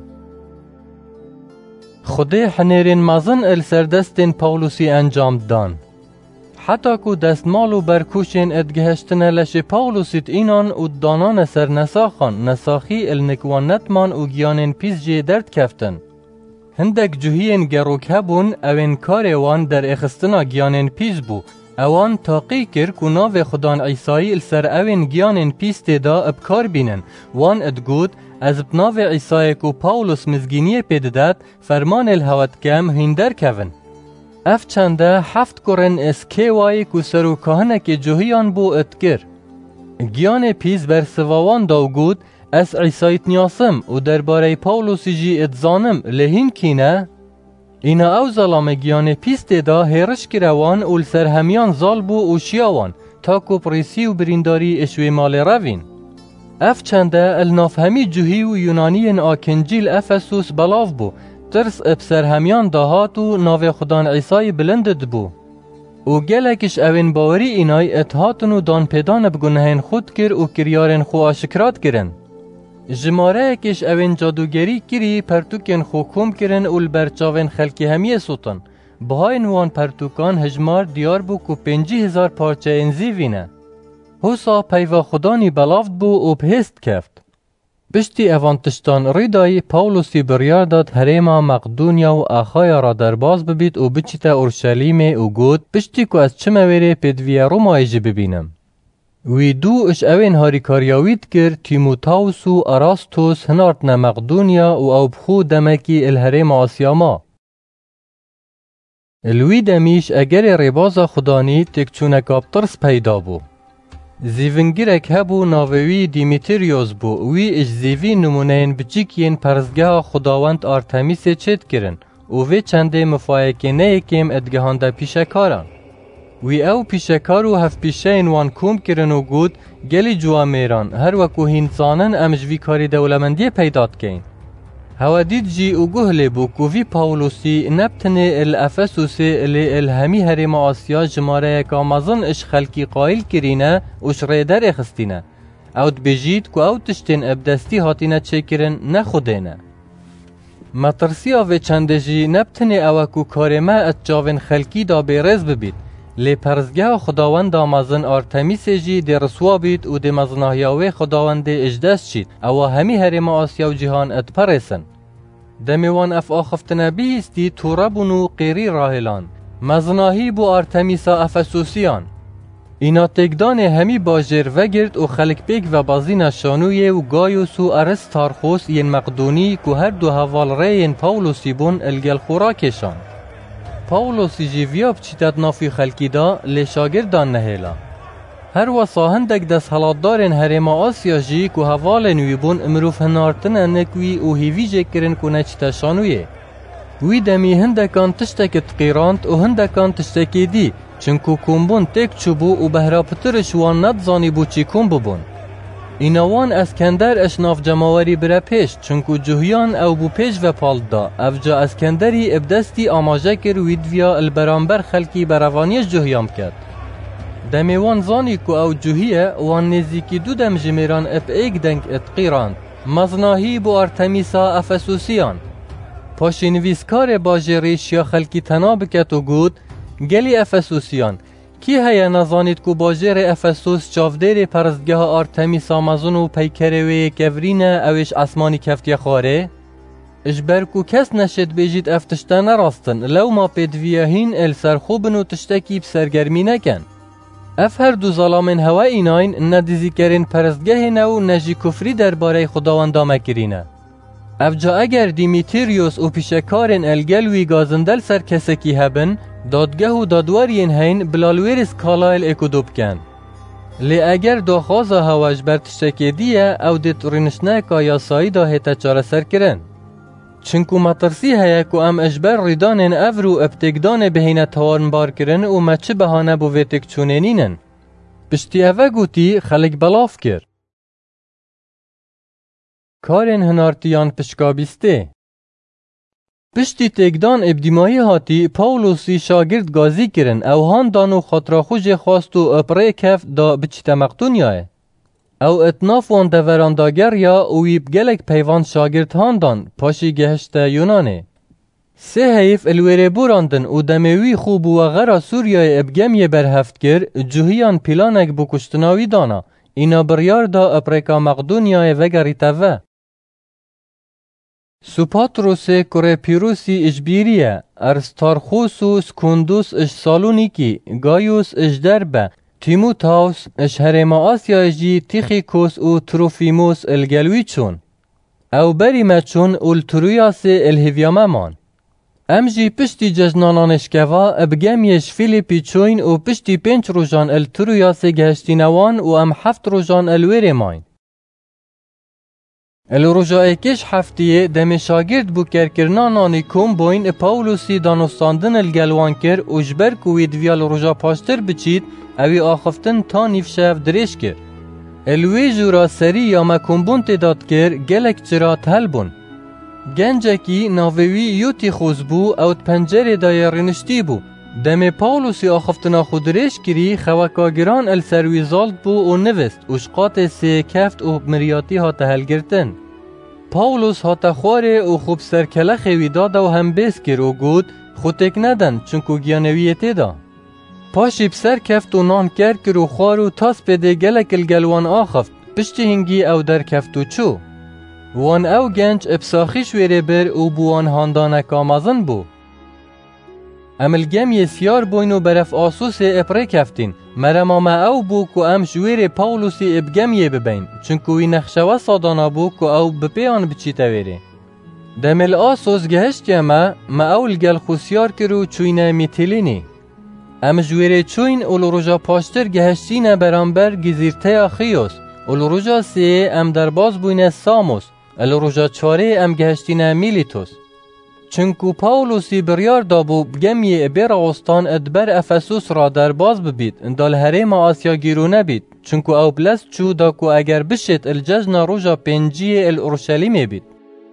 Speaker 1: خوده حنیرین مزن السردستین پاولوسی انجام دان. حتی که دستمال و برکوشین ادگهشتنه لش پاولوسیت اینان و دانان سر نساخان نساخی النکوانتمان و گیانین پیز جه درد کفتن. هندک جوهین گروک هبون اوین کار وان در اخستنا گیانین پیز بو. اوان تاقی کر که ناو خدان عیسایی السر اوین گیانین پیز تیدا ابکار بینن. وان ادگود از بناو عیسایی که پاولوس مزگینی پیدداد فرمان الهوت کم هندر کون. اف چنده 7 کرن اسکی وای که سرو کهنه که جوهیان بو اتگر. گیان پیز بر سواوان داوگود از عیسایت نیاسم و درباره پاولوسی جی اتزانم لهین کینه؟ اینا او ظلام گیان پیز تیدا هیرش کروان و لسر همیان زال بو و شیاوان تا که پریسی و برینداری اشوی مال روین. اف چنده الناف همی جوهی و یونانیین آکنجیل افسوس بلاف بو ترس ابسر همیان دهات و ناو خدان عیسای بلندد بو. و گلکش اوین باوری اینای اتهاتن و دان پیدان بگنهین خود کر و کریارن خو آشکرات کرن. جماره کش اوین جادوگری کری پرتوکن خو کم کرن و البرچاوین خلکی همیه سوتن. بهاین وان پرتوکان هجمار دیار بو که 50,000 پارچه انزی وینه. حسا پیوا خدانی بلافت بو و بهست کفت. بشتی اوانتشتان ریدای پاولوسی بریار داد هریما مقدونیا و آخایا را در باز ببید و بچیتا اورشلیم و گود بشتی که از چه مویره پدویا رومایجی ببینم. وی دو اش اوین هاریکاریاوید کر تیموتاوس و اراستوس هنارتنا مقدونیا و او بخو دمکی الهرم آسیاما. الوی دمیش اگر ریبازا خدانی تکچونکاب ترس پیدا بو. زیونگیرک هبو ناوی دیمیتریوس بو وی اش زیوی نمونین بچیکین پرزگاه خداوند آرتمیس چید کرن و وی چنده مفایقینه کم ادگهانده پیشکاران. وی او پیشکارو هف پیشین وان کوم کرن و گود گلی جوا میران هر وکو هینزانن امجوی کاری دولمندی پیداد کین. هوا دید جی او گهلی بو کووی پاولوسی نبتنه الافسوسی الی الهمی هرم آسیا جماره کامازن اش خلکی قایل کرینه اش ریدر اخستینه. اوت بجید که او تشتین ابدستی هاتینه چه کرن نخودینه. مطرسیا و چنده جی نبتنه اوکو کارمه ات جاوین خلکی دا بیرز ببید. لی پرزگاه خداوند آمازن آرتمیس جی دی رسوا بید و دی مزناهیاوی خداوند اجدست شید او همی هرم آسیا و جهان ات پرسن. دمیوان اف آخفتنه بیستی توربونو قیری راهلان مزناهی بو آرتمیسا افسوسیان. اینا تکدان همی باجر وگرد و خلق بیگ و بازین شانوی و گایوس و ارستارخوس ین مقدونی که هر دو حوال ریین پاولوسی بون الگل خورا کشان. پاولوسی جیویاب چیتت نافی خلکی دا لی شاگردان نهیلا. هر وصا هندک دست حالات دارن هرم آسیا جی که حوال نوی بون امروف هنارتن نکوی و هیوی جه کرن که نچتا شانویه. وی دمی هندکان تشتک تقیراند و هندکان تشتکی دی چنکو کمبون تک چوبو و بهراپترش وان ندزانی بو چی کم ببون. اینوان اسکندر اشناف جماوری بره پیش چنکو جوهیان او بو پیش و پالد دا افجا اسکندری ابدستی آماجه کر ویدویا البرانبر خلکی بروانیش جوهیام کرد. دمی وان زانی که او جوهیه وان نزیکی دو دم جمیران اپ ایک دنگ اتقیران مزناهی بو ارتمیسا افسوسیان. پاشی نویسکار باجریش یا خلکی تناب کت و گود گلی افسوسیان کی هیا نزانید که باجر افسوس چافدیر پرزگاه آرتمیس آمازون و پیکروی کورینه اوش اسمانی کفتی خواره؟ اجبرکو کس نشد بیجید افتشتن راستن لو ما پیدویاهین ال سرخوبن و تشتکی بسرگرمی نکن. اف هر دو ظلامن هوا ایناین ندیزی کرین پرزگاه نو نجی کفری درباره خداوند مکرینه. افجا اگر دیمیتریوس و پیشکارن الگلوی گازندل سر کسکی هبن دادگاه و دادوارین هین بلالویر اسکالایل اکودوب کن. لی اگر داخوازا هواش بر تشتکی دیه او دیت رینشنکا یا سایی دا هیتا چاره سر کرن. چنکو مطرسی هیا که ام اجبر ریدانن افرو ابتگدان بهینه توارن بار کرن و مچه بهانه بو ویتک چونینینن. پشتی اوه گوتی خلق بلاف کر. کارن هنارتیان پشکابیسته. پشتی تکدان ابدیمایی هاتی پاولوسی شاگرد گازی کرن او هان دانو خاطراخوش خواست و اپره کف دا بچیتا مقدونیاه. او اتناف وان دورانداگر یا اویب گلک پیوان شاگرد هان دان پاشی گهشت یونانه. سه حیف الویره براندن و دموی خوب و غرا سوریای ابگمی برهفت کر جوهیان پیلانک بو کشتناوی دانا اینا بریار دا اپریکا مقدونیای وگریتوه. سوپاتروس کره پیروسی اجبیریه، ارستارخوس و سکوندوس اش سالونیکی، گایوس اش دربه، تیموتاوس اش هرم آسیا جی تیخیکوس و تروفیموس الگلوی چون. او بری مچون الترویاس الهیویامه مان. ام جی پشتی ججنانانشکوا ابگمیش فیلیپی چوین و پشتی 5 روزان الترویاس گهشتینوان و ام 7 روزان الویره ماین. الروجای کش هفتیه دم شاگرد بو کرکرنانانی کوم بوین پاولوسی دانستاندن الگلوان کر و جبر کوید ویال روجا پاشتر بچید اوی آخفتن تا نیفشف دریش کر. الوی جورا سری یا مکمبون تداد کر گلک چرات هل بون. گنجکی ناوی یوتی خوز بو اوت پنجره دایرینشتی بو. دم پاولوسی آخفتنا خودریش کری خوکاگران السروی زالد بو و نوست اشقات سه کفت و مریاتی ها تهلگرتن. پاولوس ها تخواره و خوب سرکله خوی داده و هم بیس کر و گود خودک ندن چونکو گیانویتی دا. پاشی بسر کفت و نان کر و خوار و تاس پده گلک الگلوان آخفت پشتی هنگی او در کفت و چو. وان او گنج ابساخیش ویره بر و بوان هاندانک آمازن بو. ام الگمی سیار بوین و برف آسوس اپره کفتین. مرما ما او بو که ام جویر پاولوسی ابگمی ببین، چونکوی نخشوه سادانا بو که او بپیان بچیتا ویره. دمل آسوس گهشت ما اول گل خوسیار کرو چوینه میتیلینی. ام جویر چوین اولو روژا پاشتر گهشتینه برانبر گزیرته خیوس. اولو روژا سیه ام درباز بوینه ساموس. اولو روژا چاره ام گهشتینه میلیتوس. چونکو پاولوسی بریار دابو بگمی بیراستان ادبر افسوس را درباز ببید اندال هریم آسیا گیرو نبید چونکو او بلست چو داکو اگر بشت الججن روژا پنجی الارشلیم بید.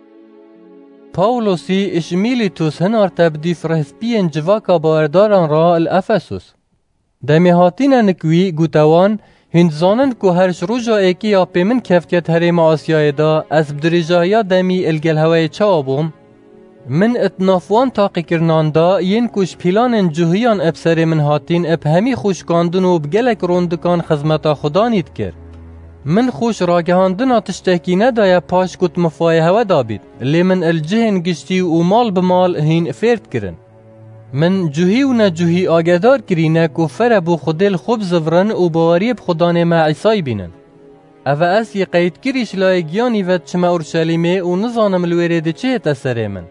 Speaker 1: پاولوسی اش میلیتوس هنار تبدی فرهسپین جواکا باورداران را الافسوس. دمی هاتین نکوی گوتوان هند زانند که هرش روژا ایکی یا پیمن کفتیت هریم آسیای دا از بدرجایا دمی الگل هوای چاوبوم من اتنافوان تاقی کرنان دا ین کش پیلان جوهیان ابسر من هاتین اب همی خوشکاندن و بگلک روندکان خزمتا خدا نید کر. من خوش راگهاندن تشتکی ندایا پاش کت مفای هوا دابید لی من الجهن گشتی و مال بمال هین فرد کرن. من جوهی و نجوهی آگدار کرینه که فربو خودل خوب زورن و باوریب خدان ما عیسای بینن. اوه از یه قید کریش لایگیانی ود چما اورشلیمه و نزانم الویرده چه تسره من.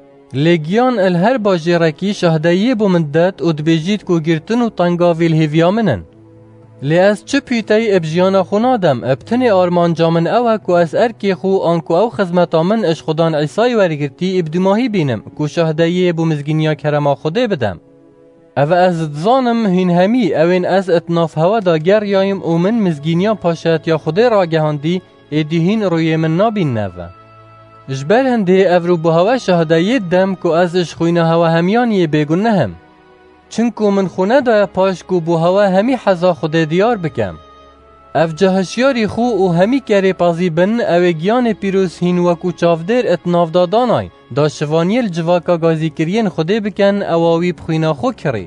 Speaker 1: لگیان الهر باجرکی شهدایی بو مدت و دبیجید کو گرتن و تنگاویل هیویا منن. لی از چه پیتای ابجیانا خونادم ابتنی آرمان جامن اوه کو از ارکی خو آنکو او خزمتا من اش خدان عیسای ورگرتی ابدماهی بینم کو شهدایی بو مزگینیا کرما خوده بدم. اوه از دزانم هین همی اوین از اتناف هوا دا گر یایم او من مزگینیا پاشت یا خوده راگهاندی ایدی هین روی من نابین نوه. جبر هنده افرو بو هوا شهدایی دم که ازش خوینه هوا همیانی بیگون نهم. چونکو من خونه دا پاش که بو هوا همی حضا خود دیار بکم. اف جهشیاری خو او همی کری پازی بن او گیان پیروس هین وکو چافدر اتناف دادانای دا شوانیل جواکا گازی کرین خوده بکن اواوی بخوینا خو کری.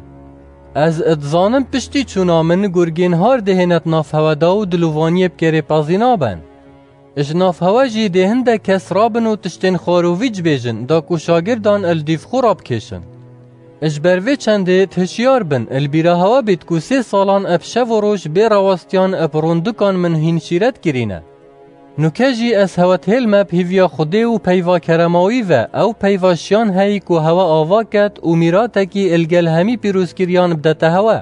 Speaker 1: از ادزانم پشتی چونا من گرگین هار دهن اتناف هوا دا و دلووانی بکری پازی نابن. اجناف هوا جی دهنده کس رابن و تشتین خارویج بیجن دا کو شاگردان الدیف خوراب کشن. اجبروی چنده تشیار بن البیره هوا بید کو 3 سالان اب شو و روش بی رواستیان اب روندکان من هین شیرت گرینه. نوکه جی از هوا تهل مب هیویا خوده و پیوا کرماوی و او پیوا شیان هایی کو هوا آوا کد و میراتکی الگل همی پیروز کریان بدت هوا.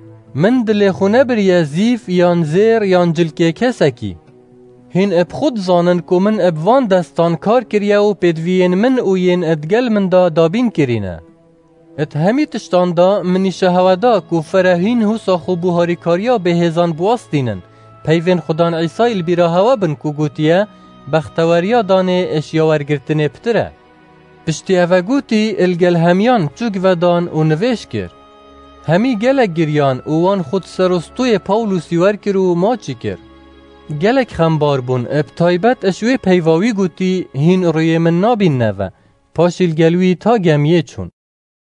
Speaker 1: من دل خونه بریه زیف یان زیر یان جلکه کسکی. هین اب خود زانن که من اب وان دستان کار کریه و پیدوین من او ین ادگل من دا دابین کرینه. ات همی تشتان دا منی شهوه دا که فرهین حسا خوبو هاری کاریا به هزان بواستینن. پیوین خدان عیسای البیره هوا بن که گوتیه بختوریا دانه اشیاورگرتنه پتره. پشتی اوه گوتی الگل همیان چوگ و دان و نویش کر. همی گلک گریان اوان خود سرستوی پاولوسی ور کر و ما چی کر. گلک خمبار بون اب تایبت اشوی پیواوی گوتی هین روی من نابین نوه پاشیل گلوی تا گمیه چون.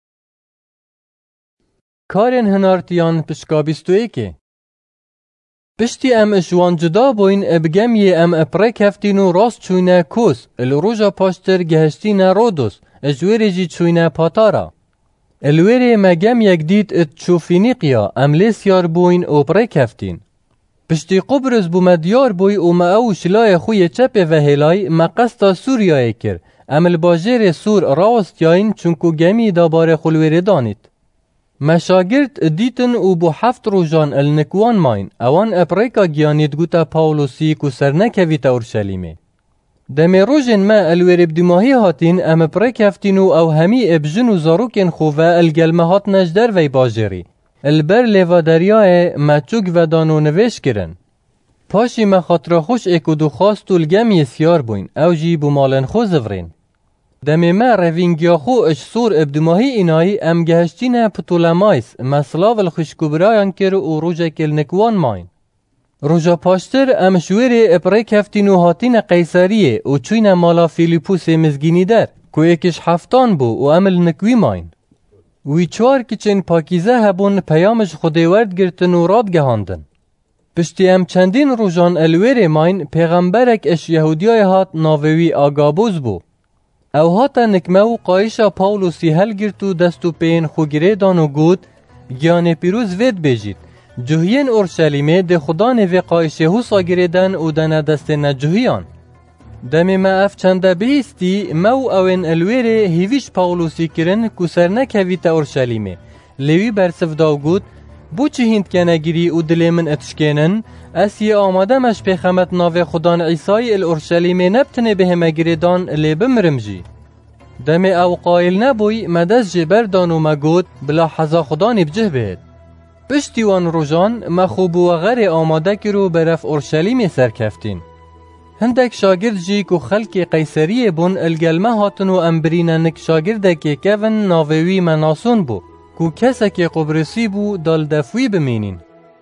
Speaker 1: کارن هنارتیان پشکابیستوی که پشتی ام اشوان جدا بوین اب گمیه ام اپره کفتینو راست چوینه کوس الروژا پاشتر گهشتینه رودوس اجویره جی چوینه پاتارا. الویره مگم یک دید ات چوفینیقیا ام لیسیار بوین اپره کفتین. پشتی قبرز بو مدیار بوی او ما او شلای خوی چپ و هلای مقصد سوریای کر امل باجر سور راست یاین چونکو گمی دابار خلویره دانید. مشاگرد دیتن او بو 7 روزان النکوان ماین اوان اپریکا گیانید گوتا پاولوسی کو سرنکویتا اورشلیمه. دمی روژن ما الویر بدماهی هاتین ام اپریک هفتینو او همی ابجن و زاروکن خواه الگلمه هات نجدر وی باجری. البر لیوا دریای مچوگ و دانو نویش کرن. پاشی ما خاطر خوش اکودو خواست و الگمی سیار بوین او جی بو مالن خو زورین. دمی ما روینگیا خو اش سور ابدماهی اینایی ام گهشتین پتولمایس مسلاو الخشکوبرایان کر و روژا کلنکوان ماین. روژا پاشتر ام شویر اپریک هفتینو هاتین قیساریه و چوین مالا فیلیپوس مزگینی در که یکش 7 بو و عمل نکوی ماین. وی 4 کچن پاکیزه هبون پیامش خودیورد گرتن و راد گهاندن. پشتی ام چندین روژان الویر ماین پیغمبرک اش یهودیای هات ناوی آگابوز بو. او هاتا نکمه و قایشا پاولوسی هل گرتو دستو پین خوگیره دانو گود گیان پیروز وید بیجید. جوهین اورشلیمه ده خدا نوی قایشه حوصا گریدن و دن دست نجوهیان. دمی ما اف چنده بهستی مو اوین الویره هیویش پاولوسی کرن که سر نکویت اورشلیمه. لیوی برسف داو گود بو چه هند کنه گیری و دلی من اتشکنن اسی آماده مش پیخمت ناو خدان عیسای الاورشلیمه نبتنه به همه گریدان لی بمرمجی. دمی او قایل نبوی مدز جبر دانو مگود بلا حضا خدانی بجه بید. پشتی وان روژان مخوبو و غیر آماده کرو برف اورشلیمی سرکفتین. هندک شاگرد جی که خلق قیصریه بون الگلمه هاتن و امبریننک شاگرده که کون ناویوی مناسون بو که کسا که قبرسی بو دال دفوی بمینین.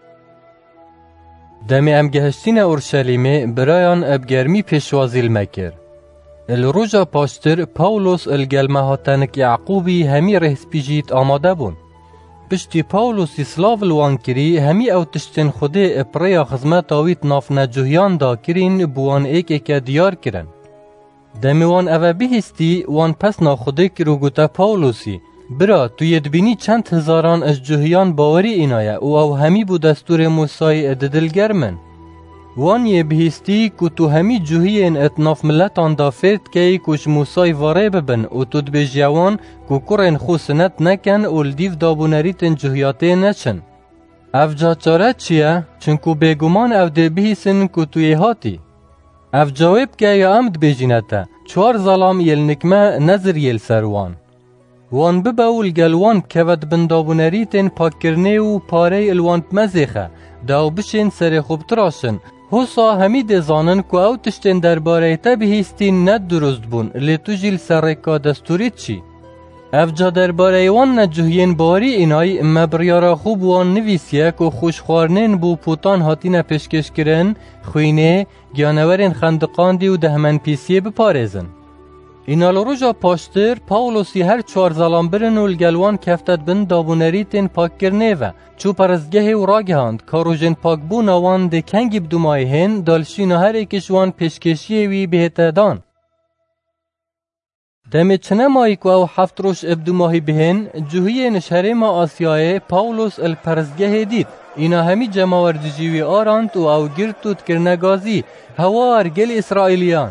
Speaker 1: دمی ام گهشتین اورشلیمه برایان ابگرمی پیشوازیل مکر. الروژا پاشتر پاولوس الگلمه هاتنک یعقوبی همی رهس پیجیت آماده بون. پشتی پاولوسی سلاو الوان کری همی او تشتن خوده اپریا خزمت آویت ناف نجوهیان دا کرین بوان ایک دیار کرن. دمی وان او بهستی وان پس نا خوده کرو گوتا پاولوسی برا تو یدبینی چند هزاران از جوهیان باوری اینایه او همی بو دستور موسای ددلگرمن. وان یه بهستی که تو همی جوهین اتناف ملتان دا فرد که کش موسای واره ببن و تو دبیجیوان که کرن خو سنت نکن و لدیف دابونریتن جوهیاته نچن. اف جا چاره چیه؟ چنکو بگمان او ده بهیسن که توی هاتی. اف جواب که یا امد بیجینتا 4 ظلام یل نکمه نظر یل سروان. وان بباول گلوان کود بندابونریتن پاکرنه و پاره الوان مزیخه داو بشین سر خوب تراشن. حسا همی دزانن که او تشتن درباره تا بهیستین ند درست بون لی تو جیل سرکا دستوریت چی؟ افجا درباره وان نجوهین باری اینای مبریارا خوب وان نویسیه که خوشخوارنین بو پوتان هاتین پیشکش کرن خوینه گیانورین خندقاندی و دهمن پیسیه بپارزن. اینال روژا پاشتر پاولوسی هر 4 ظلام برن و الگلوان کفتت بن دابونریتن پاک کرنه و چو پرزگه و راگهاند که روژن پاک بون وان ده کنگی بدومای هن دالشین هر ایکشوان پیشکشی وی بهتدان. دمی چنه مایی که او 7 روش ابدوماهی بهن جوهی نشهره ما آسیای پاولوس الپرزگه دید. اینا همی جماوردجیوی آراند و او گرتود کرنگازی هوا ارگل اسرائیلیان.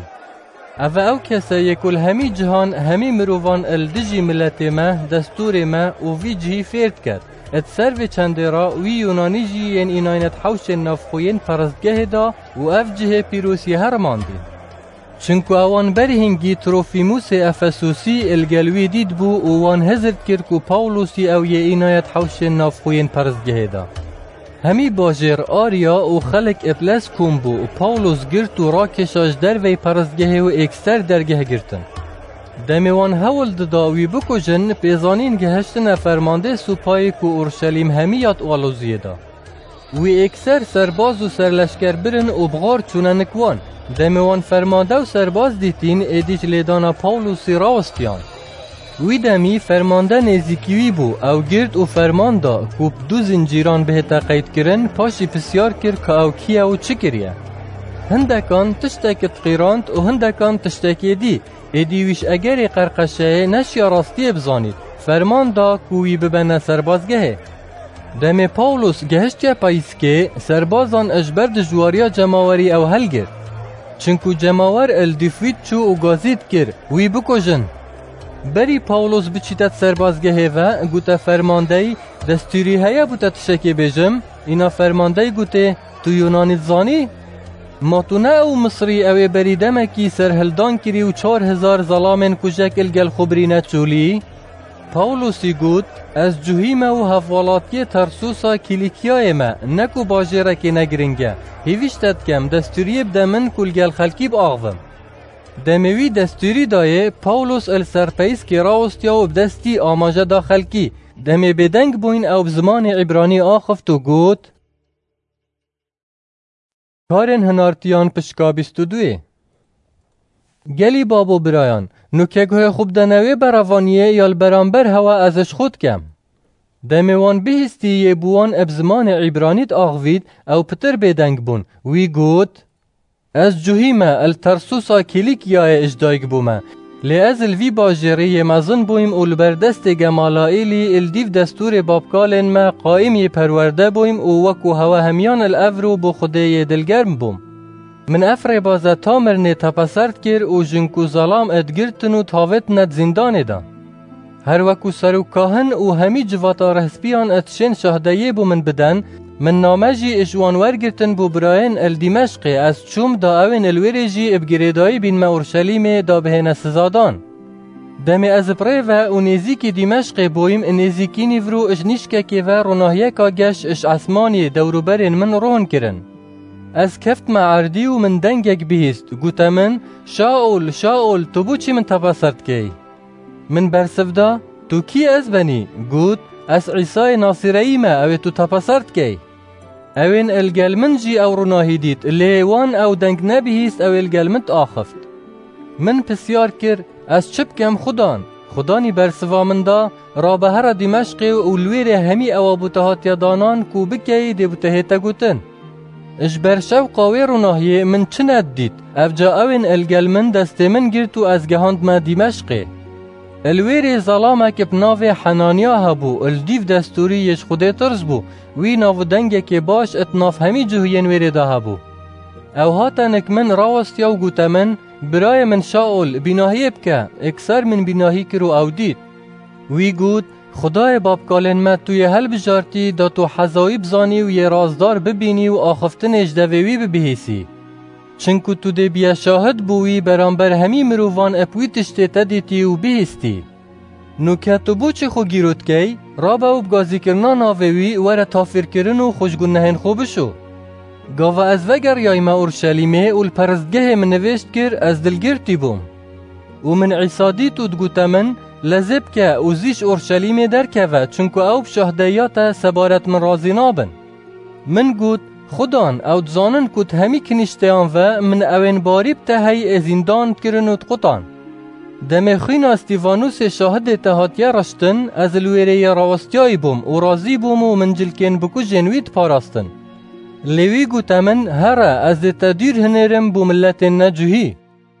Speaker 1: او کسا یکل همی جهان همی مروان الدجی ملت ما دستور ما و وی جهی فرد کرد. ات سر چند را وی یونانی جی این ایناینت حوش نفخوین پرزگه دا و اف جه پیروسی هر ماندی. چنکو اوان بری هنگی تروفیموس افسوسی الگلوی دید بو و وان هزرد کرد که پاولوسی او یه اینایت حوش نفخوین پرزگه دا. همی باجر آریا و خلق اپلس کن بو و پاولوس گرت و راکشاش در وی پرزگه و اکستر درگه گرتن. دمیوان هول داوی بکجن پیزانین گهشتن فرمانده سوپایی که اورشلیم همیات والوزیه دا. وی اکسر سرباز و سرلشکر برن و بغار چوننکوان. دمیوان فرمانده و سرباز دیتین ایدیج لیدانا پاولوسی راستیان. وی دمی فرمانده نزیکیوی بو او گرد و فرمان دا که 2 زنجیران بهتا قید کرن پاشی پسیار کرد که او کیه و چه کریه. هندکان تشتاکت قیراند و هندکان تشتاکی دی. ایدیویش اگر قرقشه نشیا راستی بزانید فرمان دا کوی ببنه سربازگه. دم پاولوس گهشت پایسکه سربازان اجبرد جواریا جماوری او هل گرد. چنکو جماور الدفوید چو و گازید کرد وی بکجن. بری پاولوس بچیتت سربازگه و گوته فرماندهی دستوری هیا بوده تشکی بجم. اینا فرماندهی گوته تو یونانی زانی؟ ما تو نه او مصری اوی بریدمکی سرهلدان کری و 4000 ظلامن کجک الگل خبری نچولی؟ پاولوسی گوت از جوهیم و حفالاتی ترسوسا کلیکیای ما نکو باجره که نگرنگه هیویشتت کم دستوری بدمن کلگل خلکی با آغوم. دموی دستوری دایه پاولوس السرپیس که راوستیا و بدستی آماجه داخل کی دمی بدنگ بوین او بزمان عبرانی آخفت و گوت کارن هنارتیان پشکا 22 گلی بابو برایان نوکگوه خوب دنوی براوانیه یال برانبر هوا ازش خود کم دمیوان بهستی یه بوان ابزمان عبرانیت آغوید او پتر بدنگ بون وی گوت از جوهیمه الترسوسا کلیک یای اجدایگ بومه لی از الوی باجری مزن بویم و لبردست گمالائیلی الدیف دستور بابکالن ما قائمی پرورده بویم و وکو هوا همیان الافرو بو خدای دلگرم بوم. من افر بازه تامرنه تپسرد کر و جنکو ظلام ادگرتن و تاوت ند زندان دان. هر وکو سرو کاهن و همی جواتا رهسپیان اتشین شهدهیه بو من بدن، من نامجی اجوان ورگرتن بو براین الدمشق از چوم دا اوین الویرجی ابگریدایی بین ما اورشلیم دا بهن سزادان. دمی از پره و نزیکی دمشق بویم نزیکی نیورو اجنیشکه که و روناهیه که گش اش اسمانی دوروبرین من رون کرن. از کفت معردی و من دنگک بیست گوتا من شاول تو بو چی من تبصرت کی؟ من برسفدا تو کی از بنی؟ گوت از عیسی ناصری ما او تو تبصرت کی؟ اوین الگلمن جی او روناهی دید لیوان او دنگ نبیست او الگلمنت آخفت. من پسیار کر از چپ کم خدانی برسوا من دا را به هر دمشق و لویر همی او بوتهات دانان کو بکی دی بوتهیتا گوتن. اش برشو قاوی روناهی من چند دید افجا اوین الگلمن دست من گرتو از گهاند ما دمشقه. الویر ظلامه که بناوی حنانیا هبو الدیف دستوری یش خوده ترز بو وی ناو دنگه که باش اتناف همی جهوین ویره دا هبو. او هاتنک من راوست یاو گوتا من برای من شاول بیناهی بکه اکثر من بیناهی کرو او دید. وی گود خدای بابکالن ما توی هل بجارتی دا تو حضایی بزانی و یه رازدار ببینی و آخفتن اجدویوی ببهیسی. چنکو تو ده بیا شاهد بوی برانبر همی مرووان اپوی تشتی تدیتی و بهستی. نو که تو بو چه خو گیروت کی؟ رابا و بگازی کرنان آویوی وره تافیر کرن و خوشگون نهین خوبشو. گاوا از وگر یای ما اورشلیمه و الپرزگه من نوشت کر از دلگرتی بوم. و من عیسادی تو دگوتا من لذب که اوزیش اورشلیمه در که و چونکو او بشاهدیات سبارت من رازی نابن. من گوت خدان او دزانن کت همی کنشتیان و من اوین باری بتهی ازیندان کرن و تقطان. دم خوین استیوانوس شاهد تهاتیا رشتن از الویره راوستیای بوم و رازی بوم و من جلکن بکو جنوید پاراستن. لیوی گوتا من هره از تدیر هنرم بو ملت نجوهی.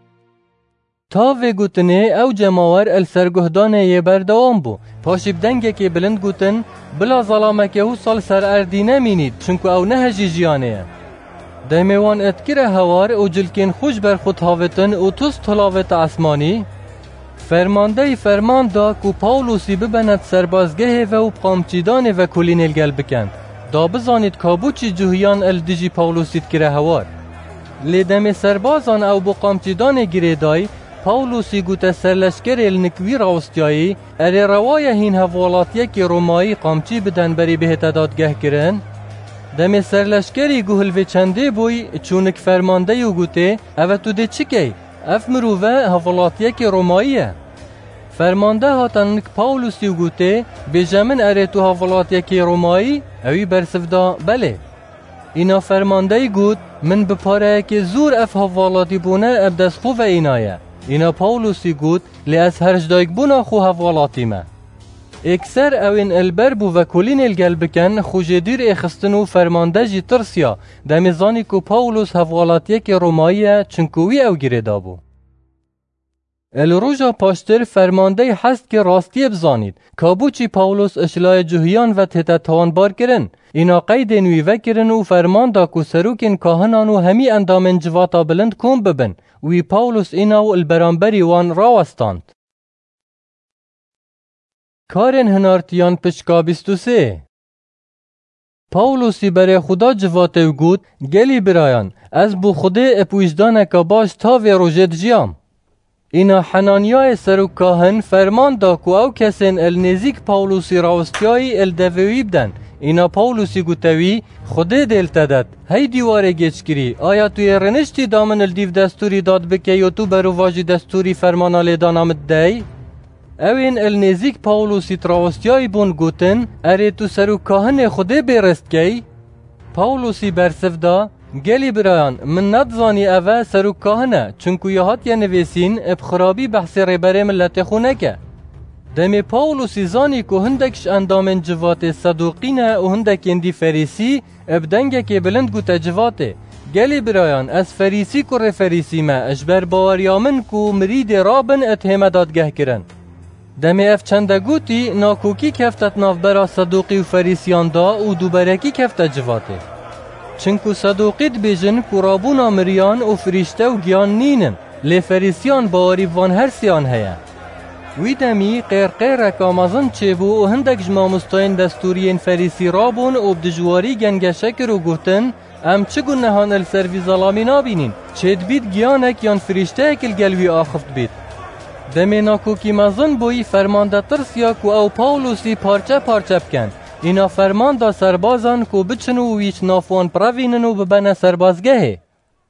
Speaker 1: تا و گوتنه او جماور السرگهدان یه بردوام بو. پاشیب دنگه که بلند گوتن بلا ظلامه که او سال سر اردی نمینید چونکو او نهجی جیانه. دمیوان اتکره هوار او جلکین خوش بر خود هاوتن او توست طلاوت اسمانی. فرمانده فرمان دا کو پاولوسی ببند سربازگه و او قامچیدان و کلین الگل بکند. دا بزانید کابوچی جوهیان الدجی پاولوسید کره هوار. لیدم سربازان او بو قامچیدان گیره دای پاولوسی گوته سرلشکر النکوی راوستیایی اره روای هین حوالاتیه که رومایی قامچی بدن بری به دادگه کرن. دم سرلشکری گوهل و چنده بوی چونک فرمانده یو گوته او تو ده چی که؟ اف مرووه حوالاتیه که روماییه. فرمانده هاتنک پاولوسی گوته بجمن اره تو حوالاتیه که رومایی اوی برسفدا بله. اینا فرمانده گوت من بپاره که زور اف حوالاتی بونه ابدس خوب اینایه. اینا پاولوسی گوت لی از هرجدایک بونا خو حوالاتی ما. اکثر اوین البر بو و کلین الگل بکن خوشدیر اخستن و فرمانده جی ترسیا دمیزانی که پاولوس حوالاتیه که روماییه چنکوی او گیره دابو. الروژا پاشتر فرمانده هست که راستی بزانید کابوچی پاولوس اشلای جوهیان و تتتوان بار کرن. اینا قید نویوه کرن و فرمان دا که سروکن کاهنان و همی اندامن جواتا بلند کن ببن وی پاولوس اینا و البرانبری وان راوستاند. کارن هنارتیان پشکا 23 پاولوسی برای خدا جواته و گود گلی برایان از بو خوده اپویجدانه که باش تا و روژت جیام. اینا حنانیای سرو کاهن فرمان دا که او کسین النزیک پاولوسی راوستیایی الدویی بدن. اینا پاولوسی گوتوی خوده دلتا داد هی دیواره گیچ کری آیا توی رنشتی دامن الدیو دستوری داد بکه یا تو برو واجی دستوری فرمانالی دانامد دی؟ اوین النزیک پاولوسی تراوستیایی بون گوتن اره تو سرو کاهن خوده بیرست کی؟ پاولوسی برسف دا گلی برایان من ندزانی اوه سرو کاهنه چونکو یهات یا نویسین ابخرابی بحث ریبره ملت خونه که. دمی پاولوسی زانی که هندکش اندامن جوات صدوقینه و هندک اندی فریسی ابدنگه که بلند گوته جواته گلی برایان از فریسی کو فریسی ما اجبر باوریامن کو مرید رابن اتهمه دادگه کرن. دمی اف چنده گوتی ناکوکی کفتت نافبرا صدوقی و فریسیان دا و دوبرکی کفتت جواته. چنکو صدوقید بیجن کو رابونا مریان و فریشته و گیان نینن لی فریسیان باوری وان هر سیان هیا. وی دمی قیر کامازن چه بو و هندک جما مستاین دستورین فریسی رابون و بدجواری گنگ شکر و گوتن ام چگون نهان السروی ظلامی نابینین چید بید گیانک یان فریشته اکل گلوی آخفت بید. دمی ناکوکی مازن بوی فرمانده ترسیا کو او پاولوسی پارچه بکن. اینا فرمان دا سربازان کو بچنو ویچ نافوان پروینن و ببنه سربازگهه.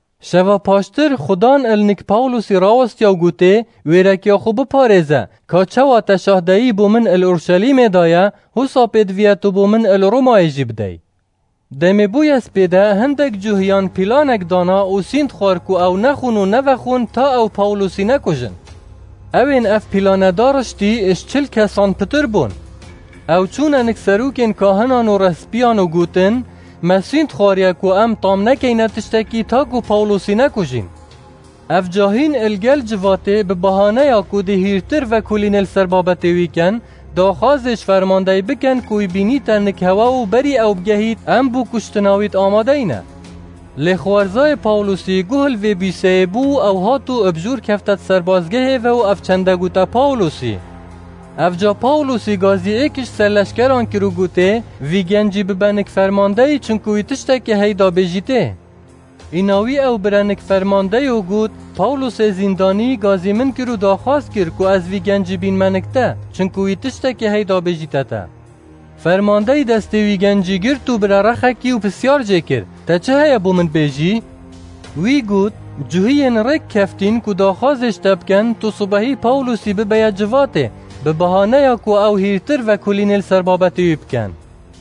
Speaker 1: شوا پاشتر خدان النک پاولوسی راوستیا و گوته ویرکیا خوب پارزه که چوا تشاهدهی بو من الارشلیم دایه حسا پیدویتو بو من الرومای جیب دی. دمی بوی اسپیده هندک جوهیان پیلانک دانا و سیند خوار کو او نخون و نوخون تا او پاولوسی نکوژن. اوین اف پیلانه دارشتی اشچل کسان پتر بون. او چون انک سروکین کاهنان و رسپیان و گوتن مسیند خواریا کو ام تام نکینه تشتکی تا کو پاولوسی نکوژین. اف جاهین الگل جواته به بهانه یا کو دهیرتر و کلین السربابت ویکن داخازش فرمانده بکن کوی بینی تنک هوا و بری او بگهید ام بو کشتناوید آماده اینه. لخوارزای پاولوسی گوهل و بیسه بو او هاتو ابجور کفتت سربازگه و اف چنده گوتا پاولوسی. افجا پاولوسی گازی ایکش سرلشکران کرو گوته وی گنجی ببنک فرمانده چنکوی تشتک هیدا بجیته. ایناوی او برنک فرمانده و گوت پاولوس زندانی گازی من کرو داخواست کر که از وی گنجی بین منکته چنکوی تشتک هیدا بجیته تا. فرمانده دسته وی گنجی گر تو برا رخکی و بسیار جه کر تا چه هیا بو من بیجی؟ وی گوت جوهین رک کفتین که داخوازش تبکن تو صبحی پاولوسی بباید جواته به بهانه یا کو او هیرتر و کلینل سربابتی بکن.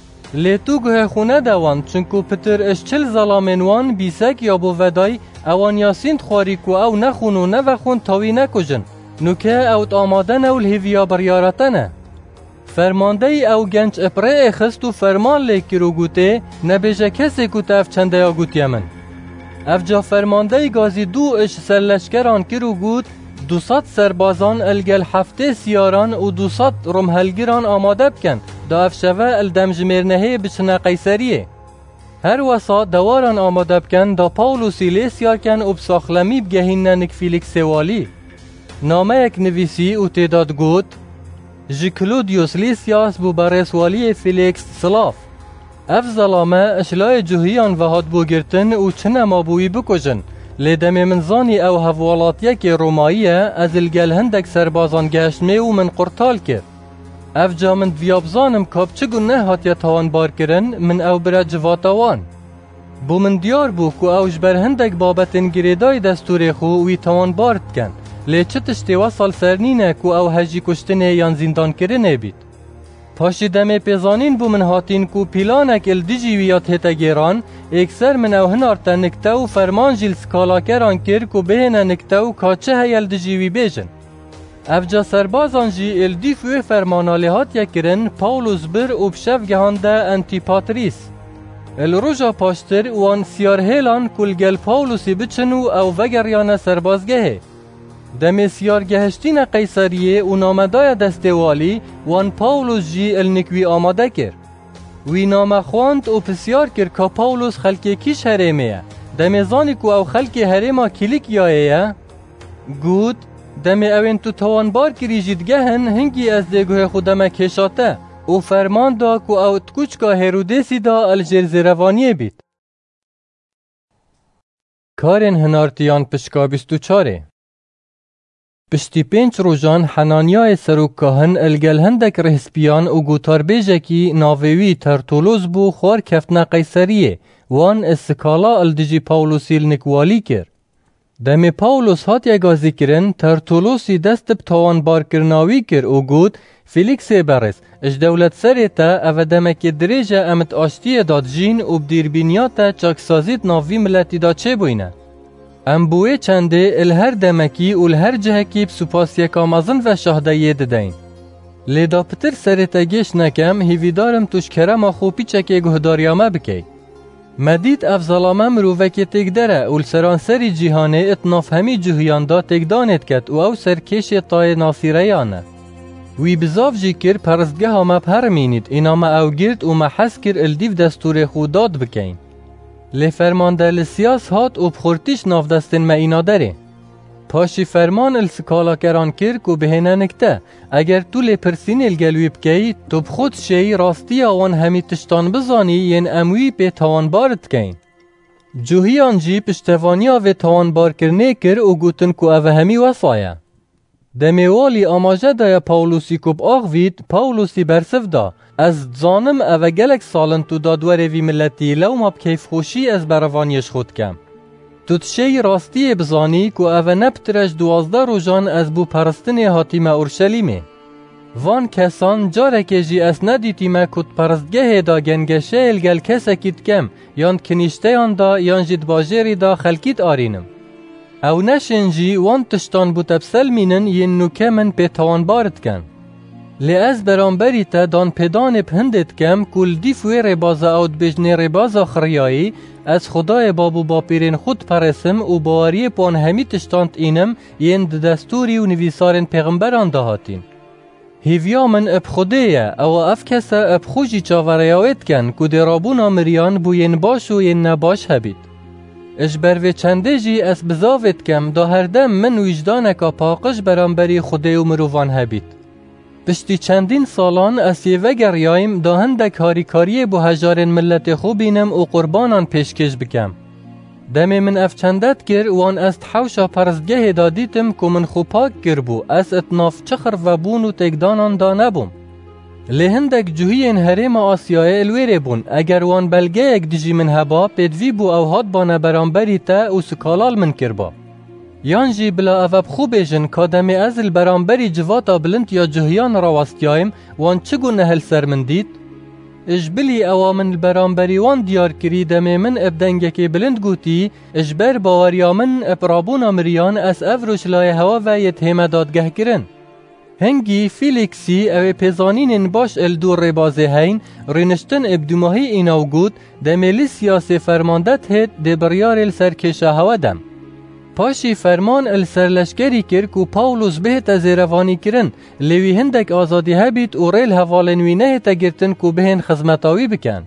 Speaker 1: لیتو گوه خونه دوان چنکو پتر اشچل ظلامنوان بیسک یا بو ودای اوان یاسیند خواری کو او نخون و نوخون تاوی نکجن نوکه اوت آماده نول هیویا بریارتنه. فرمانده او گنج اپره اخست و فرمان لیکی رو گوته نبیجه کسی کو تف چنده یا گوتی من. افجا فرمانده گازی دو اش سرلشکران کی رو گوت 200 سربازان الگل هفته سیاران و 200 رمهلگیران آماده بکن دا افشوه الدمجمرنهی بچنه قیصریه. هر وسا دواران آماده بکن دا پاولوسی لی سیار کن و بساخلمی بگهین ننک فیلیکس والی. نامه یک نویسی و تعداد گوت جی کلودیوس لیسیاس بو برس والی فیلیکس سلاف. اف ظلامه اشلای جوهیان و هاد بو گرتن و چنه مابوی بکجن. لیدم منزانی او هفوالاتیه که روماییه از الگل هندک سربازان گشتمه و من قرطال کرد. اف جا من بیابزانم کاب چگو نه هاتیه تاوان بار کرن من او برا جواتاوان. بو من دیار بو که اوش بر هندک بابتن گریدای دستور خو وی تاوان بارد کن. لی چه تشتی وصل سرنینه که او هجی کشتنه یان زندان کرنه بید. پاشی دم پیزانین بو من هاتین کو پیلانک الدیجی ویات هتا گیران اکثر من او هنارتا نکتاو فرمان جیل سکالا کران کر کو بهنه نکتاو کاچه هیل دیجی وی بیجن. افجا سربازان جی الدیفوی فرمانالی هات یکرن پاولوس بر و بشف گهانده انتیپاتریس. الروژا پاشتر وان سیار هیلان کل گل پاولوسی بچنو او وگریان سربازگهه. دم سیار گهشتین قیصریه و نامدای دستوالی وان پاولوس جی النکوی آماده کر. وی نام خواند و پسیار کر که پاولوس خلکی کیش هریمه. دم زانی که او خلکی هریما کلیک یایه گود دم اوین تو توانبار کری جیدگهن هنگی از دیگوه خودم کشاته و فرمان دا که او تکوچکا هرودیسی دا الجرز روانیه بید. کارن هنارتیان پشکا 24 پشتی 5 روزان حنانیای سروک کاهن الگل هندک رهسپیان و گوتار بیجکی ناویوی ترتولوز بو خوار کفتنا قیصریه وان اسکالا الدیجی پاولوسیل نکوالی کر. دم پاولوس هات یگازی کرن ترتولوسی دست بتوان بار کرناوی کر و گوت فیلیکس برس اش دولت سریتا او دمک دریجه امت آشتی داد جین و بدیربینیاتا چاکسازیت ناوی ملتی دا چه بوینه. ام بوی چنده الهر دمکی و الهر جهکی بسپاس یکامازن و شهده ددین. لیدا پتر سریتا گیش نکم هیویدارم توش کرم خوبی چکی گهداریامه بکی. مدید اف ظلامه مروفکی تک داره اول سرانسری جیهانه اتناف همی جوهیان دا تک دانت کت او سرکش تای ناصیریانه. وی بزاف جی کر پرستگه ها ما پرمینید اینا ما او گرد و ما حس کر الدیف دستور خوداد بکین. لی فرمانده لسیاس هات و بخورتیش ناف دستن ما اینا داره. پاشی فرمان السکالا کران کرک و بهنه نکته. اگر تو لی پرسین الگلوی بکی تو بخود شی راستی آوان همی تشتان بزانی ین اموی به تاوان بارد کین. جوهیان جی پشتوانیا و تاوان بار کرنه کر و گوتن کو او همی وصایه. دمیوالی آماجه دای پاولوسی کب آغوید پاولوسی برسف دا. از زانم او گلک سالن تو دادوره وی ملتی لو ما بکیف خوشی از بروانیش خود کم. تو تشی راستی بزانی که او نبترش 12 روزان از بو پرستن حاتیم اورشلیمه. وان کسان جارکه جی از ندیتیمه کت پرستگه دا گنگشه الگل کسکید کم یان کنیشته یان دا یان جید باجری دا خلکید آرینم. او نشنجی وان تشتان بو تبسل مینن ین نوکه من پی توان بارد کن. لی از برانبری تا دان پیدان پهندت کم کل دیفوی ربازه اوت بجنه ربازه خریایی از خدای بابو باپیرین خود پرسم و باوری پان همی تشتانت اینم ین دستوری و نویسارن پیغمبران دهاتین. هیویا من اب خودیه او اف کسا اب خوشی چاوریاوید کن که درابون آمریان بو ین باش و ین نباش هبید. اش بروی چنده جی از بزاوید کم دا هر دم من وجدانکا پاقش برانبری خودی و مروان هبید. پشتی چندین سالان از یه وگریایم دا هندک هاریکاری بو هجارن ملت خوب بینم و قربانان پیشکش بکم. دمی من اف چندت گر وان از تحوشا پرستگه دا دیتم که من خوب پاک گر بو از اتناف چخر و بون و تکدانان دا نبوم. لی هندک جوهین هریم آسیای الویره بون اگر وان بلگه یک دیجی من هبا پیدوی بو او هاد بانه برانبری تا و سکالال من کربا. یانجی بلا اواب خوب جن کادمی از البرانبری جواتا بلند یا جهیان راوستیایم وان چگو نهل سر من دید؟ اجبلی اوامن البرانبری وان دیار کری دمی من ابدنگه که بلند گوتی اجبر باوریا من ابرابون مریان از افروش لای هوا و یتهمه دادگه کرن. هنگی فیلیکسی او پیزانین باش الدور ربازه هین رینشتن ابدوماهی ایناو گود دمیلی سیاسی فرماندت هید دبریار السرکش هوا دم. پاشی فرمان السرلشگری کرد و پاولوس بهت از روانی کرن لیوی هندک آزادی هبید و ریل حوالنوی نهتا گرتن که بهن خزمتاوی بکن.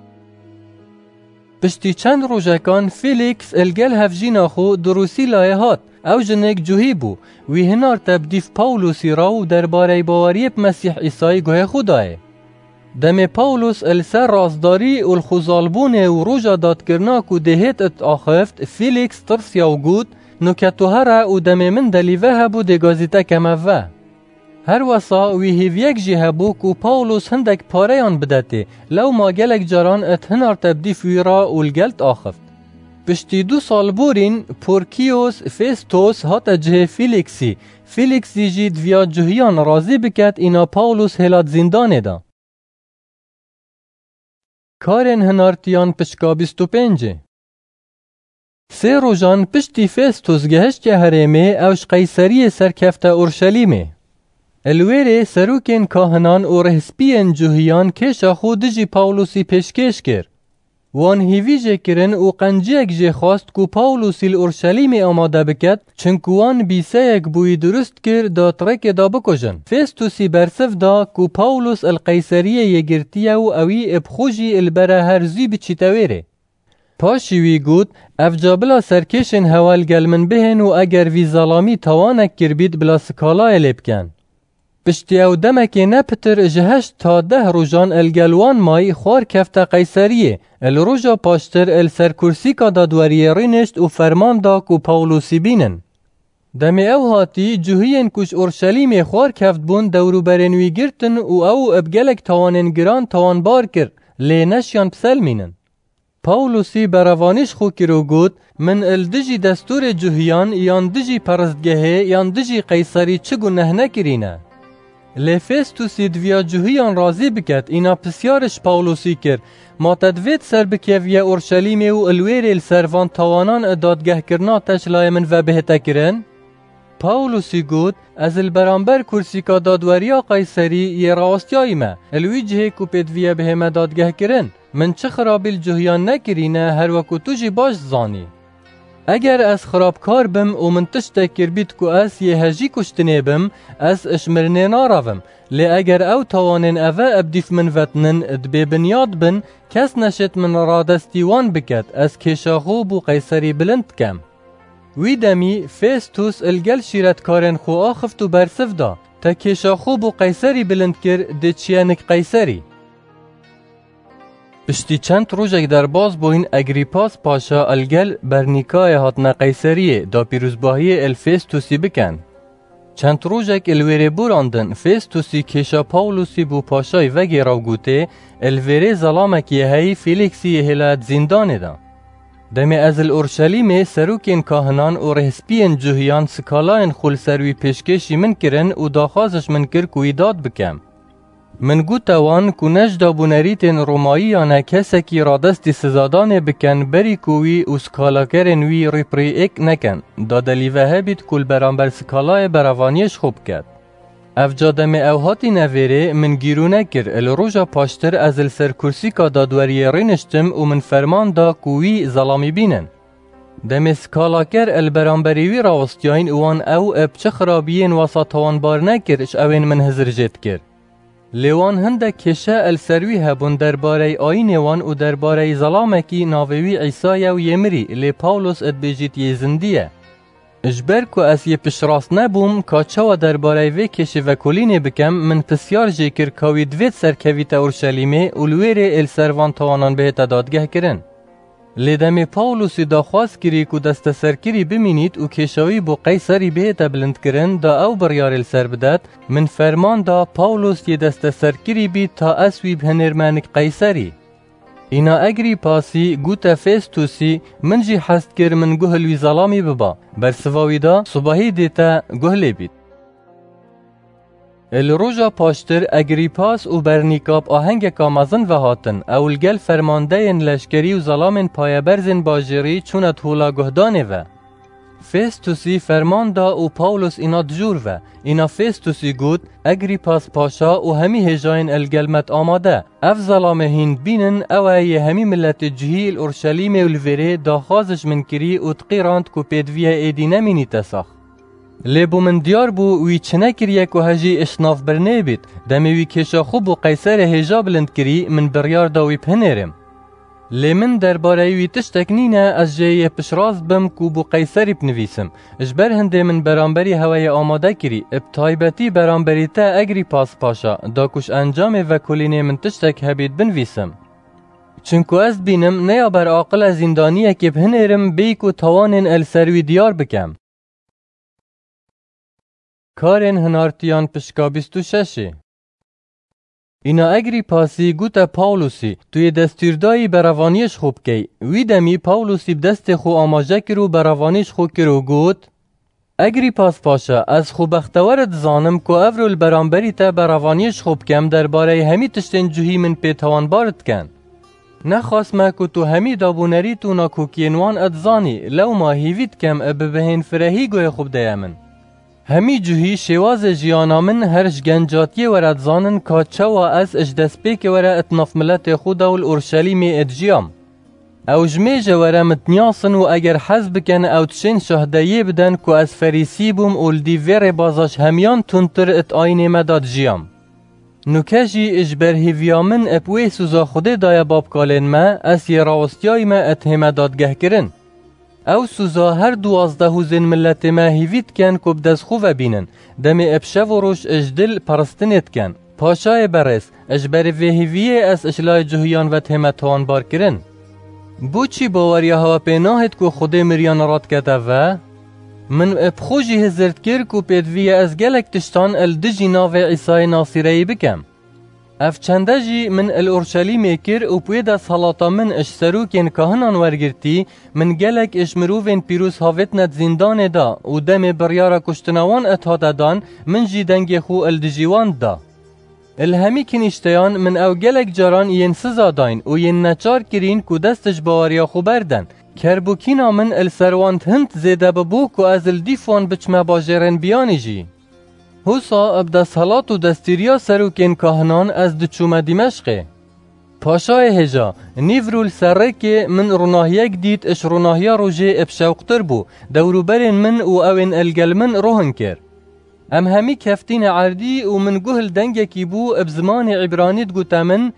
Speaker 1: پشتی چند روژکان فیلیکس الگل هفجین خو دروسی لایه هات او جنک جوهی بو وی هنار تبدیف پاولوسی راو درباره باوری مسیح عیسی گوه خدای. دم پاولوس السر رازداری و الخوزالبون و روژا داد کرنا که دهت ات آخفت فیلیکس ترسیا و گود نوکتوهره و دم من دلیوه هبو دگازیتا کموه. هر وصا وی هیویک جی هبو که پاولوس هندک پاریان بدته لو ما گلک جاران ات هنار تبدیف ویرا و الگلت آخفت. پشتی 2 سال بورین پورکیوس فیستوس هات جه فیلیکسی جید ویا جهیان رازی بکت اینا پاولوس هلات زندانه دا. کارن هنارتیان پشکا 25 3 روزان پشتی فیستوس گهشت هرمه اوش قیصری سرکفت اورشلیمه. الویره سروکین کاهنان و رهسپین جوهیان کشا خود جی پاولوسی پیشکش کر. وان هیویجه کرن و قنجیک جه خواست که پاولوسی الاورشلیم آماده بکد چنکو وان بیسه یک بوی درست کر دا ترک دا بکجن. فیستوسی برسف دا که پاولوس القیصریه یگرتیه و اوی ابخوشی البره هرزی بچیتویره. پاشی وی گود افجابلا سرکشن حوال گلمن بهن و اگر وی ظلامی توانک کربید بلا سکالای لبکن. پشتی او دمکی نپتر جهشت تا 10 روزان الگلوان مای خوار کفت قیصریه الروژا پاشتر السرکرسی کا دادوری رینشت و فرمان دا که پاولوسی بینن. دمی او هاتی جوهین کش اورشلیم خوار کفت بون دورو برنوی گرتن و او ابگلک توانن گران توان بار کر لی نشیان پسل مینن. پاولوسی بروانیش خو کرو گود من الدجی دستور جوهیان یان دجی پرستگهه یان دجی قیصری چگو نهنه کرینه. لفستوسی دویا جوهیان رازی بکت اینا پسیارش پاولوسی کرد ما تدوید سر بکیویا اورشلیم و الویر السروان توانان دادگه کرنا تشلای من و بهتا کرن پاولوسی گوت از البرانبر کرسیکا دادوریا قیصری یه راستیایی ما الوی جهه کو پیدویه به همه دادگه کرن من چه خرابی الجهیان نکرینه هر وکو تو جی باش زانی. اگر از خرابکار بم و من تشتک کربید کو از یه هجی کشتنه بم از اشمرنه ناراوم لی اگر او توانین اوه ابدیف من وطنن ادبه بنیاد بن کس نشد من را دستیوان بکد از کشاخو بو قیصری بلند کم. وی دمی فیستوس الگل شیرتکارن خو آخفت و برسف دا تا کشاخو بو قیصری بلند کر ده چیانک قیصری. پشتی چند روزک در باز بوین اگریپاس پاشا الگل برنیکای هاتنا قیصریه دا پیروزباهی الفیستوسی بکن. چند روزک الویره براندن فیستوسی کشا پاولوسی بو پاشای وگی راو گوته الویره ظلامکی هی فیلیکسی هلات زندانه دا. دمی از الارشلیم سروکین کاهنان و رهسپین جوهیان سکالاین خول سروی پیشکشی من کرن و داخازش من کر کوی داد بکم. من گوتوان کو نجدا بونریتن روماییانه کسکی را دستی سزادانه بکن بری کوی و سکالاکرن وی ریپری اک نکن دادلی وهبید کل برانبر سکالای براوانیش خوب کرد. افجادم اوهاتی نویره من گیرو نکر الروژا پاشتر از السرکرسی که دادوری رینشتم و من فرمان دا کوی ظلامی بینن. دم سکالاکر البرانبریوی راوستیاین اوان او ابچه خرابیین واسطوان بار نکرش اوین من هزر جد کر. لیوان هنده کشه السروی هبون درباره آین وان و درباره ظلامکی ناویوی عیسای و یمری لی پاولوس ادبیجیت یه زندیه. اجبر که از یه پشراست نبوم که چوا درباره وی کشه و کلینه بکم من پسیار جیکر کاوی دوید سرکویت اورشلیمه اولویر السروان توانان به دادگه کرن. لیدم پاولوسی دا خواست کری که دست سرکری بمینید و کشاوی بو قیصری به بلند کرن دا او بریار السر بدد من فرمان دا پاولوس یه دست سرکری بید تا اسوی بهنرمانک قیصری. اینا اگری پاسی گوتا فیستوسی من جی حست کر من گوهلوی ظلامی ببا برسواوی دا صباحی دیتا گوهلی بید. الروژا پاشتر اگریپاس و برنیکاب آهنگ کامازن و هاتن اولگل فرمانده این لشکری و ظلام پایبرزن باجری چونت هولا گهدانه و فیستوسی فرمان دا و پاولوس اینا دجور و اینا فیستوسی گود اگریپاس پاشا و همی هجاین الگلمت آماده اف ظلام هین بینن اوه همی ملت جهیل اورشلیم الویره دا خازش من کری و تقیراند کو پیدویه ایدی نمینی تساخ. لیبو من دیار بو وی چنه کریه که هجی اشناف برنه بید دمی وی کشا خوب و قیصر هجا بلند کری من بریار داوی پنیرم. لی من درباره وی تشتک نینه از جای پشراز بم کو بو قیصری بنویسم اجبر هنده من برانبری هوای آماده کری ابتایبتی برانبری تا اگریپاس پاشا دا کش انجام و کلینه من تشتک هبید بنویسم. چونکو از بینم نیا بر عاقل زندانیه که بهنیرم بیکو توانین السروی دیار بکم. کارن هنارتیان پشکا 26 اینا اگریپاسی گوتا پاولوسی توی دستیردایی براوانیش خوب کی وی دمی پاولوسی بدست خو آماجه کرو براوانیش خوب کرو گوت اگریپاس پاشا از خوب اختوارت زانم که افرول برانبری تا براوانیش خوب کم درباره همی تشتن جوهی من پیتوان بارد کن نخواست ما که تو همی دابونری تو ناکوکینوان ادزانی لو ما هیوید کم اببهین فرهی گوی خوب دیمن همی جوهی شواز جیانا من هرش گنجاتی ورد زانن که چوا از اجدست پیک ورد اتناف ملت خودا و الارشلیم ادجیام. او جمیجه ورد متنیاسن و اگر حز بکن او تشین شهدهیه بدن که از فریسی بوم اول دیویر بازاش همیان تونتر ات آینه مداد جیام. نوکجی اجبر هیویا من اپوی سوزا خوده دای بابکالین ما از یه راوستیای ما ات همه دادگه کرن. او سوزا هر 12 زن ملت ما هیوید کن که بدست خوب بینن دم ابشه و روش اجدل پرستنت کن پاشای برس اجبر ویهیویه از اشلای جهیان و تهمتوان بار کرن بو چی باوری هوا پیناهد که خود مریان راد کده و من ابخوشی هزرد کر که پیدویه از گلک تشتان الدجی ناو عیسای ناصیره بکم اف چنده جی من الارشلیم کر و پوید از حالاتا من اش سروکین کهنان ورگرتی من گلک اش مروفین پیروز هاویتنت زندان دا و دم بریارا کشتنوان اتحاده دان من جی دنگ خو الدجیوان دا. الهمی کنیشتیان من او گلک جاران ین سزا داین و ین نچار کرین که دستش باوریا خو بردن کربوکینا من السروانت هند زیده ببو که از الدیفان بچمه باجرن بیانی جی. حوصا ابدا صلات و دستیریا سروکین کهنان از دچومه دمشقه. پاشای هجا نیورول سره که من روناهیک دید اش روناهیا روژه ابشوقتر بو دوروبرین من و اوین الگل من روهن کر. ام همی کفتین عردی و من گوهل دنگه کی بو اب زمان عبرانیت گوتا من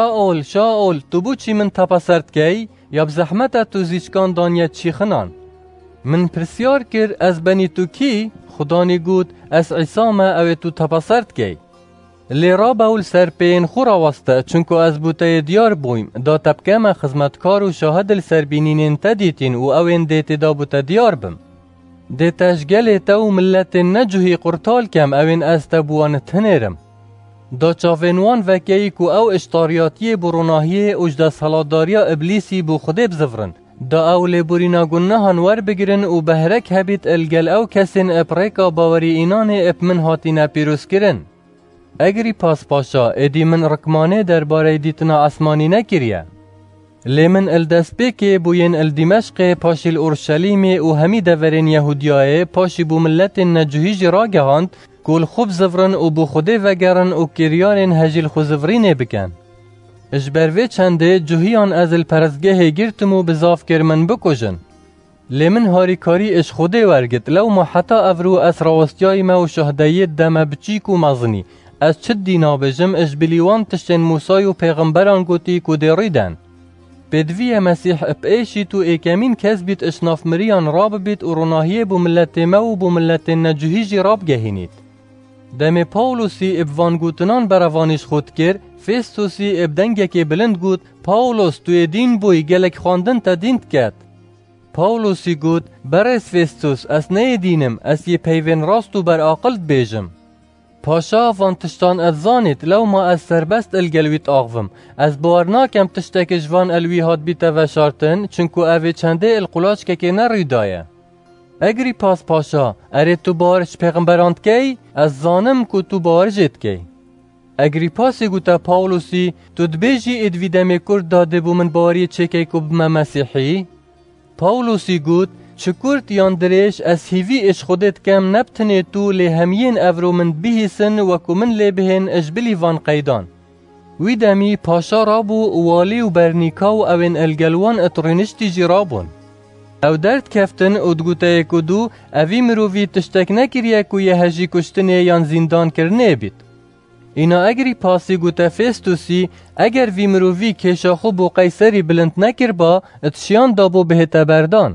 Speaker 1: شاول تو بو چی من تپسرد کی یا بزحمت تو زیچکان دانیت چی خنان. من پرسیار کر از بنی تو کی خدانی گوت از عیسامه او تو تپسرد کی. لی را باول سرپین خورا واسطه چونکو از بوته دیار بویم دا تبکم خدمتکار و شاهد السربینین تدیتین و اوین دیت دا بوته دیار بم. دیتش گلی تو ملت نجوهی قرطال کم اوین از تبوان تنیرم. دا چاوینوان وکی کو او اشتاریاتی بروناهی اجدا سالاداریا ابلیسی بو خده بزفرن. دا او لیبورینا گناهان ور بگیرن و بهرک هبیت الگل او کسین اپریکا باوری اینان اپمن هاتینا پیروز کرن. اگری پاس پاشا ادی من رکمانه درباره دیتنا اسمانی نکریه. لیمن الدسپیکی بوین الدمشق پاشی اورشلیم و همی دورین یهودیای پاشی بو ملت نجوهیج را گهاند کل خوب زفرن و بو خوده وگرن و کریارین هجیل خوزفرین بکن. اجبروی چنده جوهیان از الپرزگه گرتم و بزاف کرمن بکجن. لیمن هاریکاری اش خوده ورگت لو ما حتی افرو از راوستیای ما و شهدهیت دم بچیک و مزنی. از چه دینا بجم اجبلیوان تشتن موسای و پیغمبران گوتی که دیریدن. بدوی مسیح اپیشی تو ایکمین کس بیت اشناف مریان راب بیت و روناهیه بو ملت ما و بو ملت نجوهیجی راب گهینید. دم پاولوسی ابوان گوتنان براوانش خود کر، فیستوسی ابدنگه که بلند گوت پاولوس توی دین بوی گلک خواندن تا دیند کد. پاولوسی گوت برس فیستوس از نه دینم از یه پیوین راستو بر آقلت بیجم. پاشا وان تشتان از زانید لو ما از سربست الگلویت آغوم از بارناکم تشتک جوان الوی هات بیتا و شارتن چونکو اوی چنده القلاج که نروی دایه. اگری پاشا اره تو بارش پیغمبراند کی از زانم که تو بارجت کی. اگری پاسی گوتا پاولوسی تو دبیجی ادوی دمی کرد داده بو من باری چکی که بما مسیحی؟ پاولوسی گوت چکورت یاندریش از هیوی اش خودت کم نبتنی تو لی همین افرو من بیهیسن وکو من لی بهن اجبلی وان قیدان. وی دمی پاشا رابو والی و برنیکا و اوین الگلوان اترینشتی جی رابون. او درد کفتن او دگوته کدو اوی مرووی تشتک نکریه که یه هجی کشتنی یان زندان کرنه بید. اینا اگری پاسی گوته فیستوسی اگر وی مرووی کشاخو بو قیسری بلند نکر با اتشیان دابو بهت بردان.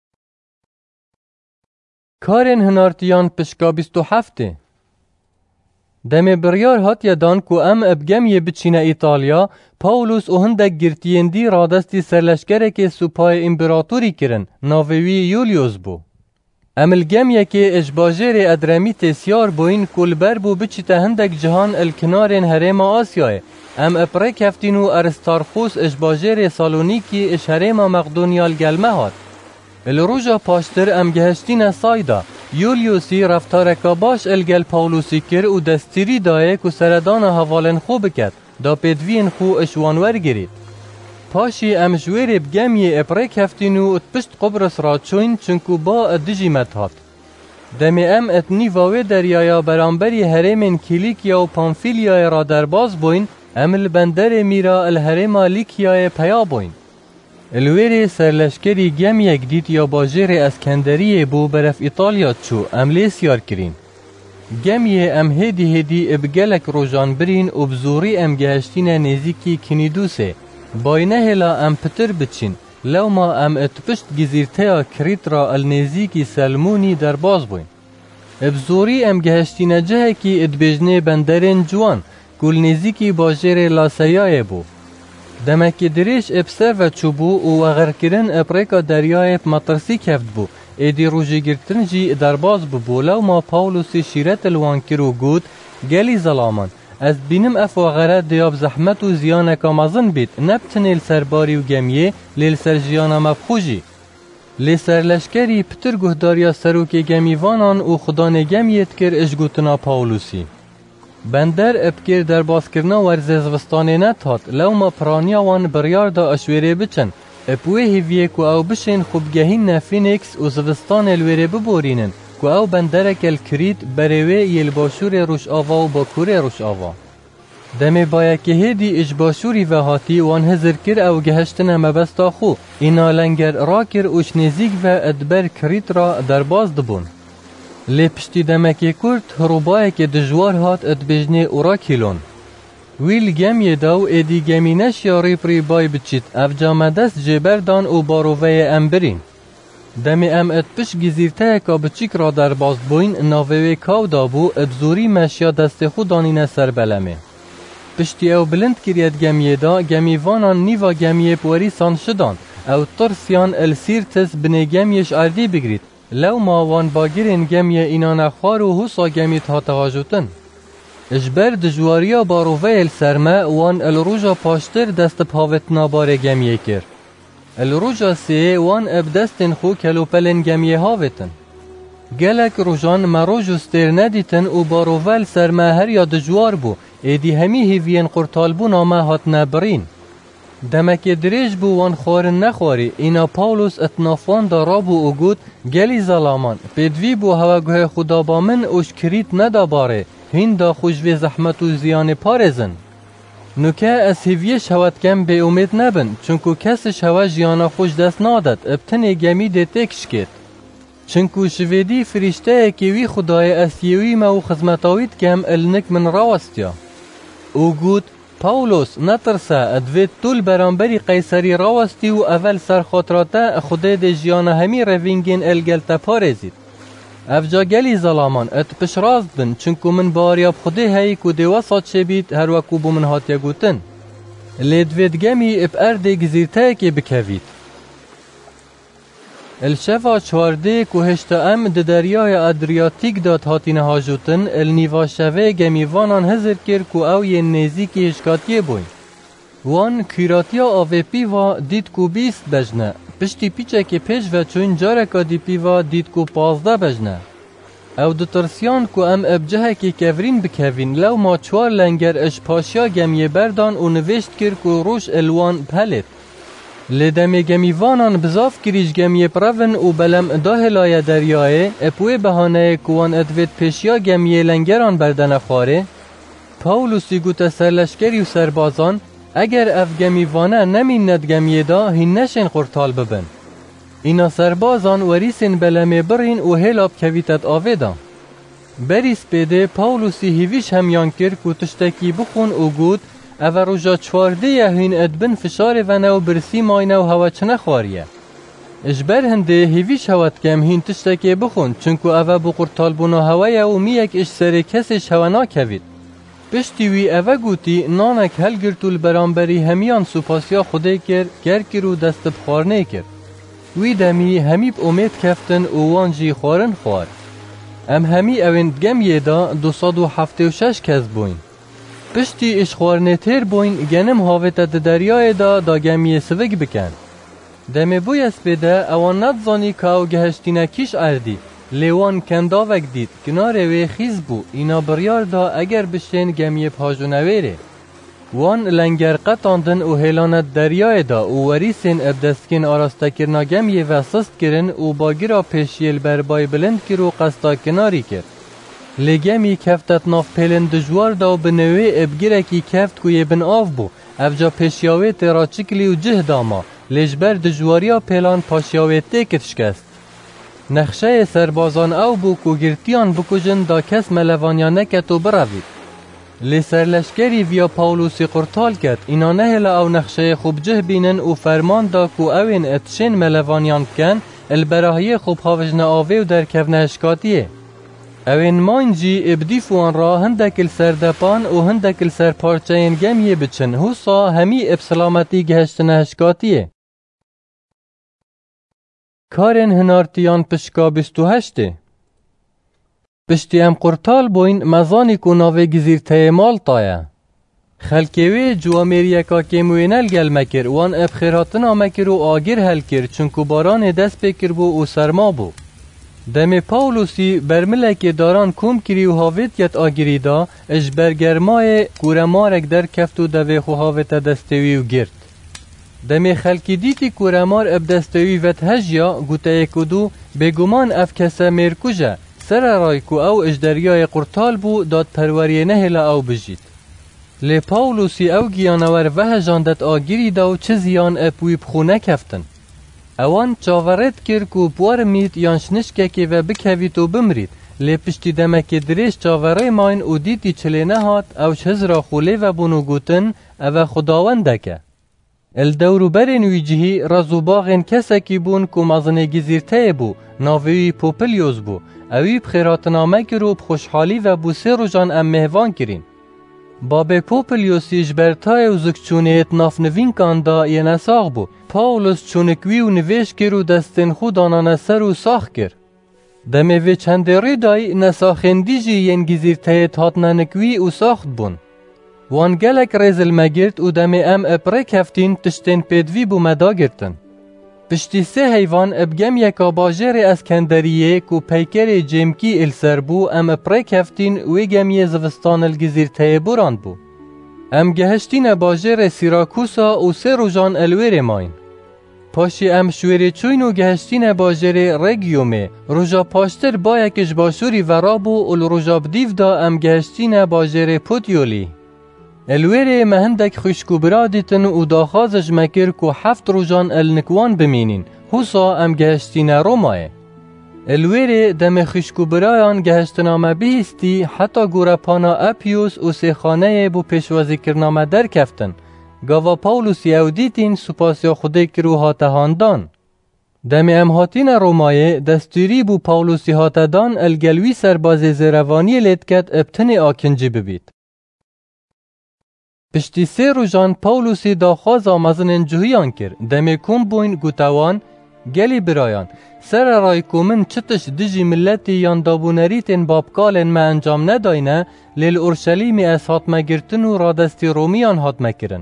Speaker 1: کارن هنارتیان پشکا 27 دم بریار هات یدان کو ام ابگم یه بچینه ایتالیا پاولوس او هندک گرتیندی رادستی سرلشکره که سوپای امپراتوری کرن ناویوی یولیوس بو. ام الگم یکی اجباجر ادرمیت سیار بوین کلبر بو بچیته هندک جهان الکنارن هرم آسیای ام اپرک هفتینو ارستارخوس اجباجر سالونیکی اش هرم مقدونیال گلمه هات. الروجا پاشتر ام گهشتین سایدا یولیوسی رفتارکا باش الگل پاولوسی کر و دستیری دایه که سردان حوالن خوب کد دا پیدوین خو اشوانور گرید. پاشی ام جویر بگمی اپریک هفتینو ات پشت قبرس را چوین چنکو با ادجی مدهات. دمی ام اتنی واوی دریایا برانبری هرمین کلیکیا و پانفیلیا را درباز بوین ام البندر میرا الهرم لیکیا پیا بوین. الویری سرلشکری گم یک دید یا باجر اسکندریه بو برف ایتالیا چو املی سیار کرین. گمی ام هدی ابگلک روژان برین و بزوری ام گهشتین نزیکی کنیدوسه. باینه هلا ام پتر بچین لو ما ام اتپشت گزیرتیا کریت را النزیکی سلمونی در باز بوین. بزوری ام گهشتین جه کی ادبجنه بندرین جوان کل نزیکی باجر لاسیای بو. دمکی دریش ابسر و چوبو و غرکرن اپریکا دریای مطرسی کفت بو ایدی روژی گرتن جی درباز بو لو ما پاولوسی شیرت الوانکر و گود گلی ظلامان از بینم افو غره دیاب زحمت و زیانکا مزن بید نبتنی لسرباری و گمیه لیل سر جیانا مبخوجی لی سرلشکری پتر گهداریا سروک گمیوانان و خدان گمیت کر اشگوتنا پاولوسی بندر ابکر در باز کرنا ورزه زوستانه نتات لو ما پرانیا وان بریار دا اشویره بچن اپوی هیویه کو او بشین خوبگهین فینکس و زوستان الویره ببورینن کو او بندرک الکریت بروی یل باشور روش آوا و باکور روش آوا. دمی باید که هیدی اجباشوری و هاتی وان هزر کر او گهشتن مبستا خو اینا لنگر را کر اوش نزیگ و ادبر کریت را در باز دبون. لی پشتی دمکی کرد هروبای که دجوار هات ادبجنه اورا کلون. ویل گمی داو ایدی گمی نشیا ریپری بای بچید اف جامدست جبردان و بارووه امبرین. دمی ام ادپش گزیرته که بچیک را در باز بوین ناوه کاو دابو ادزوری مشیا دست خودانین سر بلمه. پشتی او بلند کریت گمیه دا گمیوانان نیوا گمیه پوری سان شدان او ترسیان السیرتس بنه گمیش اردی بگرید لو ماوان باگرین گمیه اینان اخوار و حسا گمیت هاتهاجوتن. اجبر دجواریا بارووه السرمه وان الروژا پاشتر دست پاوت ناباره گمیه کر. الروژا سیه وان ابدستن خو کلوپلن گمیه هاوتن. گلک روژان مروج استر ندیتن و بارووه السرمه هر یا دجوار بو ایدی همی هیوین قرطالبون آمه هات نبرین. دمک دریج بو وان خورن نخواری اینا پاولوس اتنافان دارابو اگود گلی ظلامان پیدوی بو هواگوه خدا با من اوش کریت نداباره هین دا خوشوی زحمت و زیان پارزن. نوکه از هیویه شود کم به امید نبن چونکو کس شود جیانا خوش دست نادد ابتن گمی ده تکش کت. چونکو شویدی فرشته که وی خدای اسیوی ما و خزمتاوید کم النک من راوستیا. او گود پاولوس نترسه ادوید طول برانبری قیصری راوستی و اول سر خاطراته خود ده جیانا همی روینگین الگلتا پارزید. افجا گلی ظلامان ات پش راست بن چونکو من باریاب خوده هایی که دیوا سات شبید هر وکو بو من هاتیا گوتن. لیدوید گمی اپ ارده گزیرته که بکوید. الشفا چوارده که هشتا ام ده دریای ادریاتیک داد هاتین هاجوتن النیوا شوه گمیوانان هزر کر که او یه نزیکی هشکاتیه بوی. وان کیراتیا آوه پیوا دید که 20 بجنه. پشتی پیچه که پیش و چون جارکا دی پیوا دید که 15 بجنه. او دو ترسیان که ام ابجه که کورین بکوین لو ما چوار لنگر اش پاشیا گمیه بردان و نوشت کر که روش الوان پلت. لیدمی گمیوانان بزاف کریج گمیه پرون و بلم داهلای دریای اپوی بهانه کوان ادوید پیشیا گمیه لنگران بردن خواره. پاولوسی گوت سرلشکری و سربازان اگر اف گمیوانه نمیند گمیه دا هین نشین قرطال ببن. اینا سربازان وریسین بلمه برین و هلاب کویتت آویدان. بریس پیده پاولوسی هیویش همیان کر که تشتکی بخون و گود او روژا چوارده هین ادبن فشار و نو برسی ماینه و هوا چنه خواریه. اجبر هنده هیویش هوت کم هین تشتکی بخون چونکو او بو قرطال بونا هوایه و میک اش سر کسش هوانا کوید. پشتی وی اوه گوتی نانک هل گرتول برانبری همیان سوپاسیا خوده گر کرو دست بخارنه کر. وی دمی همی با امید کفتن و وانجی خورن خوار. ام همی اوند گمیه دا 276 کس بوین. پشتی اش خورنه تیر بوین گنم هاویت دریای دا گمیه سوگ بکن. دمی بوی اسپیده اوان ندزانی که او گهشتینه کیش اردی. لیوان کنداوک دید کنار وی خیز بو اینا بریار دا اگر بشین گمیه پاجونویره. وان لنگر قطاندن و هیلانت دریای دا و وریسین ابدستکین آراسته کرنا گمیه و سست کرن و باگیرا پیشیل بربای بلند کرو قستا کناری کرد. لگمی کفتت ناف پیلن دجوار دا و بنوی ابگیره کی کفت کوی بن آف بو افجا پیشیاوی تیرا چکلی و جه داما لجبر دجواریا پیلان پاشیاوی تیکت شکست. نخشه سربازان او بو کو گرتیان بکجن دا کس ملوانیا نکت و براوید. لی سرلشکری ویا پاولوسی قرطال کت اینا نهلا او نخشه خوب جه بینن و فرمان دا کو اوین اتشین ملوانیان کن البراهی خوب حافظن آوه و در کفن اشکاتیه. اوین مانجی ابدیفوان را هندکل سردپان و هندکل سرپارچین گمیه بچن حسا همی ابسلامتی گهشتن اشکاتیه. کارن هنارتیان پشکا 28 پشتی ام قرطال بوین مزانی کو ناوه گزیرته مالتایه. خلکوی جو امریکا که موینل گل مکر وان اب خیراتنا مکر و آگیر هل کر چونکو باران دست بکر بو و سرما بو. دم پاولوسی برملک داران کوم کری و هاویت یت آگیری دا اجبرگرمای کورمارک در کفتو دوی خو هاویت دستوی و گرد. دمی خلکی دیتی کورمار ابدستوی وت هجیا گوته کدو بگمان اف کسا مرکوجه سر رای کو او اجدریای قرطال بو داد پروریه نهلا او بجید. لی پاولوسی او گیانور و هجاندت آگیری داو چه زیان اپوی بخونه کفتن. اوان چاورت کر کو بوار مید یانشنشکه که و بکوید و بمرید. لی پشتی دمک دریش چاوره ماین او دیتی چلی نهات او چهز را خوله و بونو گوتن او خداونده که. الدورو برین ویجهی رازو باغین کسکی بون که مازنه گزیرته بو ناوی پوپلیوز بو اوی بخیراتنامه کرو بخوشحالی و بوسه رو جان ام مهوان کرین. باب پوپلیوسی جبرتای و زکچونیت ناف نوین کاندا یه نساغ بو پاولوس چونکوی و نویش کرو دستن خود آنانه سر و ساخ کر. دمه وی چنده ریدای نساخندی جی ین گزیرته تاتنا نکوی و ساخت بون. وان گلک ریزل مگرد و دمه ام اپرک هفتین تشتین پیدوی بو مدا گرتن. پشتی سه حیوان ابگم یکا باجر اسکندریه کو پیکر جیمکی السر بو ام اپرک هفتین وی گمی زوستان الگزیرته براند بو. ام گهشتین باجر سیراکوسا و سه روژان الویر ماین. پاشی ام شویری چوین و گهشتین باجر رگیومه روژا پاشتر با یکش باشوری ورابو ال روژا بدیو دا ام گهشتین باجر پودیولی. الویره مهندک خوشکو برادیتن و داخازش مکر که 7 روژان النکوان بمینین حوصا ام گهشتین رومایه. الویره دم خوشکو برایان گهشتنامه بیستی حتی گورپانا اپیوس و سیخانه بو پیشوازی کرنامه در کفتن. گاوا پاولوس یهودیتین سپاسیا خوده کرو هاتهاندان. دم ام هاتین رومایه دستوری بو پاولوسی هاتدان الگلوی سرباز زیروانی لیدکت ابتن آکنجی ببید. پشتی سه روژان پاولوسی داخواز آمازن جوهیان کرد. دمی کم بوین گوتوان گلی برایان سر رای کومن چتش دجی ملتی یان دابونریتین بابکالن ما انجام نداینه لیل اورشلیمی از حاتمه گرتن و رادستی رومیان حاتمه کرن.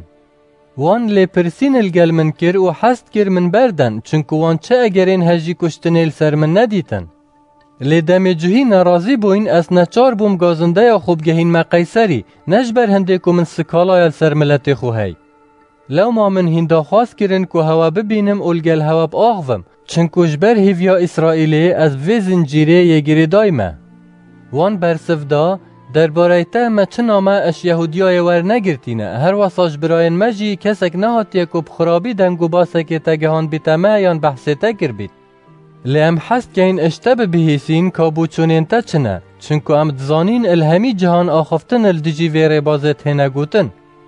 Speaker 1: وان لی پرسین الگل من کر و حست کر من بردن چونکو وان چه اگرین هجی کشتنیل سر من ندیتن. لی دمی جوهی نرازی بوین از نچار بوم گازنده یا خوب گهین ما قیسری نجبر هنده که من سکالای سر ملت خوهی. لو ما من هنده خواست کرن که هوا ببینم اولگل هوا باغوم چنکو جبر هیویا اسرائیلی از وی زنجیره یگیری دایمه. وان برسف دا در بارایته ما چه نامه اش یهودیای ور نگرتینه هر واساش براین مجی کسک نهاتیه که بخرابی دنگو باسه که تگهان بیتمه یان بحثه تگر بید. لی ام حست که این اشتب بهیسین کابو چونین تا چنه چونکو ام دزانین الهمی جهان آخفتن الدجی ویره بازت هنه گوتن.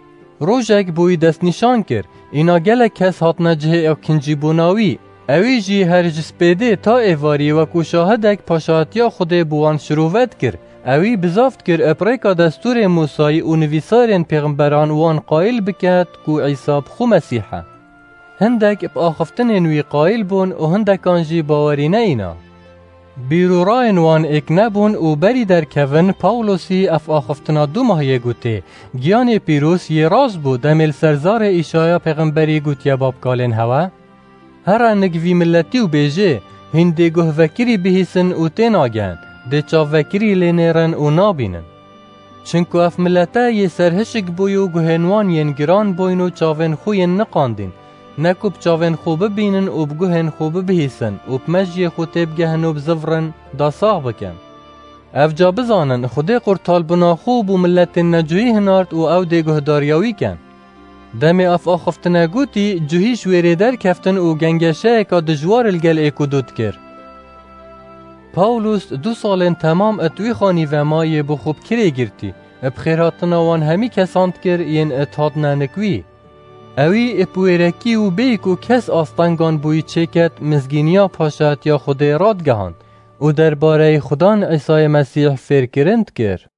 Speaker 1: روژک بوی دست نشان کر اینا گلک کس هات نجه او کنجی بوناوی اوی جی هر جسپیده تا ایواری و کو شاهدک پاشاتیا خود بوان شروعت کر اوی بزافت کر اپریکا دستور موسای و نویسارین پیغمبران وان قائل بکد کو عیسی بخو مسیحه. هندک با آخفتن نوی قائل بون و هندکان جی باوری نه اینا. بیرو راین وان ایک نبون و بری در کون پاولوسی اف آخفتنا 2 ماهیه گوته گیان پیروس یه راز بود دمیل سرزار ایشایا پیغمبری گوتیا بابکالین هوا هر نگوی ملتی و بیجه هنده گوه وکری بهیسن و تین آگن ده چاو وکری لینیرن و نابینن چنکو اف ملتا یه سرهشک بویو گوهنوان ین گران بوین و چاوین خوین نقاندین نکوب چاوین خوب بینن و بگوهن خوب بهیسن و بمجی خوتب گهن و بزفرن دا ساغ بکن. افجا بزانن خوده قرطال بنا خوب و ملت نجوی هنارد و او ده گهداریاوی کن. دم اف آخفتنه گوتی جوهیش ویره در کفتن و گنگشه که دجوار الگل ایکو دود کر. پاولوس 2 سالن تمام اتوی خانی و مایه بخوب کره گرتی. بخیراتنوان همی کساند کر ین اتحاد ننکوی. اوی اپویرکی و بیکو کس آستانگان بوی چکت مزگینیا پاشت یا خود راد گهاند و درباره خدان عیسی مسیح فرکرند کرد.